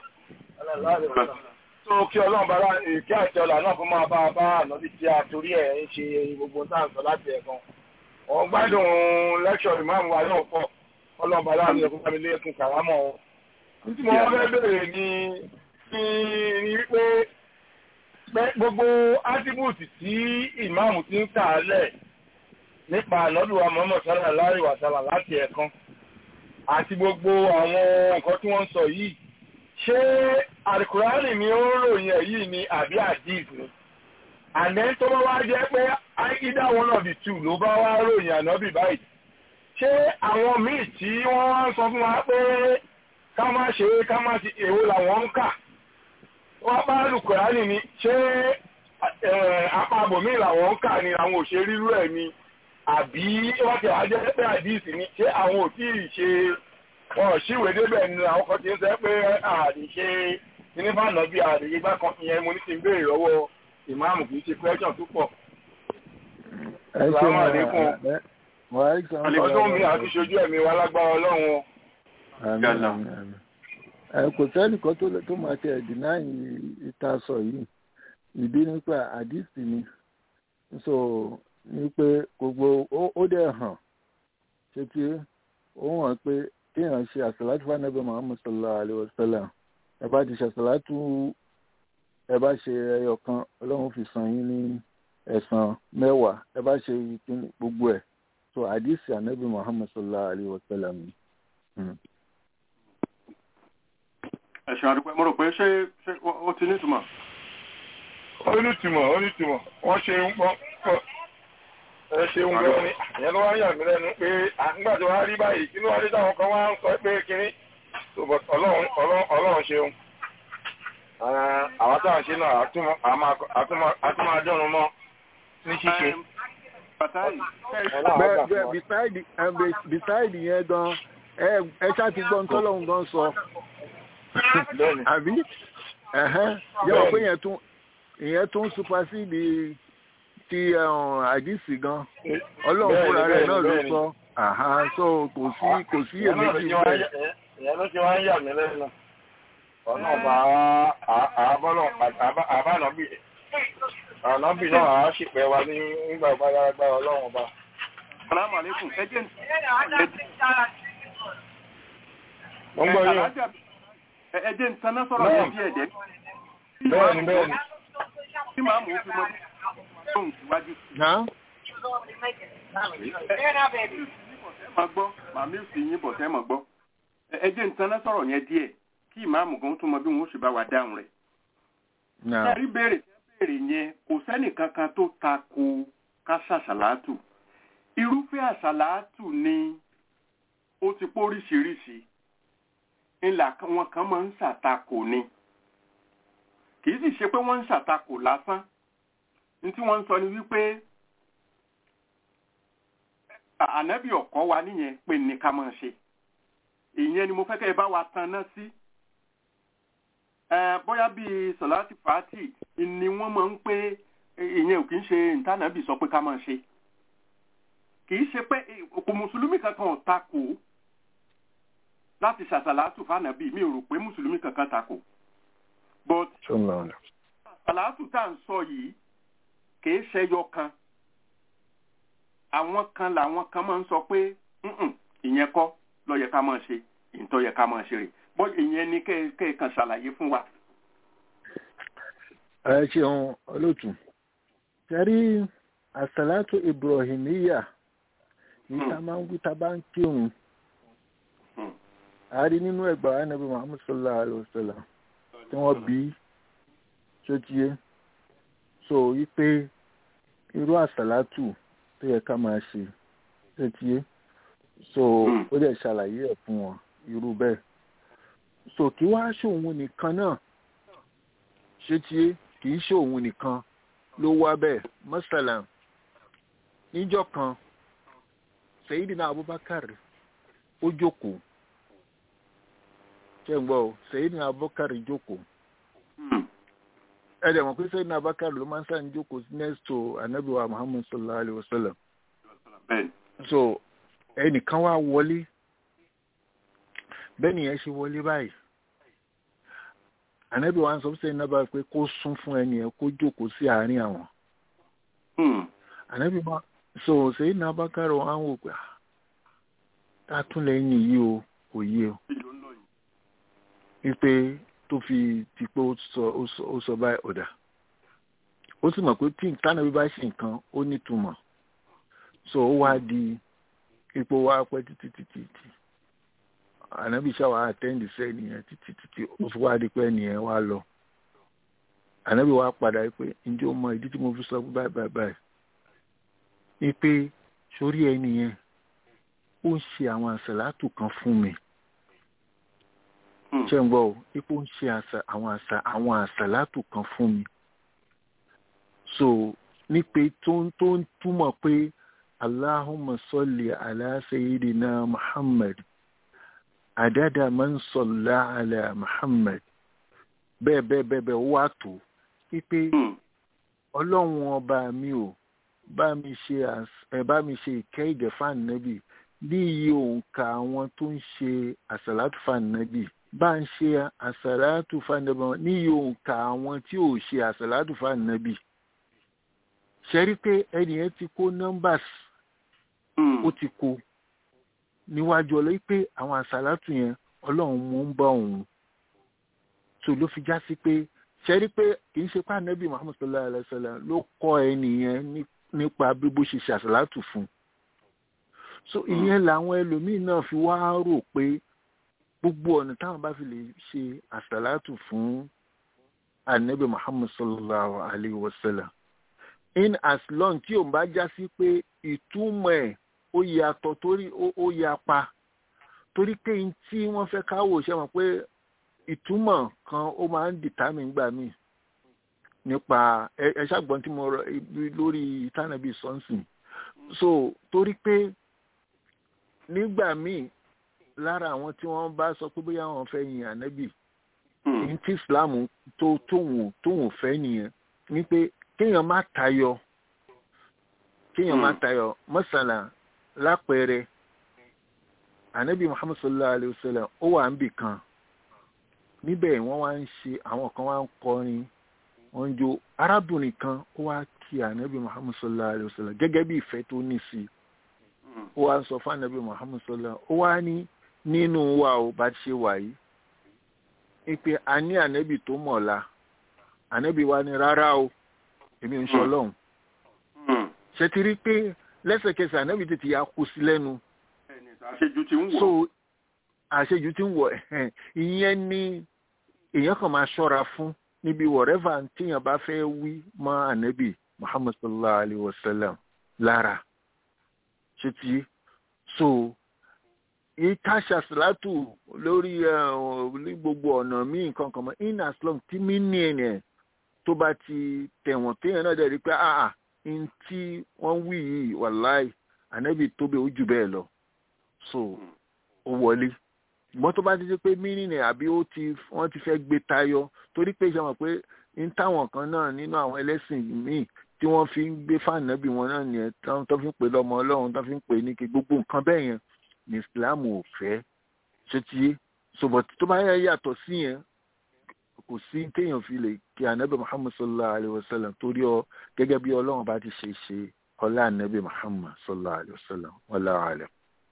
Tó kí Ọlọ́run bá kí àti ọ̀là náà fún máa bá bá ànábì tí a torí ẹ̀ ń ṣe gbogbo táǹsọ̀ láti ẹ̀kan. Wọ́n gbádùn lẹ́kṣọ̀ ìmáàmù wa náà pọ̀ ọlọ́ọ̀bá láàrin ẹkùn fámilé ẹkùn kàrámọ̀ wọn. Tí mo wọ́n fẹ́ bèèrè ní ní wípé gbogbo átìbùtì tí ìmáàmù ti ń kàálẹ̀ nípa ànọ́dùwà Muhammad sallallahu alaihi wasallam láti ẹ̀kan àti gbogbo àwọn nǹkan tí wọ́n ń sọ yìí ṣé Al-Qur'ani ni ó ń ròyìn ẹ̀ yìí ni àbí hadith ni? Àmẹ́ tó bá wá jẹ́ pé either one of the two ló bá wá ròyìn ànábì báyìí. Ṣé àwọn míì tí wọ́n wá ń sọ fún wa pé ká má ṣe ká má ti èwo làwọn ń kà? Wọ́n bá Al-Qur'ani ni ṣé apábò míì làwọn ń kà ni àwọn òṣèré rírú ẹ̀ ni? Àbí wọ́n ti wá jẹ́ pé àdìsí ni ṣé àwọn ò tí ì ṣe wọn ò ṣíwèé débẹ̀ ni àwọn kan ti ń sọ pé àdìṣe nípa ànábì àdìyẹ gbá kan ìyẹn mo ní ti ń béèrè lọ́wọ́ ìmáàmù kìí ṣe question tó pọ̀. Assalamu alaikum. Ọdún mi àti ṣojú ẹ̀mí wa lágbára Ọlọ́run. Kò sẹ́nìkan tó máa tẹ ẹ̀dínà ìta sọ yìí. Ìdí nípa àdìsí ni. So ní pé gbogbo ó dẹ̀ hàn ṣe tí ó hàn pé kéèyàn ṣe àsàlátù fún Ànábì Muhammad sallallahu alaihi wasallam. Ẹ bá ti ṣe àsàlátù ẹ bá ṣe ẹyọ kan Ọlọ́run fi san yín ní ẹ̀san mẹ́wàá ẹ bá ṣe gbogbo ẹ̀ so àdìsí Ànábì Muhammad sallallahu alaihi wasallam. ẹ̀sùn àdúgbò mo rò pé ṣé ó ti nítumọ̀. ó nítumọ̀ ó nítumọ̀ wọ́n ṣe ń pọ́n ẹ ṣe ń gbọ́ ni ìyẹn ló wá ń yà mí lẹ́nu pé àgbà tó wá rí báyìí kí ló wá rí táwọn kan wá ń sọ pé kínní Ọlọ́run ṣeun. Àwọn táwọn ṣe náà àtúmọ̀ àjọ́run mọ́ ní ṣíṣe. Bísáìdì yẹn gan ẹ ṣáà ti gbọ́n tọ́lọ́run gan sọ. Àbí? Yẹ́wọ̀ pé ìyẹn tún supersede ti àdìsí gan. Ọlọ́run fúnra rẹ̀ náà ló sọ. So kò sí kò sí èméjì bẹ́ẹ̀. Ìyẹn ló ti wá ń yà mí lẹ́nu. Ọ̀nà ọba àbọ́lọ̀ àbánàbì ànábì náà á ṣìpẹ̀ wa ní nígbà ọba lágbára Ọlọ́run ọba. Assalamu alaikum. Ẹjẹ́ ẹjẹ́ ìtaná sọ̀rọ̀ yẹn bí ẹ̀dẹ́. Bẹ́ẹ̀ni bẹ́ẹ̀ni. Tí màá mú fi mọ́ tóun síwájú. Máa gbọ́, màmí fi yín bọ̀ tẹ́ mọ̀ gbọ́. Ẹjẹ́ ìtaná sọ̀rọ̀ yẹn díẹ̀. Kí ìmáàmù gan tún mọ bí wọn ó sì bá wa dáhùn rẹ̀. Ẹ̀rí béèrè béèrè yẹn kò sẹ́nì kankan tó tako ká ṣàṣàlátù irúfẹ́ àṣàlátù ni ó ti póríṣiríṣi ńlá wọn kan máa ń ṣàtakò ni kì í sì ṣe pé wọ́n ń ṣàtakò lásán ní tí wọ́n ń sọ ni wípé ànábì ọ̀kọ́ wa níyẹn pé ní ká máa ṣe ìyẹn ni mo fẹ́ kẹ́ ẹ bá wa tan náà sí bóyá bíi sọ̀láàtì fàátì ni wọ́n máa ń pé ìyẹn ò kì í ṣe ìtànàbì sọ pé ká máa ṣe kì í ṣe pé kò mùsùlùmí kankan ò takò láti ṣàṣàlátù fànàbì mi ò rò pé mùsùlùmí kankan takò but ṣàṣàlátù tá à ń sọ yìí kì í ṣẹyọ kan àwọn kan làwọn kan máa ń sọ pé ìyẹn kọ́ ló yẹ ká máa ṣe ìtọ́ yẹ ká máa ṣe rè bọ́ ìyẹn ni kẹ́ẹ̀kan ṣàlàyé fún wa. ẹ ṣeun olóòtú ṣẹ́rí àṣàlátù ibrahimiya ní ká máa ń wí tá bá ń kírun a rí nínú ẹgbàá Ànábì Muhammad sallallahu alaihi wasallam tí wọ́n bí ṣótíyé so wípé irú àṣàlátù tó yẹ ká máa ṣe ṣótíyé so ó dẹ̀ ṣàlàyé ẹ̀ fún wọn irú bẹ́ẹ̀ so kí wá ṣòun nìkan náà ṣótíyé kì í ṣòun nìkan ló wá bẹ́ẹ̀ mọ́sálàm níjọ́ kan Sayyidina Abubakar ó jókòó ṣé ń gbọ́ o Sayyidina Abubakar jókòó ẹ̀dẹ̀ mọ̀ pé Sayyidina Abubakar ló máa ń sáà ń jókòó next to Ànábì wa Muhammad sallallahu alayhi wa sallam so ẹnìkan wá wọlé bẹ́ẹ̀ nìyẹn ṣe wọlé báyìí Ànábì wa ń sọ Sayyidina Abubakar pé kó sún fún ẹnìyẹn kó jókòó sí àárín àwọn Ànábì wa so Sayyidina Abubakar wọn á wò pé tá a tún lẹ́yìn yìí o kò yé o wípé tó fi ti pé ó sọ báyìí ọ̀dà ó sì mọ̀ pé tí tánàbí bá ṣe nǹkan ó nítumọ̀ so ó wá di ipò wá pẹ́ títí títí tí Ànábì ṣàwà àtẹ́ǹdì sẹ́ nìyẹn títí títí ó fi wá di pé nìyẹn wá lọ Ànábì wá padà pé ǹjẹ́ o mọ ìdí tí mo fi sọ báyìí báyìí báyìí ni pé sórí ẹni yẹn ó ń ṣe àwọn àṣàlátù kan fún mi ṣé ń gbọ́ o ipò ń ṣe àwọn àṣà àwọn àṣàlátù kan fún mi so ní pé tó ń tó ń túmọ̀ pé Allahumma salli ala sayyidina Muhammad adada man salla ala Muhammad bẹ́ẹ̀ bẹ́ẹ̀ bẹ́ẹ̀ bẹ́ẹ̀ wá tó wípé ọlọ́run ọba mi ò bá mi ṣe ẹ bá mi ṣe ìkẹ́ ìgẹ̀ fáànàbì ní iye òǹkà àwọn tó ń ṣe àṣàlátù fáànàbì bá ń ṣe àṣàlátù fáànàbì ní iye òǹkà àwọn tí ò ṣe àṣàlátù fáànàbì ṣẹ́rí pé ẹnìyẹn ti kó nọ́mbàs ó ti kó níwájú ọlọ́yí pé àwọn àṣàlátù yẹn ọlọ́run mú ń bá òun tó ló fi já sí pé ṣẹ́rí pé kì í ṣe pé ànábì Muhammad sallallahu alaihi wasallam ló kọ́ ẹnìyẹn ní nípa bí bó ṣe ṣàṣàlátù fún so ìyẹn làwọn ẹlòmíín náà fi wá rò pé gbogbo ọ̀nà táwọn bá fi lè ṣe àṣàlátù fún ànábì Muhammad sallallahu alayhi wa sallam in as long tí òun bá já sí pé ìtumọ̀ ẹ̀ ó yàtọ̀ torí ó yapa torí pé tí wọ́n fẹ́ káwò ṣe mọ̀ pé ìtumọ̀ kan ó máa ń determine gbà míì nípa ẹ ṣàgbọ́n tí mo rọ lórí tánàbí sọ́nsìn so torí pé nígbà míì lára àwọn tí wọ́n bá sọ pé bóyá wọ́n fẹ́ yin ànábì ní tí Islam tó tóun tóun fẹ́ nìyẹn ní pé kéèyàn má tayọ kéèyàn má tayọ mọ́sálà lápẹẹrẹ ànábì Muhammad sallallahu alayhi wa sallam ó wà níbì kan níbẹ̀ wọ́n wá ń ṣe àwọn kan wá ń kọrin wọ́n ń jó arábìnrin kan ó wá kí ànábì Muhammad sallallahu alayhi wa sallam gẹ́gẹ́ bí ìfẹ́ tó ní sí ó wá ń sọ fún ànábì Muhammad sallallahu ó wá ní nínú wa ò bá ṣe wà yìí ìpè a ní ànábì tó mọ̀ọ́lá ànábì wa ní rárá o èmi ń sọ lọ́hùn ṣe ti rí pé lẹ́sẹ̀kẹsẹ̀ ànábì tètè ya kú sí lẹ́nu àṣejù ti ń wọ̀ so àṣejù ti ń wọ̀ ìyẹn ni èèyàn kan máa ṣọ́ra fún níbi whatever tíyàn bá fẹ́ wí mọ́ ànábì Muhammad sallallahu alayhi wa sallam lára ṣe ti so ìkàṣà sàlátù lórí ní gbogbo ọ̀nà míì nǹkan kan mọ́ in as long tí mí ní ẹ̀nì tó bá ti tẹ̀wọ̀n téèyàn náà dẹ̀ rí pé àà n tí wọ́n wí yìí wàláì ànábì tóbi ó jù bẹ́ẹ̀ lọ so ó wọlé ṣùgbọ́n tó bá ti di pé mínínì àbí ó ti wọ́n ti fẹ́ gbé tayọ torí pé ṣe mọ̀ pé n táwọn kan náà nínú àwọn ẹlẹ́sìn míì tí wọ́n fi ń gbé fànàbì wọn náà nìyẹn tó fi ń pè lọ́mọ ọlọ́run tó fi ń pè ní kí gbogbo nǹkan bẹ́ẹ̀ yẹn ní Islam ò fẹ́ ṣé ti yé ṣùgbọ́n tó bá yẹ yàtọ̀ sí yẹn kò sí téèyàn fi lè kí ànábì Muhammad sallallahu alayhi wa sallam torí ọ gẹ́gẹ́ bí ọlọ́run bá ti ṣe ṣe ọlá ànábì Muhammad sallallahu alayhi wa sallam wallahu alam.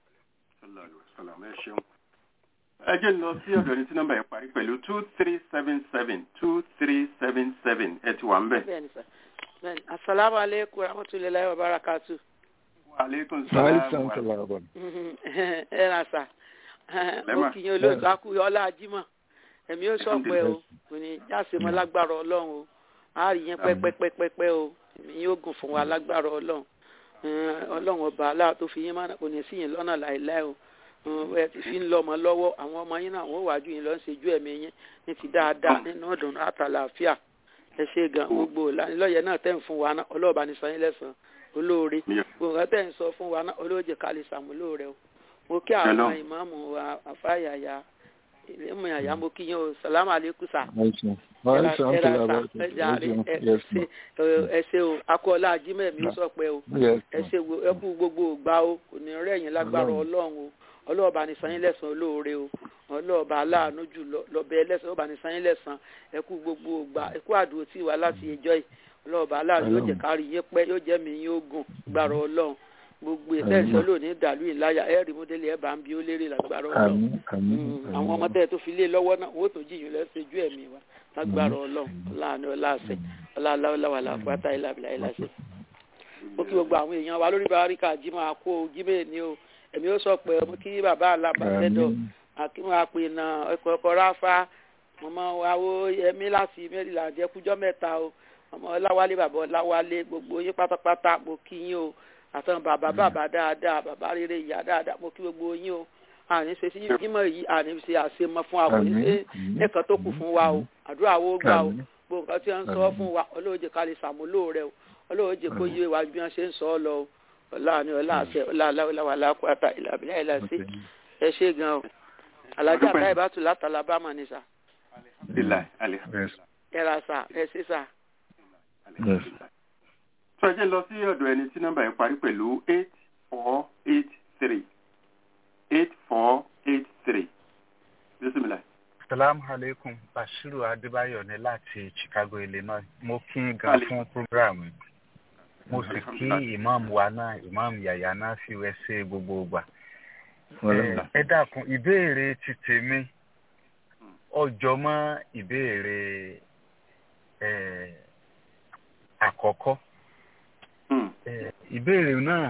ẹ ṣeun ẹ jẹ́ lọ sí ọ̀dọ̀ ní tí nọ́mbà yẹn parí pẹ̀lú two three seven seven two three seven seven ẹ ti wà ń bẹ̀. bẹ́ẹ̀ni sà bẹ́ẹ̀ni asalaamu aleykum rahmatulahi wa barakatu. wa aleykum salaam wa rahmatulah. ẹ ra sà mo kì í yín olóòtú akú ọlá ajímọ̀ èmi yóò sọ pé o kò ní jáse mọ́ lágbára ọlọ́run o a rí yẹn pẹ́pẹ́pẹ́pẹ́ o èmi yóò gùn fún wa lágbára ọlọ́run ọlọ́run ọba aláà tó fi yín máa kò ní sí yín lọ́nà láìláì o ẹ ti fi ń lọ ọmọ lọ́wọ́ àwọn ọmọ yín náà wọ́n wájú yín lọ ń ṣejú ẹ̀mí yín ní ti dáadáa nínú ọ̀dùn àtàlàáfíà ẹ ṣe gan gbogbo ìlanilọ́yẹ̀ náà tẹ̀ ń fún wa náà ọlọ́ọ̀bá ní sanyín lẹ́sàn olóore gbogbo nǹkan tẹ̀ ń sọ fún wa náà olóòjì ká lè ṣàmúlò rẹ o mo kí àwọn ìmáàmù wa àfáyàyà ilé mọ̀ yàyà mo kí yín o sàlámù àlékún sà ẹ ṣe o akọ́lá ajímẹ̀ mi sọ pé o ẹ ṣe ẹ kú gbogbo ìgbà o kò ní rẹ̀yìn lágbára ọlọ́run o ọlọ́ọ̀bá ní sanyín lẹ́sàn olóore o ọlọ́ọ̀bá aláàánú jù lọ́bẹ̀ ẹlẹ́sàn ọlọ́ọ̀bá ní sanyín lẹ́sàn ẹ kú gbogbo ìgbà ẹ kú àdúró tí wà láti ẹjọ́ yìí ọlọ́ọ̀bá aláàánú yóò jẹ́ kárí yín pẹ́ yóò jẹ́ mi yín ogun gbàrọ̀ ọlọ́run gbogbo ìtẹ́ ìṣọ́ lónìí dàlú ìláyà ẹ̀rí mọ́dẹ́lì ẹ̀ bá ń bí ó lérè lágbára ọlọ́run àwọn ọmọ tẹ́ tó fi lé lọ́wọ́ náà wọ́n tó jìyàn lẹ́sẹ̀jú ẹ̀mí wa lágbára ọlọ́run láàánú ọláṣẹ ọláláwọláwà láfúrátà ìlàbìlà ìlàṣẹ. ó kí gbogbo àwọn èèyàn wa lórí bàríkà jímọ̀ àkó jímẹ̀ ní o èmi ó sọ pé ọmọ kí bàbá alábàṣẹ́dọ̀ àkíwọ̀n àpènà ọkọ̀ ọkọ̀ ráfá ọmọ àwo ẹmí láti mẹ́rìnlá jẹ́kújọ́ mẹ́ta o ọmọ ọláwálé bàbá ọláwálé gbogbo yín pátápátá mo kí yín o àtàwọn bàbá bàbá dáadáa bàbá rere ìyá dáadáa mo kí gbogbo yín o àní ṣe sí jímọ̀ yìí àní ṣe àṣemọ fún wa kò ní ṣe ẹ̀kan tó kù fún wa o àdúrà wo gbà o gbogbo nǹkan tí wọ́n ń sọ fún wa olóòjì ká lè ṣàmúlò rẹ o olóòjì kó yé wa bí wọ́n ṣe ń sọ ọ lọ o ọlá ni ọlá àṣẹ ọlá aláwọláwà lákùátà ìlàbílà ìlàsí ẹ ṣe gan o alájà táyì bá tù látàlá bá mà ní sà ẹ ra sà ẹ ṣe sà. sọ jẹ́ lọ sí ọ̀dọ̀ ẹni tí nọ́mbà yẹn parí pẹ̀lú eight four eight three eight four eight three bisimilayi. Salaam alaikum Bashiru Adébáyọ̀ ní láti Chicago, Illinois. Mo kí n gan fún programu. Mo sì kí ìmáàmù wa náà, ìmáàmù Yàyà náà fi wẹ́sẹ̀ gbogbo ìgbà. Ẹ dákun, ìbéèrè ti tèmi ọjọ́ mọ́ ìbéèrè àkọ́kọ́. Ìbéèrè náà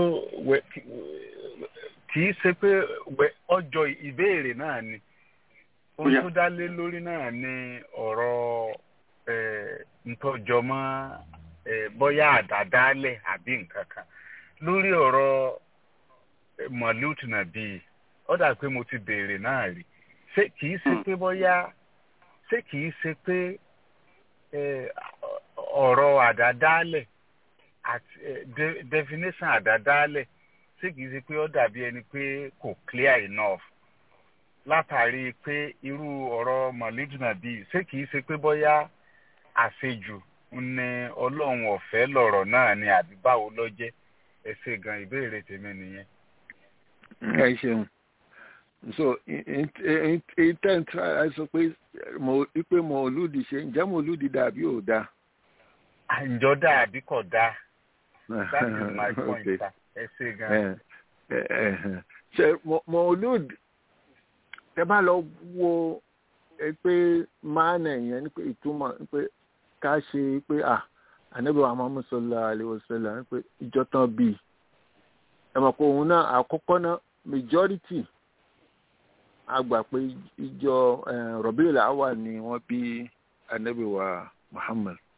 kì í ṣe pé ọjọ́ ìbéèrè náà ni. Ohun tó dá lé lórí náà ni ọ̀rọ̀ ntọ́jọmọ́ bóyá àdádálẹ̀ àbí nǹkan kan lórí ọ̀rọ̀ mọ̀lúùtù nàbí ó dà pé mo ti béèrè náà rí ṣé kìí ṣe pé bóyá ṣé kìí ṣe pé ọ̀rọ̀ àdádálẹ̀ àti definition àdádálẹ̀ ṣé kìí ṣe pé ó dàbí ẹni pé kò clear enough látàrí pé irú ọ̀rọ̀ mọ̀lúùtù nàbí ṣé kìí ṣe pé bóyá àṣejù ní ọlọ́run ọ̀fẹ́ lọ̀rọ̀ náà ni àbí báwo ló jẹ́ ẹ ṣe gan ìbéèrè tèmi nìyẹn. ẹ ṣeun so intent ẹ sọ pé mo pé mo olùdí ṣe ǹjẹ́ mo olùdí dàbí ò dáa. àǹjọ dàbí kò dáa that is my point ẹ ṣe gan. ṣe mo olùdí ẹ bá lọ wo pé máàna yẹn ni pé ìtumọ̀ pé ká ṣe pé à ànábì wa Muhammad sallallahu alaihi wasallam pé ìjọ tán bíi ẹ mọ̀ pé òun náà àkọ́kọ́ náà majority àgbà pé ìjọ Rabiul Awwal ni wọ́n bí ànábì wa Muhammad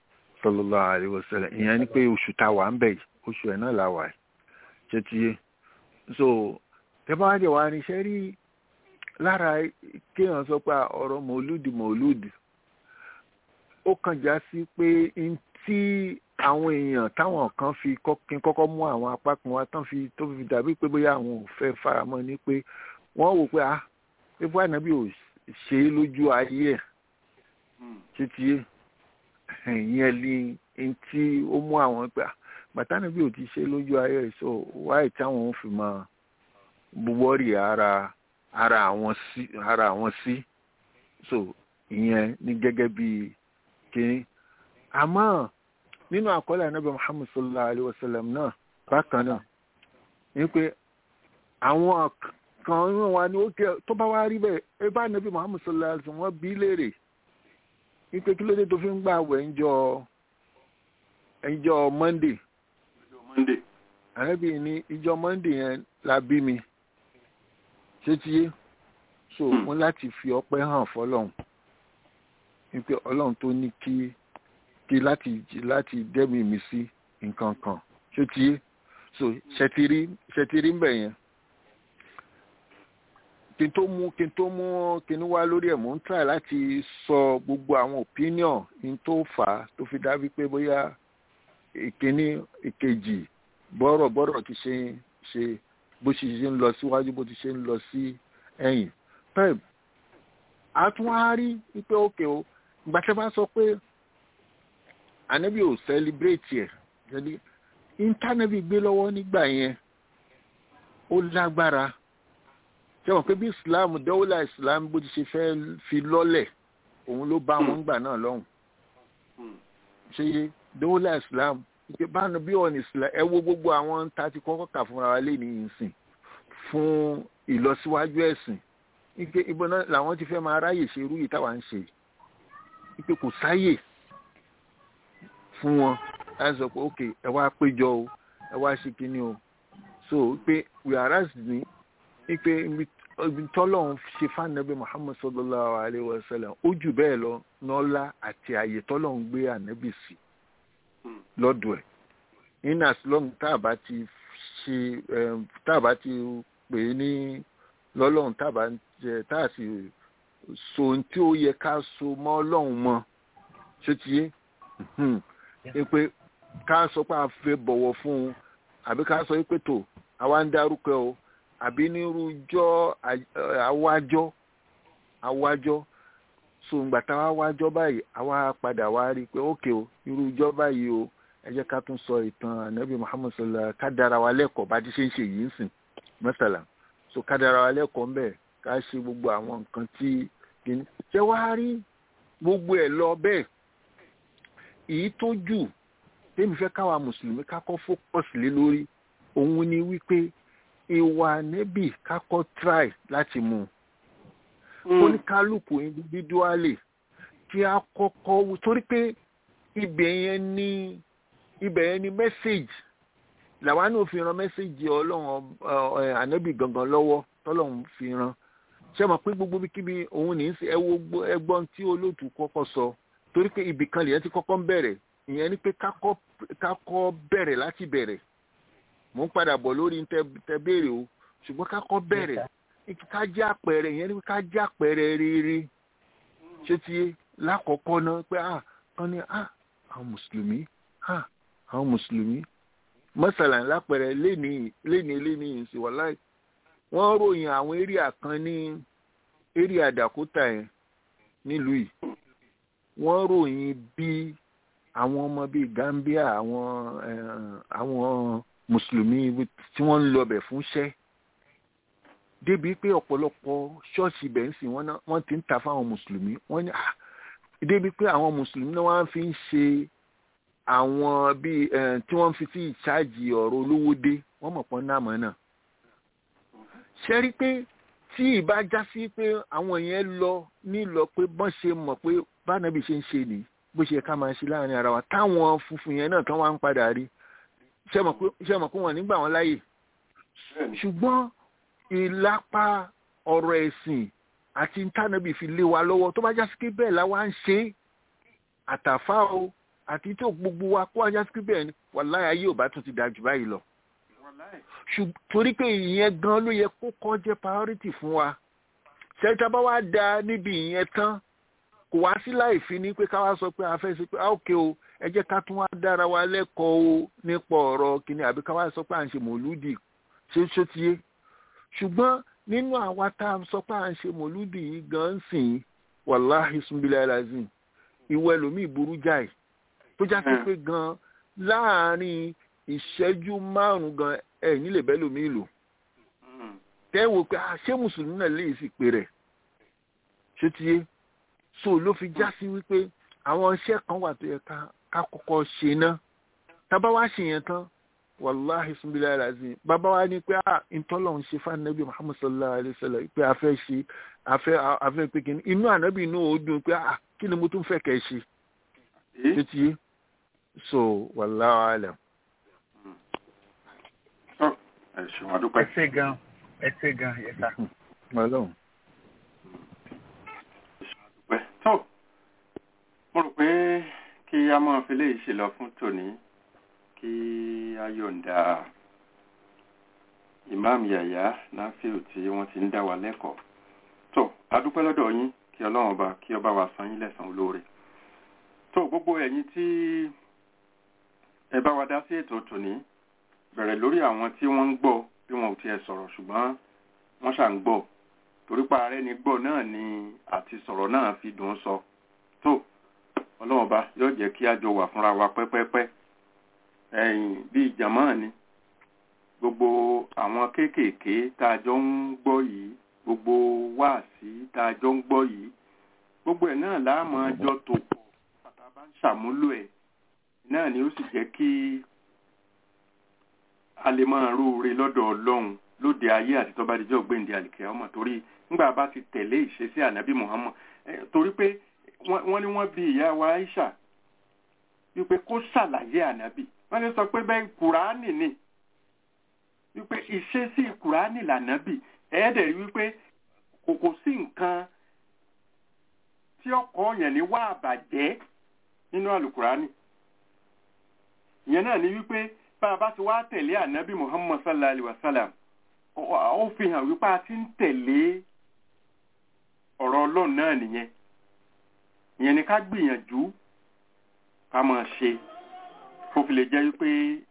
sallallahu alaihi wasallam ìyẹn ni pé oṣù tá wà ń bẹ̀ yìí oṣù ẹ̀ náà la wà yìí ṣe ti yé so tẹ́ bá wá jẹ́ wá ní iṣẹ́ rí lára kéèyàn sọ pé ọ̀rọ̀ mọ̀lúdì mọ̀lúdì ó kàn já sí pé tí àwọn èèyàn táwọn kan fi kí n kọ́kọ́ mú àwọn apá kan wá tán fi tó fi dàbí pé bóyá àwọn ò fẹ́ faramọ́ ni pé wọ́n wò pé ah ewu ànábì ò ṣe é lójú ayé ẹ̀ títí ìyẹn ni tí ó mú àwọn pé bàtà ànábì ò ti ṣe é lójú ayé ẹ̀ so wáyé táwọn ò fi máa buwọ́rì ara ara àwọn sí ara àwọn sí so ìyẹn ní gẹ́gẹ́ bí kínní àmọ́ nínú àkọọ́lẹ̀ ànábì Muhammad sallallahu alaihi wasallam náà bákan náà ní pé àwọn kan wà ní òkè tó bá wá rí bẹ́ẹ̀ ẹ bá ànábì Muhammad sallallahu alaihi wasallam wọ́n bí léèrè ní pé kí ló dé tó fi ń gbà wẹ̀ ńjọ́ ńjọ́ Monday ànábì ní ìjọ́ Monday yẹn la bí mi ṣé ti yé so wọ́n láti fi ọpẹ́ hàn fọ́lọ́run ní pé Ọlọ́run tó ní kí kí láti láti dẹ́mi mi sí nǹkan kan ṣé ti yé so ṣètìrí ṣètìrí ń bẹ̀ yẹn kí n tó mú kí n tó mú kí n wá lórí ẹ̀ mò ń try láti sọ gbogbo àwọn opinion n tó fà á tó fi dábí pé bóyá ìkíní ìkejì bọ́rọ̀ bọ́rọ̀ ti ṣe ṣe bó ṣe ṣe ń lọ síwájú bó ti ṣe ń lọ sí ẹ̀yìn pep àtúnwárí wípé òkè o ìgbà tí a bá sọ pé ànábì ò celebrate ẹ̀ jẹ́lí intanẹ́bì gbé lọ́wọ́ nígbà yẹn ó lágbára ṣé wọ́n pé bí islam dawla islam bó ti ṣe fẹ́ fi lọ́lẹ̀ òun ló bá wọn gbà náà lọ́hùn ṣe dawla islam ìpè bánu bí ọ̀nà islam ẹ wo gbogbo àwọn tá a ti kọ́kọ́ kà fúnra wa lé ní ìsìn fún ìlọsíwájú ẹ̀sìn ìpè ìbọn náà làwọn ti fẹ́ máa ráyè ṣe irú yìí táwa ń ṣe ìpè kò sáyè fún wọn láti sọ pé ok ẹ wá péjọ o ẹ wá ṣe kíní o so pé wíwárà ní ipe ibi tọ́lọ́run ṣe fánàbí Muhammad sallallahu alayhi wa sallam ó jù bẹ́ẹ̀ lọ nọ́lá àti àyè tọ́lọ́run gbé ànábì sí lọ́dọ̀ ẹ̀ in as long táàbà ti ṣe táàbà ti pè é ní lọ́lọ́run táàbà jẹ táà sì so ohun tí ó yẹ ká so mọ́ ọlọ́run mọ́ ṣé ti yé pé ká sọ pé a fẹ́ bọ̀wọ̀ fún un àbí ká sọ pé tó àwa ń dárúkọ o àbí nírújọ́ àwájọ́ àwájọ́ so ǹgbà tá a wájọ́ báyìí àwa padà wá rí i pé ókè o irújọ́ báyìí o ẹ jẹ́ ká tún sọ ìtàn ànábì Muhammad sallallahu ká dára wa lẹ́kọ̀ọ́ bá ti ṣe ń ṣe yìí ń sìn mẹ́sàlá so ká dára wa lẹ́kọ̀ọ́ ńbẹ̀ ká ṣe gbogbo àwọn nǹkan tí kìíní ṣé wàá rí gbogbo ẹ̀ lọ bẹ́ẹ̀ èyí tó jù tèmi fẹ́ káwa mùsùlùmí ká kọ́ fókọ̀sì lé lórí òun ni wípé ìwà nẹ́bì kákọ́ try láti mú oníkálùkù individually kí a kọ́kọ́ torí pé ibẹ̀ yẹn ní ibẹ̀ yẹn ní message làwọn náà fi ran message ọlọ́run ànẹ́bì gangan lọ́wọ́ tọ́lọ́run fi ran ṣé mọ̀ pé gbogbo bíkíbi òun ní í ṣe ẹgbọ́n tí olóòtú kọ́kọ́ sọ torí pé ibì kan lèyẹn ti kọ́kọ́ ń bẹ̀rẹ̀ ìyẹn ni pé kákọ́ bẹ̀rẹ̀ láti bẹ̀rẹ̀ mo ń padà bọ̀ lórí tẹ béèrè o ṣùgbọ́n ká kọ́ bẹ̀rẹ̀ ká jẹ́ àpẹẹrẹ ìyẹn ni ká jẹ́ àpẹẹrẹ rere ṣé ti lákọ̀ọ́kọ́ náà pé ah kan ní ah àwọn mùsùlùmí ah àwọn mùsùlùmí mọ́sálà lápẹẹrẹ lénìí lénìí lénìí ìsìn wàláì wọ́n ròyìn àwọn éríà kan ní éríà Dakota yẹn nílùú yìí wọ́n ròyìn bí àwọn ọmọ bíi Gambia àwọn àwọn mùsùlùmí tí wọ́n ń lọbẹ̀ fún iṣẹ́ débi pé ọ̀pọ̀lọpọ̀ ṣọ́ọ̀ṣì bẹ̀ ń sìn wọ́n ti ń ta fáwọn mùsùlùmí wọ́n ní débi pé àwọn mùsùlùmí náà wọ́n fi ń ṣe àwọn bíi tí wọ́n fi sí ìṣáàjì ọ̀rọ̀ olówó dé wọ́n mọ̀ pọ́n náà mọ́ náà ṣe rí pé tí ìbá já sí pé àwọn yẹn lọ nílọ pé bọ́n ṣe mọ̀ pé bánàbí ṣe ń ṣe nì bó ṣe ká máa ṣe láàrin ara wa táwọn funfun yẹn náà tán wá ń padà rí ṣe mọ̀ pé wọ́n nígbà wọn láyè ṣùgbọ́n ìlápá ọ̀rọ̀ ẹ̀sìn àti ntánàbì fi lé wa lọ́wọ́ tó bá já sí pé bẹ́ẹ̀ láwa ń ṣe àtàfà o àti tó gbogbo wa kó ajá sí bẹ́ẹ̀ ni wàláhì ayé ò bá tún ti dà jù báyìí lọ. torí pé ìyẹn gan ló yẹ kó kọ́ jẹ́ priority fún wa. ṣẹ́ta bá wá da níbi ìyẹn tán kò wá sí láì fi ní pé ká wá sọ pé a fẹ́ ṣe pé ókè o ẹ jẹ́ ká tún wá dára wa lẹ́kọ̀ọ́ o nípa ọ̀rọ̀ kìíní àbí ká wá sọ pé à ń ṣe mòlúdì ṣé ṣó ti yé. ṣùgbọ́n nínú àwa tá a sọ pé à ń ṣe mòlúdì yìí gan ń sìn wàláhì sunbílẹ̀ lazim ìwọ ẹlòmíì burú jáì tó já sí pé gan láàárín ìṣẹ́jú márùn-ún gan ẹ̀ nílé bẹ́ẹ̀ lòmíì lò tẹ́ wò pé ṣé mùsùlùmí náà lè sì pè rẹ̀ ṣé ti yé so ló fi já sí wípé àwọn iṣẹ́ kan wà tó yẹ ká kọ́kọ́ ṣe ná tábà wá ṣe yẹn tán wàláhì sunbílẹ̀ lazim bàbá wa ní pé ah ìtọ́lọ̀ ń ṣe fún anabi muhammad sallallahu alayhi wa sallam pé a fẹ́ ṣe afẹ́ afẹ́ pé kìíní inú anabi inú ò dùn pé ah kí ni mo tún fẹ́ kẹ́ ṣe ṣé ti yé so wallahu alam. ẹ ṣeun adúpẹ́. ẹ ṣe gan ẹ ṣe gan yẹ ká. Ọlọ́run. tó mo rò pé kí a máa fi léyìí ṣe lọ fún tòní kí a yọ̀ǹda Imam Yahya Nafiu tí wọ́n ti ń dá wa lẹ́kọ̀ọ́ tó a dúpẹ́ lọ́dọ̀ yín kí Ọlọ́run ọba kí ọba wa san yín lẹ́san olóore tó gbogbo ẹ̀yin tí ẹ bá wa dá sí ètò tòní bẹ̀rẹ̀ lórí àwọn tí wọ́n ń gbọ́ bí wọn ò tiẹ̀ sọ̀rọ̀ ṣùgbọ́n wọ́n ṣà ń gbọ́ torípa ààrẹ ní gbọ́ náà ni àti sọ̀rọ̀ náà fi dùn sọ tó Ọlọ́run ọba yóò jẹ́ kí a jọ wà fúnra wa pẹ́pẹ́pẹ́ ẹ̀yìn bí ìjàmọ́ ni gbogbo àwọn kéékèèké tá a jọ ń gbọ́ yìí gbogbo wáàsí tá a jọ ń gbọ́ yìí gbogbo ẹ̀ náà láàmú ọjọ́ tó pọ̀ pàtàkì bá ń ṣàmúlò ẹ̀ náà ni ó sì jẹ́ kí a lè máa róore lọ́dọ̀ Ọlọ́run lóde ayé àti tó bá dijọ́ gbéǹde àlìkẹ́ ọmọ torí nígbà bá ti tẹ̀lé ìṣesí ànábì Muhammad torí pé wọ́n ní wọ́n bi ìyá wa Aisha wípé kó ṣàlàyé ànábì wọ́n lè sọ pé bẹ́ẹ̀ Kùránì ni wípé ìṣesí Kùránì lànábì ẹ̀ẹ́dẹ̀ rí wípé kò sí nǹkan tí ọkọ̀ yẹn ní wá àbàjẹ́ nínú àlùkùránì ìyẹn náà ni wípé bá a bá ti wá tẹ̀lé ànábì Muhammad sallallahu alaihi wasallam ó fi hàn wípé a ti ń tẹ̀lé ọ̀rọ̀ Ọlọ́run náà nìyẹn ìyẹn ni ká gbìyànjú ká máa ṣe kó fi lè jẹ́ wípé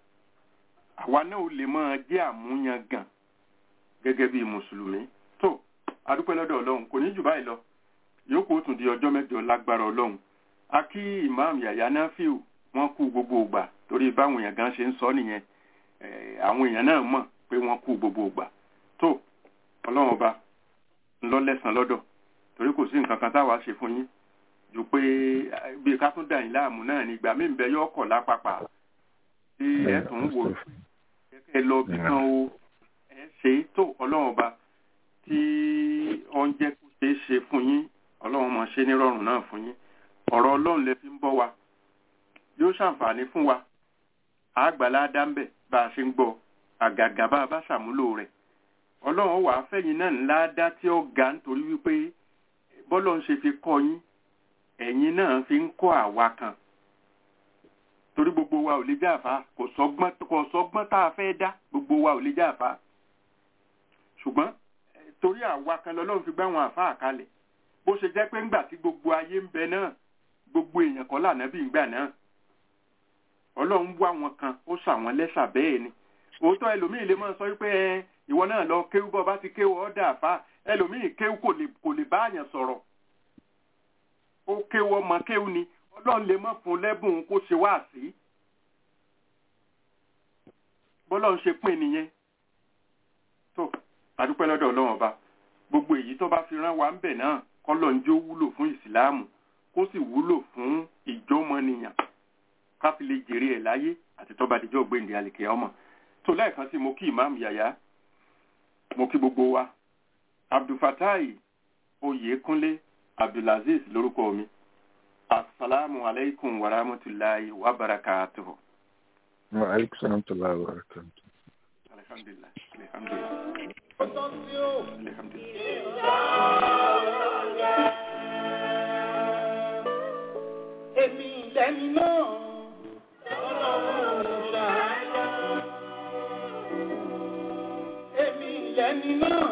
àwa náà ò lè máa jẹ́ àmúyangàn gẹ́gẹ́ bí mùsùlùmí tó adúpẹ́ lọ́dọ̀ Ọlọ́run kò ní jù báyìí lọ yòókù ó tún di ọjọ́ mẹ́jọ lágbára Ọlọ́run a kí Imam Yahya Nafiu wọ́n kú gbogbo ìgbà torí báwọn èèyàn gan ṣe ń sọ nìyẹn àwọn èèyàn náà mọ̀ pé wọ́n kú gbogbo ìgbà tó Ọlọ́run ọba ń lọ lẹ́san lọ́dọ̀ torí kò sí nǹkan kan táwa ṣe fún yín jù pé bí ká tún dà yín láàmú náà ní ìgbà mí ń bẹ yọ ọkọ̀ lápapà tí ẹ tún wò ẹ lọ bí kan o ẹ ṣe tó Ọlọ́run ọba tí ó ń jẹ́ kó ṣe é ṣe fún yín Ọlọ́run mọ̀ ṣe ní rọrùn náà fún yín ọ̀rọ̀ Ọlọ́run lẹ fi ń bọ́ wa yóò ṣàǹfààní fún wa àgbàlá dáńbẹ̀ bá a ṣe ń gbọ́ àgàgà bá a bá ṣàmúlò rẹ̀ Ọlọ́run wà á fẹ́yìn náà ńlá dá tí ó ga nítorí wípé bọ́lọ̀ ń ṣe fi kọ́ yín ẹ̀yin náà fi ń kọ́ àwa kan torí gbogbo wa ò lè jáfa kò sọ́gbọ́n tá a fẹ́ dá gbogbo wa ò lè jáfa ṣùgbọ́n torí àwa kan lọ́lọ́run fi gbá wọn àfáà kalẹ̀ bó ṣe jẹ́ pé ńgbà tí gbogbo ayé ń bẹ náà gbogbo èèyàn kọ́ lànàbí ńgbà náà Ọlọ́run wá wọn kan ó ṣàwọn lẹ́ṣà bẹ́ẹ̀ ni òótọ́ ẹlòmíì lè máa sọ wípé ẹ ìwọ náà lọ kéwú bọ́ bá ti kéwú ọ̀dà àfá ẹlòmíì kéwú kò lè kò lè bá àyàn sọ̀rọ̀ ó kéwú ọmọ kéwú ni Ọlọ́run lè má fún lẹ́bùn kó ṣe wá sí bọ́lọ́run ṣe pín nìyẹn tó àdúpẹ́ lọ́dọ̀ Ọlọ́run ọba gbogbo èyí tó bá fi rán wa ń bẹ̀ náà kọ́lọ́njó wúlò fún ìsìláàmù kó sì wúlò fún ìjọmọnìyàn ká fi lè jèrè ẹ̀ láyé àti tó bá dijọ́ gbéǹde àlìkẹ́ ọmọ tó lẹ́ẹ̀kan sí mo kí Imam Yahya mo kí gbogbo wa Abdulfatai Oyèkúnlé Abdulaziz lórúkọ mi assalamu alaikum wa rahmatullahi wa barakatuhu. wa alaikum salam wa barakatuhu. alhamdulillah alhamdulillah alhamdulillah. èmi lẹ́ni náà. náà.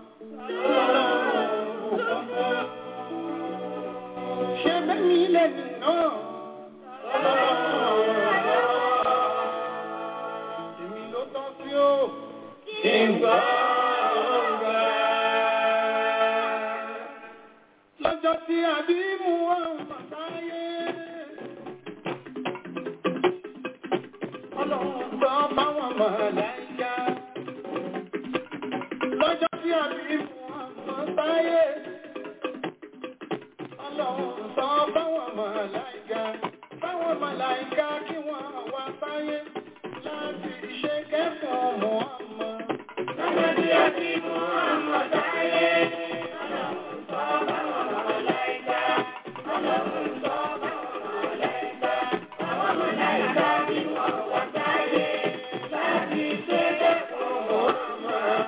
Ṣé bẹ́ẹ̀ mi lẹ́nu náà? Èmi ló tọ́ sí ó. Kí n gbọ́ ọ̀gá. Lọ́jọ́ tí àbí mú ọ̀hún sáyé. Ọlọ́run sọ báwọn màláíkà. Lọ́jọ́ tí àbí mú ọ̀hún sáyé. Ọlọ́run sọ báwọn màláíkà. Báwọn màláíkà kí wọ́n wá sáyé láti ṣe kẹ́kọ̀ọ́ Muhammad. Lọ́jọ́ tí àbí mú ọ̀hún sáyé. Ọlọ́run sọ báwọn màláíkà. Ọlọ́run sọ báwọn màláíkà. Báwọn màláíkà kí wọ́n wá sáyé láti ṣe kẹ́kọ̀ọ́ Muhammad.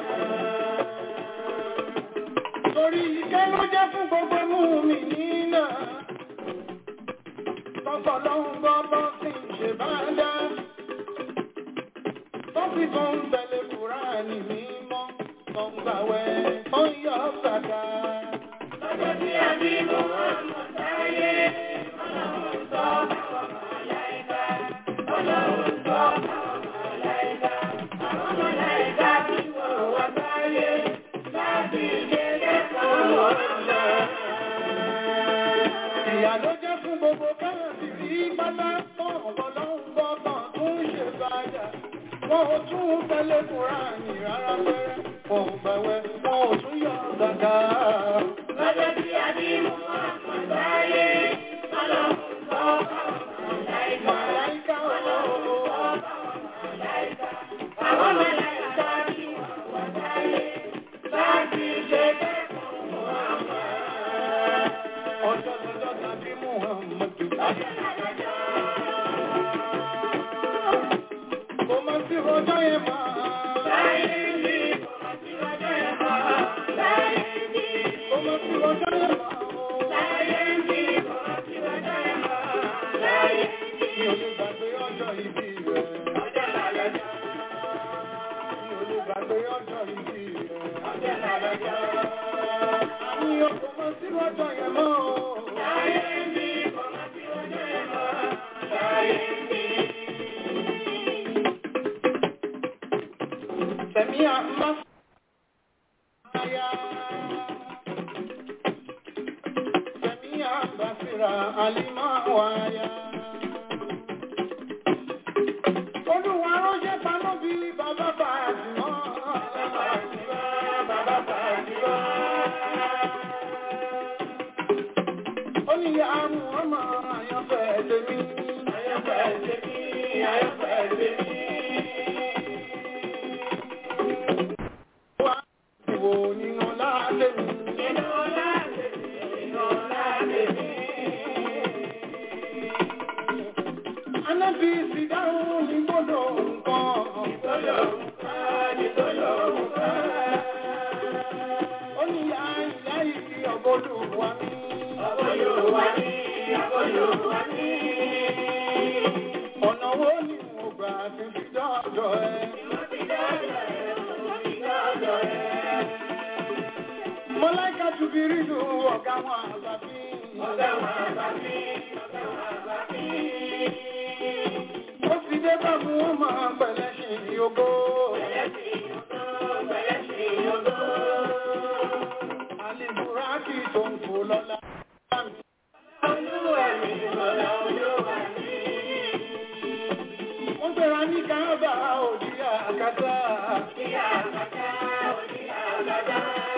Torí ìkẹ́ ló jẹ́ fún gbogbo mùmínì náà. Tọ́kọ̀ lọ́hùn gbọ́ bọ́ sí ṣe bá dá. Tó fi tó ń tẹ̀lé Kùránì mímọ́. Tó ń gbàwẹ̀ tó ń yọ sàkà. Lọ́jọ́ tí a bí Muhammad sáyé. Ọlọ́run sọ báwọn màláíkà. Ọlọ́run sọ báwọn màláíkà. Àwọn màláíkà tí wọ́n wá sáyé láti ṣe kẹ́kọ̀ọ́ Muhammad. Ìyà ló jẹ́ fún gbogbo káàkiri pátá tán ọ̀pọ̀lọ́hún gbọ́ tán tún ṣe bàjá. Wọ́n ò tún tẹ̀lé Kùránì rárá pẹ́rẹ́. Wọ́n ò gbàwẹ̀, wọ́n ò tún yọ zàká. Lọ́jọ́ tí a bí Muhammad sáyé. Ọlọ́run sọ báwọn màláíkà. Màláíkà Ọlọ́run sọ báwọn màláíkà. Àwọn màláíkà tí wọ́n wá sáyé láti ṣe kẹ́kọ̀ọ́ Muhammad. Ọjọ́ lọ́jọ́ tàbí Muhammad. Ọjọ́ lọ́jọ́. Kò mọ̀ sí ọjọ́ yẹn máa. Láyé ní kò mọ̀ sí ọjọ́ yẹn máa. Láyé ní kò mọ̀ sí ọjọ́ yẹn máa. Láyé ní kò mọ̀ sí ọjọ́ yẹn máa. Láyé ní. Mi ò lè gbàgbé ọjọ́ ìbí rẹ̀. Ọjọ́ lọ́jọ́. Mi ò lè gbàgbé ọjọ́ ìbí rẹ̀. Ọjọ́ lọ́jọ́. Àmì ọkọ̀ mọ̀ sí ọjọ́ yẹn máa. Láyé ní kò mọ̀ sí ọjọ́ yẹn máa. Láyé ní. Sẹ̀míà má fàáyà. Sẹ̀míà bàfìrà àlìmọ́ wáyà. Olúwa ránṣẹ́ paná bí bàbá Fàtìmọ́. Bàbá Fàtìmọ́. Ó ní ìyá àrùn ọmọ àyànfẹ́ tèmi. Àyànfẹ́ tèmi, àyànfẹ́ tèmi. Wo nínú láàlẹ́ mi. Nínú láàlẹ́ mi. Nínú láàlẹ́ mi. Anábì sì dáhùn ní gbọ́dọ̀ nǹkan. Ìtọ́lọ̀ nǹkan, ìtọ́lọ̀ nǹkan. Ó ní ìyá ìyá ìdí ọ̀bọ̀lù wa ní. Ọ̀bọ̀lù wa ní, ọ̀bọ̀lù wa ní. Ọ̀nà wo ni mo gbà ti fi dọ́dọ̀ ẹ? Mo ti dọ́dọ̀ ẹ, mo ti dọ́dọ̀ ẹ. Mọ́láìkà Jùbírìlù ọ̀gá wọn àgbàbí. Ọ̀gá wọn àgbàbí. Ọ̀gá wọn àgbàbí. Ó fi dé bá mú ọmọ pẹ̀lẹ́ ṣe yógó. Pẹ̀lẹ́ ṣe yógó. Pẹ̀lẹ́ ṣe yógó. Àlìbúrá kì í tó ń fò lọ́la. Olúwa mi lọ́la olúwa mi. Wọ́n gbéra ní Káàbà òdì àkàtà. Òdì àkàtà. Òdì àkàtà.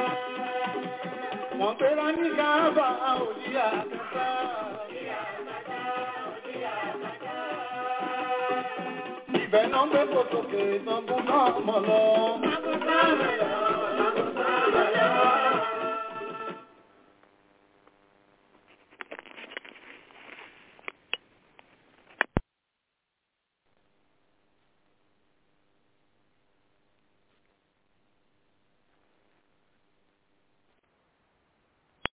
Wọ́n gbéra ní Káàbà òdì àkàtà. Ibẹ̀ náà gbé kòtòkè tán bú náà mọ̀ lọ.